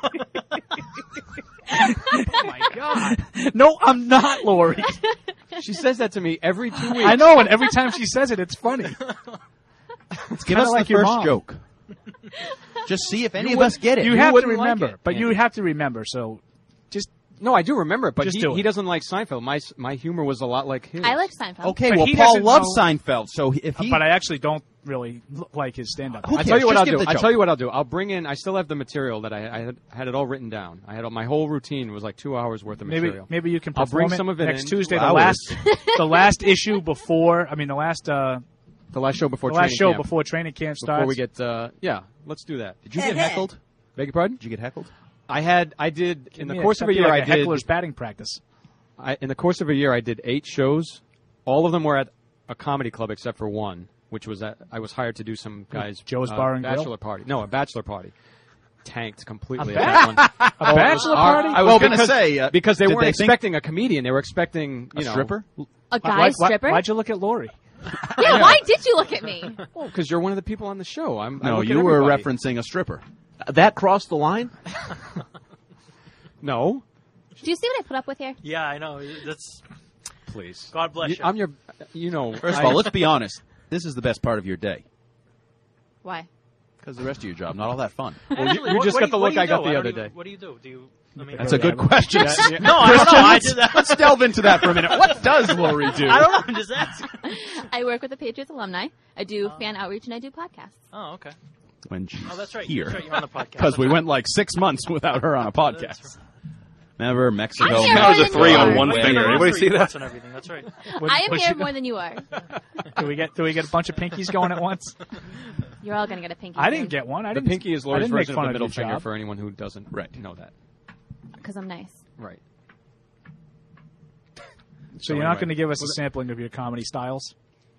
Oh, my God. No, I'm not, Lori. She says that to me every 2 weeks. I know, and every time she says it, it's funny. Give us like the your first mom. joke. Just see if any of us get it. You have to wouldn't like remember, it, but you Andy. have to remember. So, just No, I do remember it, but Just do it. he doesn't like Seinfeld. My humor was a lot like his. I like Seinfeld. Okay, But well, he Paul doesn't loves know- Seinfeld, so if he... but I actually don't really like his stand-up. Who I tell you what Just I'll give do. the I joke. tell you what I'll do. I'll bring in. I still have the material that I had it all written down. I had my whole routine was like 2 hours worth of material. Maybe you can I'll perform bring it some of it next in. Tuesday. 2 The hours. last issue before. I mean, the last show before the last training show camp. before training camp starts. Before we get yeah, let's do that. Did you get heckled? Beg your pardon? Did you get heckled? I did in the Yeah, course of a that'd be year. like I a did heckler's batting practice. in the course of a year. I did 8 shows. All of them were at a comedy club except for one, which was I was hired to do some guys Joe's Bar and Grill? bachelor party. No, a bachelor party. tanked completely. A at that one. A bachelor party? I was going to say because they did weren't they think- expecting a comedian. They were expecting a stripper. A guy stripper? Why'd you look at Lori? Yeah, why did you look at me? Well, because you're one of the people on the show. I No, look at you were everybody. referencing a stripper. That crossed the line? No. Do you see what I put up with here? Yeah, I know. That's Please. God bless you. I'm your. You know. First of all, let's be honest. This is the best part of your day. Why? Because the rest of your job, not all that fun. Well, Actually, you what- just what got do the you- what look do you I got do? the don't other even- day. What do you do? Do you? I mean, That's a good question. No, I don't know. I did that. Let's delve into that for a minute. What does Lori do? I don't know. I'm just asking. I work with the Patriots alumni. I do fan outreach and I do podcasts. Oh, okay. When she's Oh, that's right. here. That's right. You're on the podcast. Because we went like 6 months without her on a podcast. Remember Mexico? I'm here That was more a than 3 you on are. one finger. Anybody see that? And everything. That's right. I am here more than you are. Do we get a bunch of pinkies going at once? You're all going to get a pinky. I didn't get one. The pinky is Lori's version of the middle finger job. for anyone who doesn't know that. Because I'm nice. Right. So you're not going to give us a sampling of your comedy styles?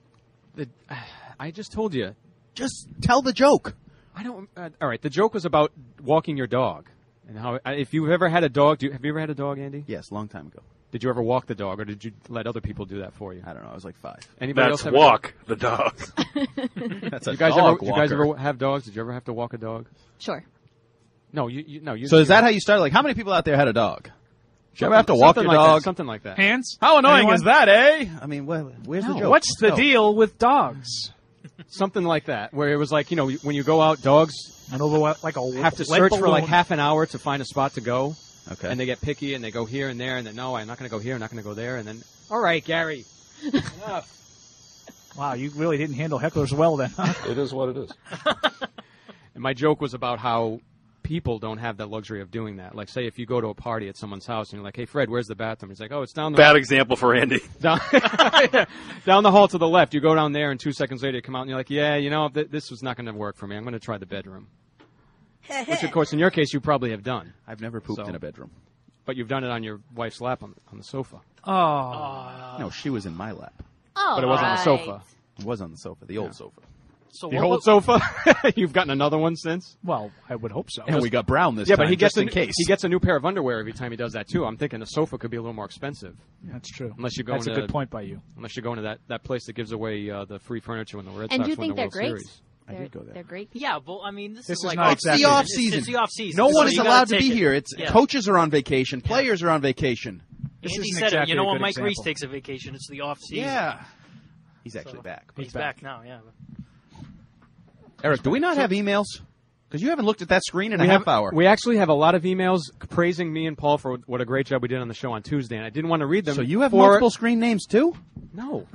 I just told you. Just tell the joke. I don't. All right. The joke was about walking your dog, and how if you've ever had a dog. Have you ever had a dog, Andy? Yes, long time ago. Did you ever walk the dog, or did you let other people do that for you? I don't know. I was like 5. Anybody That's else have walk the dog. That's a you guys dog ever? You guys walker. ever have dogs? Did you ever have to walk a dog? Sure. No, you. So is that how you started? Like, how many people out there had a dog? Did you ever have to walk your like dog? That, something like that. Hands? How annoying Anyone? is that, eh? I mean, where's the joke? What's the No. deal with dogs? Something like that, where it was like, you know, when you go out, dogs like a have to lead search for like balloon. half an hour to find a spot to go. Okay. And they get picky and they go here and there and then, no, I'm not going to go here, I'm not going to go there. And then, all right, Gary. Enough. Wow, you really didn't handle hecklers well then. It is what it is. And my joke was about how people don't have that luxury of doing that. Like, say, if you go to a party at someone's house and you're like, hey, Fred, where's the bathroom? He's like, oh, it's down the Bad example for Andy. down, down the hall to the left. You go down there, and 2 seconds later you come out, and you're like, yeah, you know, this was not going to work for me. I'm going to try the bedroom. Which, of course, in your case, you probably have done. I've never pooped in a bedroom. But you've done it on your wife's lap on the sofa. Oh. No, she was in my lap. Oh, But it was on the sofa. It was on the sofa, the old sofa. So The what old was- sofa? You've gotten another one since? Well, I would hope so. And we got brown this Yeah, time, but he gets just in case. He gets a new pair of underwear every time he does that, too. I'm thinking the sofa could be a little more expensive. That's true. Unless you go That's a into good point by you. Unless you go into that place that gives away the free furniture when the Red And Sox do you win think the they're World great? Series. I did go there. They're great. Yeah, well, I mean, this This is is like not It's the off season. It's the off season. No one So is you gotta allowed to take be it. here. It's Yeah. coaches are on vacation, players are on vacation. This Andy isn't said exactly it. You know a when good Mike example. Reese takes a vacation, it's the off season. Yeah. He's actually back. He's back now. Yeah. Eric, do we not have emails? Because you haven't looked at that screen in We a have- half hour. We actually have a lot of emails praising me and Paul for what a great job we did on the show on Tuesday, and I didn't want to read them. So you have for- multiple screen names too? No.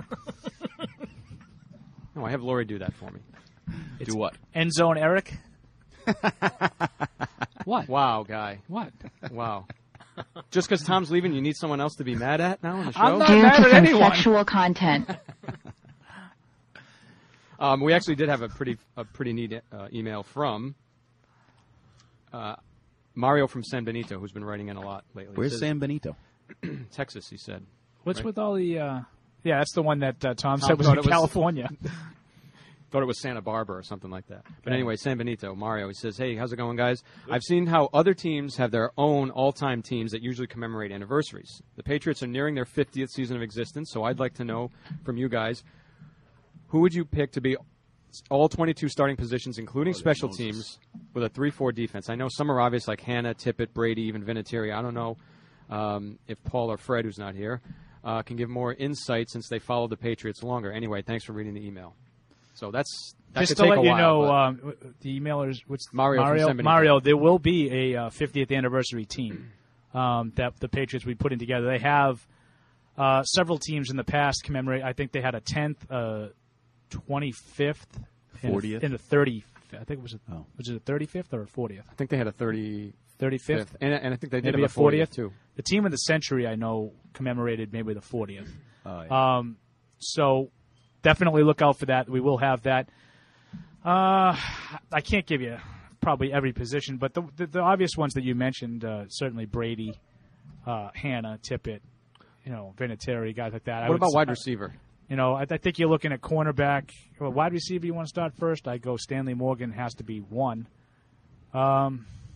No, I have Lori do that for me. Do what? End zone, Eric. What? Wow, guy. What? Wow. Just because Tom's leaving, you need someone else to be mad at now on the show? I'm not Due mad to at some anyone. sexual content. We actually did have a pretty neat email from Mario from San Benito, who's been writing in a lot lately. Where's He says- San Benito? Texas, he said. What's Right? with all the... yeah, that's the one that Tom said was thought in it was- California. Thought it was Santa Barbara or something like that. But anyway, San Benito, Mario, he says, hey, how's it going, guys? I've seen how other teams have their own all-time teams that usually commemorate anniversaries. The Patriots are nearing their 50th season of existence, so I'd like to know from you guys, who would you pick to be all 22 starting positions, including special teams, with a 3-4 defense? I know some are obvious, like Hannah, Tippett, Brady, even Vinatieri. I don't know if Paul or Fred, who's not here, can give more insight since they followed the Patriots longer. Anyway, thanks for reading the email. So that Just could to take let a you while, know, the emailer's what's Mario from San Benito. Mario, there will be a 50th anniversary team that the Patriots will be putting together. They have several teams in the past commemorate. I think they had a 10th, 25th, 40th, and a 30th. I think it was was it a 35th or a 40th? I think they had a 35th, and I think they did maybe have a 40th too. The team of the century, I know, commemorated maybe the 40th. Oh, yeah. So definitely look out for that. We will have that. I can't give you probably every position, but the obvious ones that you mentioned, certainly Brady, Hannah, Tippett, Vinatieri, guys like that. What about wide receiver? I think you're looking at cornerback. Well, wide receiver, you want to start first? I go Stanley Morgan has to be one.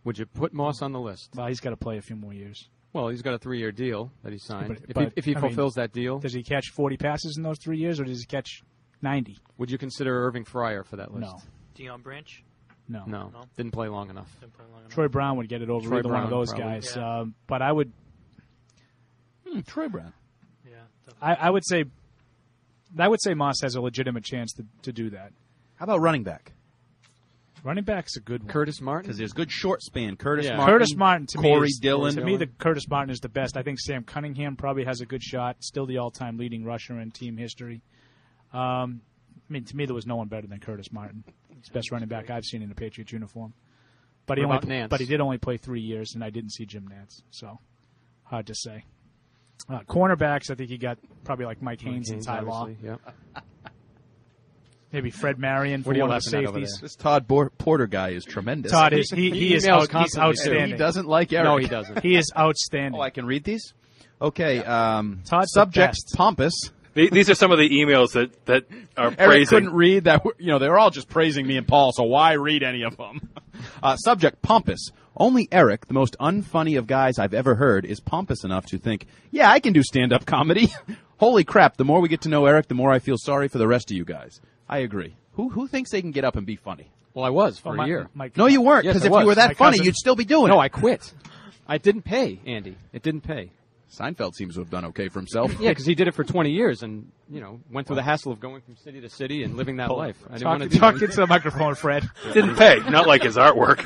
Would you put Moss on the list? Well, he's got to play a few more years. Well, he's got a 3-year deal that he signed. But if he fulfills that deal, does he catch 40 passes in those 3 years, or does he catch 90? Would you consider Irving Fryer for that list? No. Deion Branch? No. Didn't play long enough. Troy Brown would get it over either one of those guys. Yeah. But I would. Troy Brown. Yeah. I would say Moss has a legitimate chance to do that. How about running back? Running back's a good one. Curtis Martin? Because there's good short span. Curtis Martin to Corey me is, Dillon. To me, the Curtis Martin is the best. I think Sam Cunningham probably has a good shot. Still the all-time leading rusher in team history. To me, there was no one better than Curtis Martin. He's the best running back I've seen in a Patriots uniform. But he did only play 3 years, and I didn't see Jim Nantz. So, hard to say. Cornerbacks, I think you got probably like Mike Haynes and Ty Law. Yep. Maybe Fred Marion for one of the safeties. This Todd Porter guy is tremendous. Todd is he's outstanding. He doesn't like Eric. No, he doesn't. He is outstanding. Oh, I can read these? Okay. Todd's subject pompous. These are some of the emails that are Eric praising. couldn't read that. They were all just praising me and Paul, so why read any of them? Subject pompous. Only Eric, the most unfunny of guys I've ever heard, is pompous enough to think, yeah, I can do stand-up comedy. Holy crap, the more we get to know Eric, the more I feel sorry for the rest of you guys. I agree. Who thinks they can get up and be funny? Well, I was for a year. No, you weren't, because if you were that funny, you'd still be doing it. No, I quit. I didn't pay, Andy. It didn't pay. Seinfeld seems to have done okay for himself. Yeah, because he did it for 20 years and, went through the hassle of going from city to city and living that life. I didn't want to talk into the microphone, Fred. Didn't pay. Not like his artwork.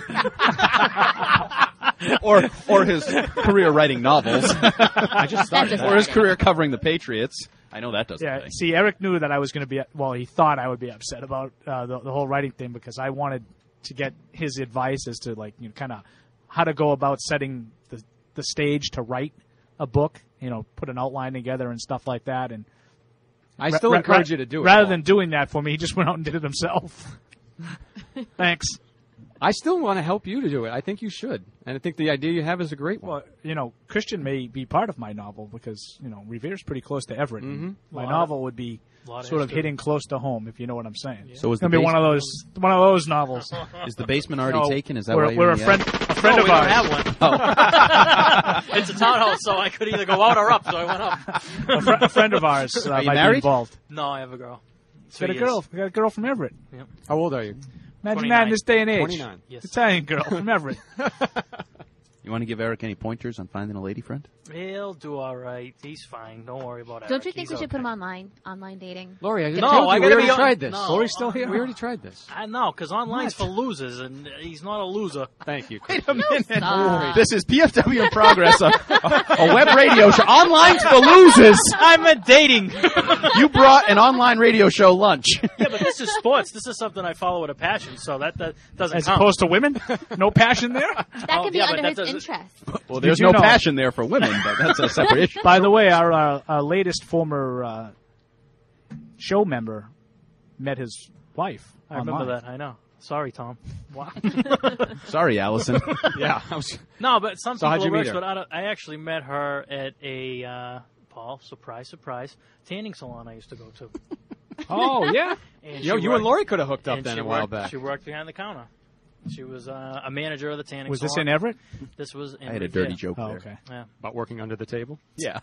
or his career writing novels. I just thought or his career covering the Patriots. I know that doesn't pay. See, Eric knew that I was going to be, he thought I would be upset about the whole writing thing because I wanted to get his advice as to, kind of how to go about setting the stage to write a book, put an outline together and stuff like that. And I still encourage you to do it. Rather than doing that for me, he just went out and did it himself. Thanks. I still want to help you to do it. I think you should. And I think the idea you have is a great one. Well, Christian may be part of my novel because, Revere's pretty close to Everett. Mm-hmm. My novel would be sort of hitting close to home, if you know what I'm saying. Yeah. So it's going to be one of those novels. Is the basement already taken? Is that why we're a friend of we ours. don't have one. It's a townhouse, so I could either go out or up, so I went up. A friend of ours Are you might married? be involved. No, I have a girl. Got a girl from Everett. Yep. How old are you? Imagine 29. that in this day and age. 29. Yes. Italian girl from Everett. You want to give Eric any pointers on finding a lady friend? He'll do all right. He's fine. Don't worry about it. Don't you think we should put him online dating? Lori, I No, told you I we gotta already be on- tried this. No. Lori's still here? We already tried this. I know, because online's for losers, and he's not a loser. Thank you. Wait a minute. Stop. This is PFW in Progress, a web radio show. Online's for losers. I'm a dating. You brought an online radio show lunch. Yeah, but this is sports. This is something I follow with a passion, so that doesn't As count. opposed to women? No passion there? That could be yeah, but under that his doesn't- interest. Well, there's Did you no know- passion there for women, but that's a separate issue. By the way, our latest former show member met his wife. I remember online. that. I know. Sorry, Tom. Wow. Sorry, Allison. Yeah. No, but some So how'd people you it works, meet her? but I actually met her at a, Paul, surprise, tanning salon I used to go to. Oh, yeah. And You she and worked- Lori could have hooked up and then she a while worked- back. She worked behind the counter. She was a manager of the tanning Was salon. this in Everett? This was in I had a dirty Revere. joke Oh, there. okay. Yeah. About working under the table? Yeah.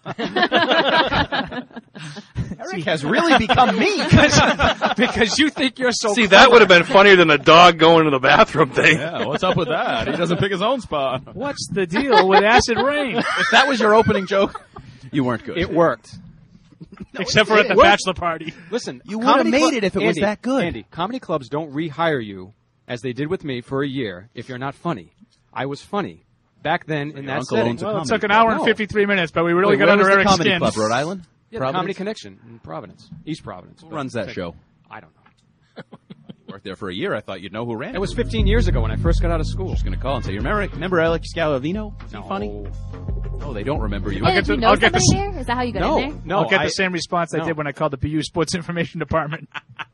Eric has really become me. Because you think you're so See, that would have been funnier than the dog going to the bathroom thing. Yeah, what's up with that? He doesn't pick his own spot. What's the deal with acid rain? If that was your opening joke, you weren't good. It worked. Except for at the bachelor party. Listen, You would have comedy made it if it was Andy, that good. Andy, comedy clubs don't rehire you, as they did with me, for a year if you're not funny. I was funny back then in Your that uncle setting. owns a Well, it comedy took an club. hour and No. 53 minutes, but we really Wait, got where under was the Eric's comedy skin. club, Rhode Island? Yeah, the Providence? Comedy Connection in Providence, East Providence. Who runs that show? I don't know. Worked there for a year. I thought you'd know who ran it. It was 15 years ago when I first got out of school. Just going to call and say, remember Alex Scalavino? Is he funny? No, they don't remember you. Yeah, did you know I'll get somebody the- there? Is that how you got No, in there? no. I'll get I- the same response I no. did when I called the BU Sports Information Department.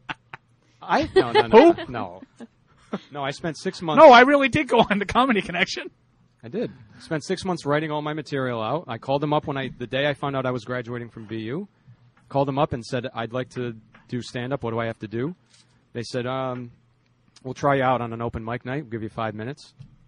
No. No, I spent 6 months. No, I really did go on the Comedy Connection. I did. Spent 6 months writing all my material out. I called them up the day I found out I was graduating from BU. Called them up and said, I'd like to do stand-up. What do I have to do? They said, we'll try you out on an open mic night. We'll give you 5 minutes.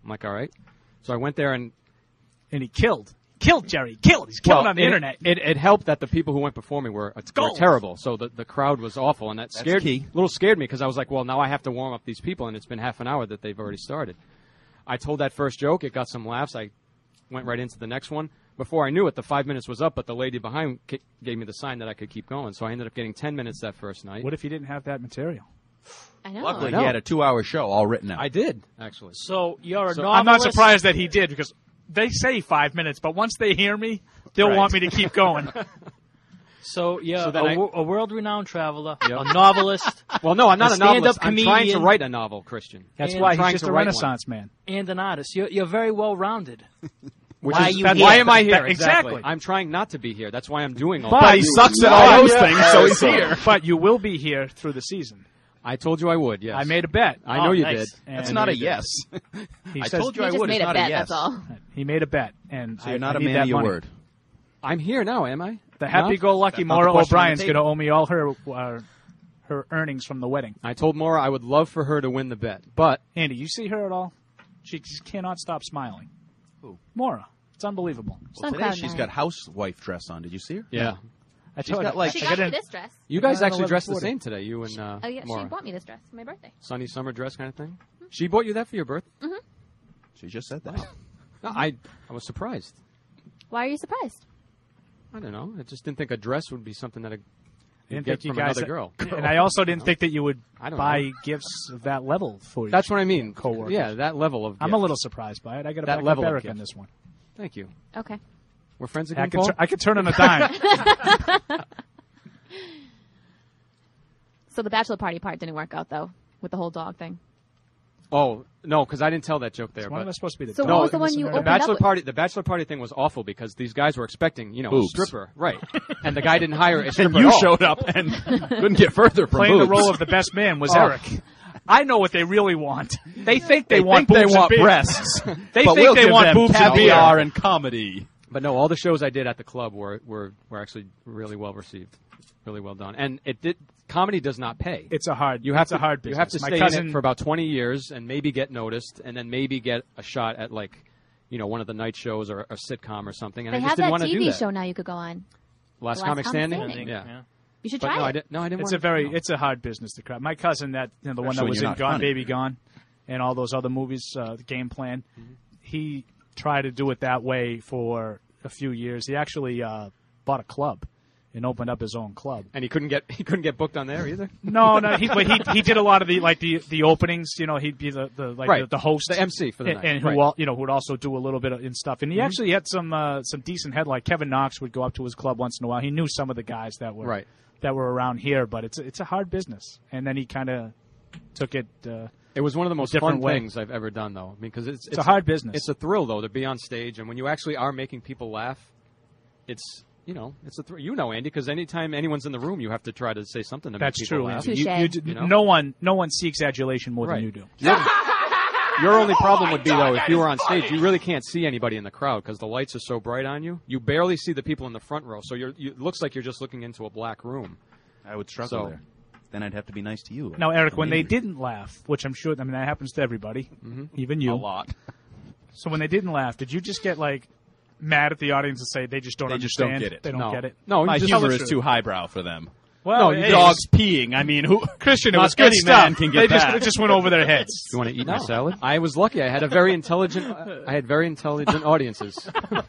I'm like, all right. So I went there and he killed Jerry. Killed. He's killing on the internet. It helped that the people who went before me were terrible. So the crowd was awful, and that scared me because I was like, well, now I have to warm up these people, and it's been half an hour that they've already started. I told that first joke. It got some laughs. I went right into the next one. Before I knew it, the 5 minutes was up, but the lady behind gave me the sign that I could keep going. So I ended up getting 10 minutes that first night. What if you didn't have that material? I know. Luckily, he had a 2-hour show all written out. I did, actually. So you're a novelist. I'm not surprised that he did, because they say 5 minutes, but once they hear me, they'll want me to keep going. So you're then a world-renowned traveler, a novelist. Well, no, I'm not a novelist. I'm comedian. trying to write a novel, Christian. That's why he's just a Renaissance man. And an artist. You're very well-rounded. Why am I here? Exactly. I'm trying not to be here. That's why I'm doing all that. But he sucks at all those things, so he's here. But you will be here through the season. I told you I would, yes. I made a bet. I know you did. That's not a yes. I told you I would. It's not a yes. That's all. He made a bet, and so you're not a man of your word. I'm here now, am I? The happy-go-lucky Maura O'Brien's going to owe me all her earnings from the wedding. I told Maura I would love for her to win the bet, but Andy, you see her at all? She just cannot stop smiling. Who? Maura. It's unbelievable. Well, today she's got housewife dress on. Did you see her? Yeah. She's got she got me this dress. You guys actually dressed the same today, you and oh, yeah, Maura. she bought me this dress for my birthday. Sunny summer dress kind of thing? Mm-hmm. She bought you that for your birthday? Mm-hmm. She just said that. Wow. No, I was surprised. Why are you surprised? I don't know. I just didn't think a dress would be something that Didn't get think you from guys another girl. And I also didn't think that you would buy know. gifts of that level for you. That's what I mean. Coworkers. Yeah, that level of gift. I'm a little surprised by it. I got to back up Eric on this one. Thank you. Okay. We're friends again, Paul? I could turn on a dime. So the bachelor party part didn't work out, though, with the whole dog thing. Oh, no, because I didn't tell that joke there. Why am I supposed to be the So dog? what was the one you opened up with? The bachelor party thing was awful because these guys were expecting, a Boobs. stripper. Right. And the guy didn't hire a stripper And you at all. showed up and couldn't get further from Playing boobs. the role of the best man was Eric. I know what they really want. They think They want think boobs they want and beer. breasts. They but think we'll they give want them boobs and caviar beer. and comedy. But no, all the shows I did at the club were actually really well received, really well done. And comedy does not pay. It's a hard business. You have to My stay cousin, in it for about 20 years and maybe get noticed, and then maybe get a shot at one of the night shows or a sitcom or something. And They I just have didn't that want to do TV that. show now you could go on. Last The Comic Standing. Yeah. You should But try no, it. I didn't. It's a hard business to crack. My cousin, the one that Especially was when in you're Gone not funny. Baby Gone, and all those other movies, the Game Plan, he tried to do it that way for a few years. He actually bought a club and opened up his own club. And he couldn't get booked on there either. No, he did a lot of the openings. He'd be the host, the MC for the night, and who would also do a little bit in stuff. And he actually had some decent head. Like Kevin Knox would go up to his club once in a while. He knew some of the guys that were around here, but it's a hard business. And then he kind of took it. It was one of the most different fun way. things I've ever done, though, because it's a hard business. It's a thrill, though, to be on stage, and when you actually are making people laugh, it's a thrill. Andy, because anytime anyone's in the room, you have to try to say something to That's make people true. laugh. No one seeks adulation more than you do. Your only problem would be, though, if you were on stage, you really can't see anybody in the crowd because the lights are so bright on you. You barely see the people in the front row, so it looks like you're just looking into a black room. I would struggle there. Then I'd have to be nice to you. Now, Eric, when they didn't laugh, which I'm sure, that happens to everybody, even you. A lot. So when they didn't laugh, did you just get, mad at the audience and say they just don't understand? Don't get it. They don't get it? No, my humor is too highbrow for them. Well, dogs peeing. Who Christian, it not was good any stuff. man can get It just went over their heads. You want to eat my salad? I was lucky. I had very intelligent audiences.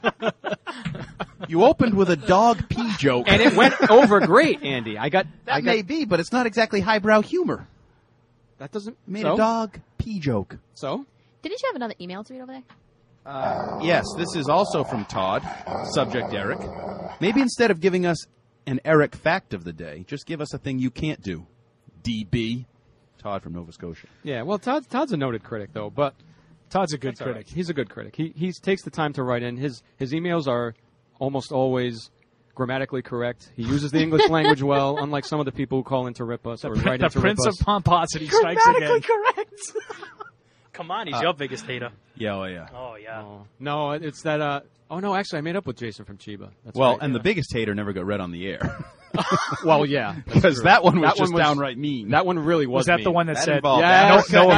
You opened with a dog pee joke, and it went over great, Andy. That may be, but it's not exactly highbrow humor. That doesn't made a dog pee joke. So? Didn't you have another email to read over there? Yes, this is also from Todd. Subject Eric. Maybe instead of giving us an Eric fact of the day, just give us a thing you can't do. DB. Todd from Nova Scotia. Yeah, well, Todd's a noted critic, though, but Todd's a good critic. Right. He's a good critic. He takes the time to write in. His emails are almost always grammatically correct. He uses the English language well, unlike some of the people who call in to rip us or write in to rip us. The Prince of Pomposity strikes again. correct. Come on, he's your biggest hater. Yeah, oh yeah. Oh, yeah. No, it's that. Oh no, actually, I made up with Jason from Chiba. That's Well, right. and the biggest hater never got read on the air. Well, yeah, that's because true. that one was just downright mean. That one really was. Was that mean. the one that said? involved Yes. No.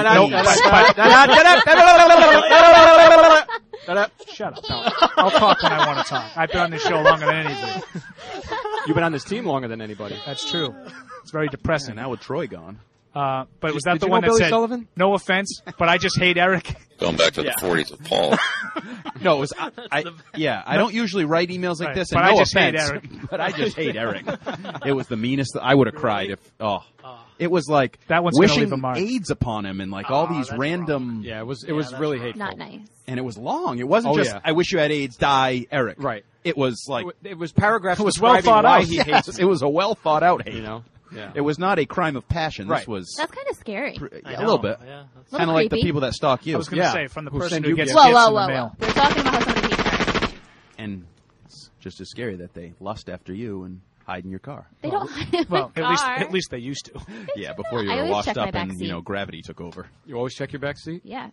Shut up. No. I'll talk when I want to talk. I've been on this show longer than anybody. You've been on this team longer than anybody. That's true. It's very depressing. Now with Troy gone. But was Did that you the know one that Billy said, Sullivan? no offense, but I just hate Eric? Going back to the 40s with Paul. No, it was I don't usually write emails like Right, this, but and I no just hate offense, Eric. but I just hate Eric. It was the meanest. I would have cried if. It was like That one's gonna wishing leave a mark. AIDS upon him and like all these random. Yeah, it was really hateful. Not nice. And it was long. It wasn't Oh, just yeah. I wish you had AIDS, die, Eric. Right. It was like It was paragraphs. It was well describing thought why out. he Yes, hates it. it was a well thought out hate. You know. Yeah. It was not a crime of passion. Right. This was That's kind of scary. a little bit. Yeah, Kind of like the creepy. people that stalk you. I was going to Yeah. say, from the Who person send who you gets gifts. gifts Whoa, in whoa, the whoa, mail. whoa. We're talking about how somebody hates Eric. And it's just as scary that they lust after you and hide in your car. They don't hide in Well, my car. at least they used to. Yeah, before you I were always washed check my up back and seat. gravity took over. You always check your back seat. Yeah.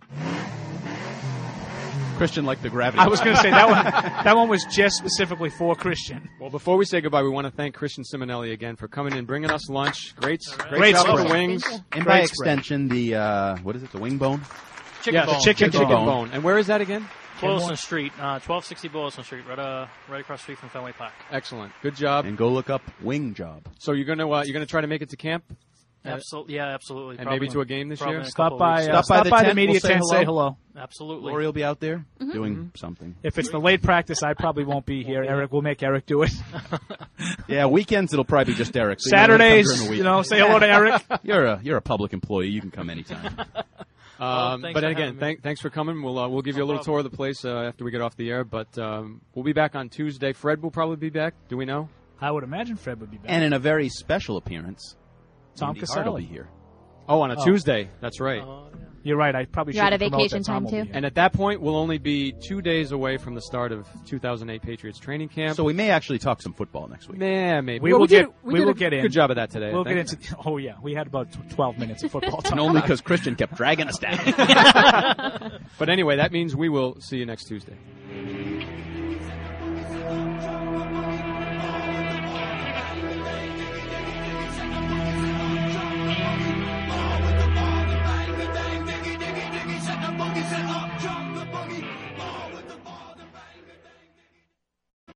Christian liked the gravity. I was going to say that one was just specifically for Christian. Well, before we say goodbye, we want to thank Christian Simonelli again for coming in, bringing us lunch. Great Great job with spread. the wings. And Great by spread. extension, the what is it? The wing bone. Chicken bone. the chicken bone. And where is that again? Boylston Street, 1260 Boylston Street, right across the street from Fenway Park. Excellent. Good job. And go look up wing job. So you're gonna try to make it to camp? Absolutely, yeah, absolutely. And maybe to a game this probably year? in a Stop couple of by, weeks. stop by the tent, media we'll say tent, hello. say hello. Absolutely. Lori will be out there doing something. If it's the late practice, I probably won't be here. Eric will make Eric do it. Yeah, weekends it'll probably be just Eric. So Saturdays, during the week. you know, say hello to Eric. You're a public employee. You can come anytime. Thanks But for again, having me. thanks for coming. We'll give you a little tour of the place after we get off the air. But we'll be back on Tuesday. Fred will probably be back. Do we know? I would imagine Fred would be back. And in a very special appearance, Tom Andy Hart will Caselli. be here. Oh, on a Tuesday. That's right. You're right. I probably should You're out of promote vacation that Tom time, will be too? here. And at that point, we'll only be 2 days away from the start of 2008 Patriots training camp. So we may actually talk some football next week. Yeah, maybe. We will did get a in. Good job of that today. We'll I get think. into. Oh yeah, we had about 12 minutes of football time. And only because Christian kept dragging us down. But anyway, that means we will see you next Tuesday.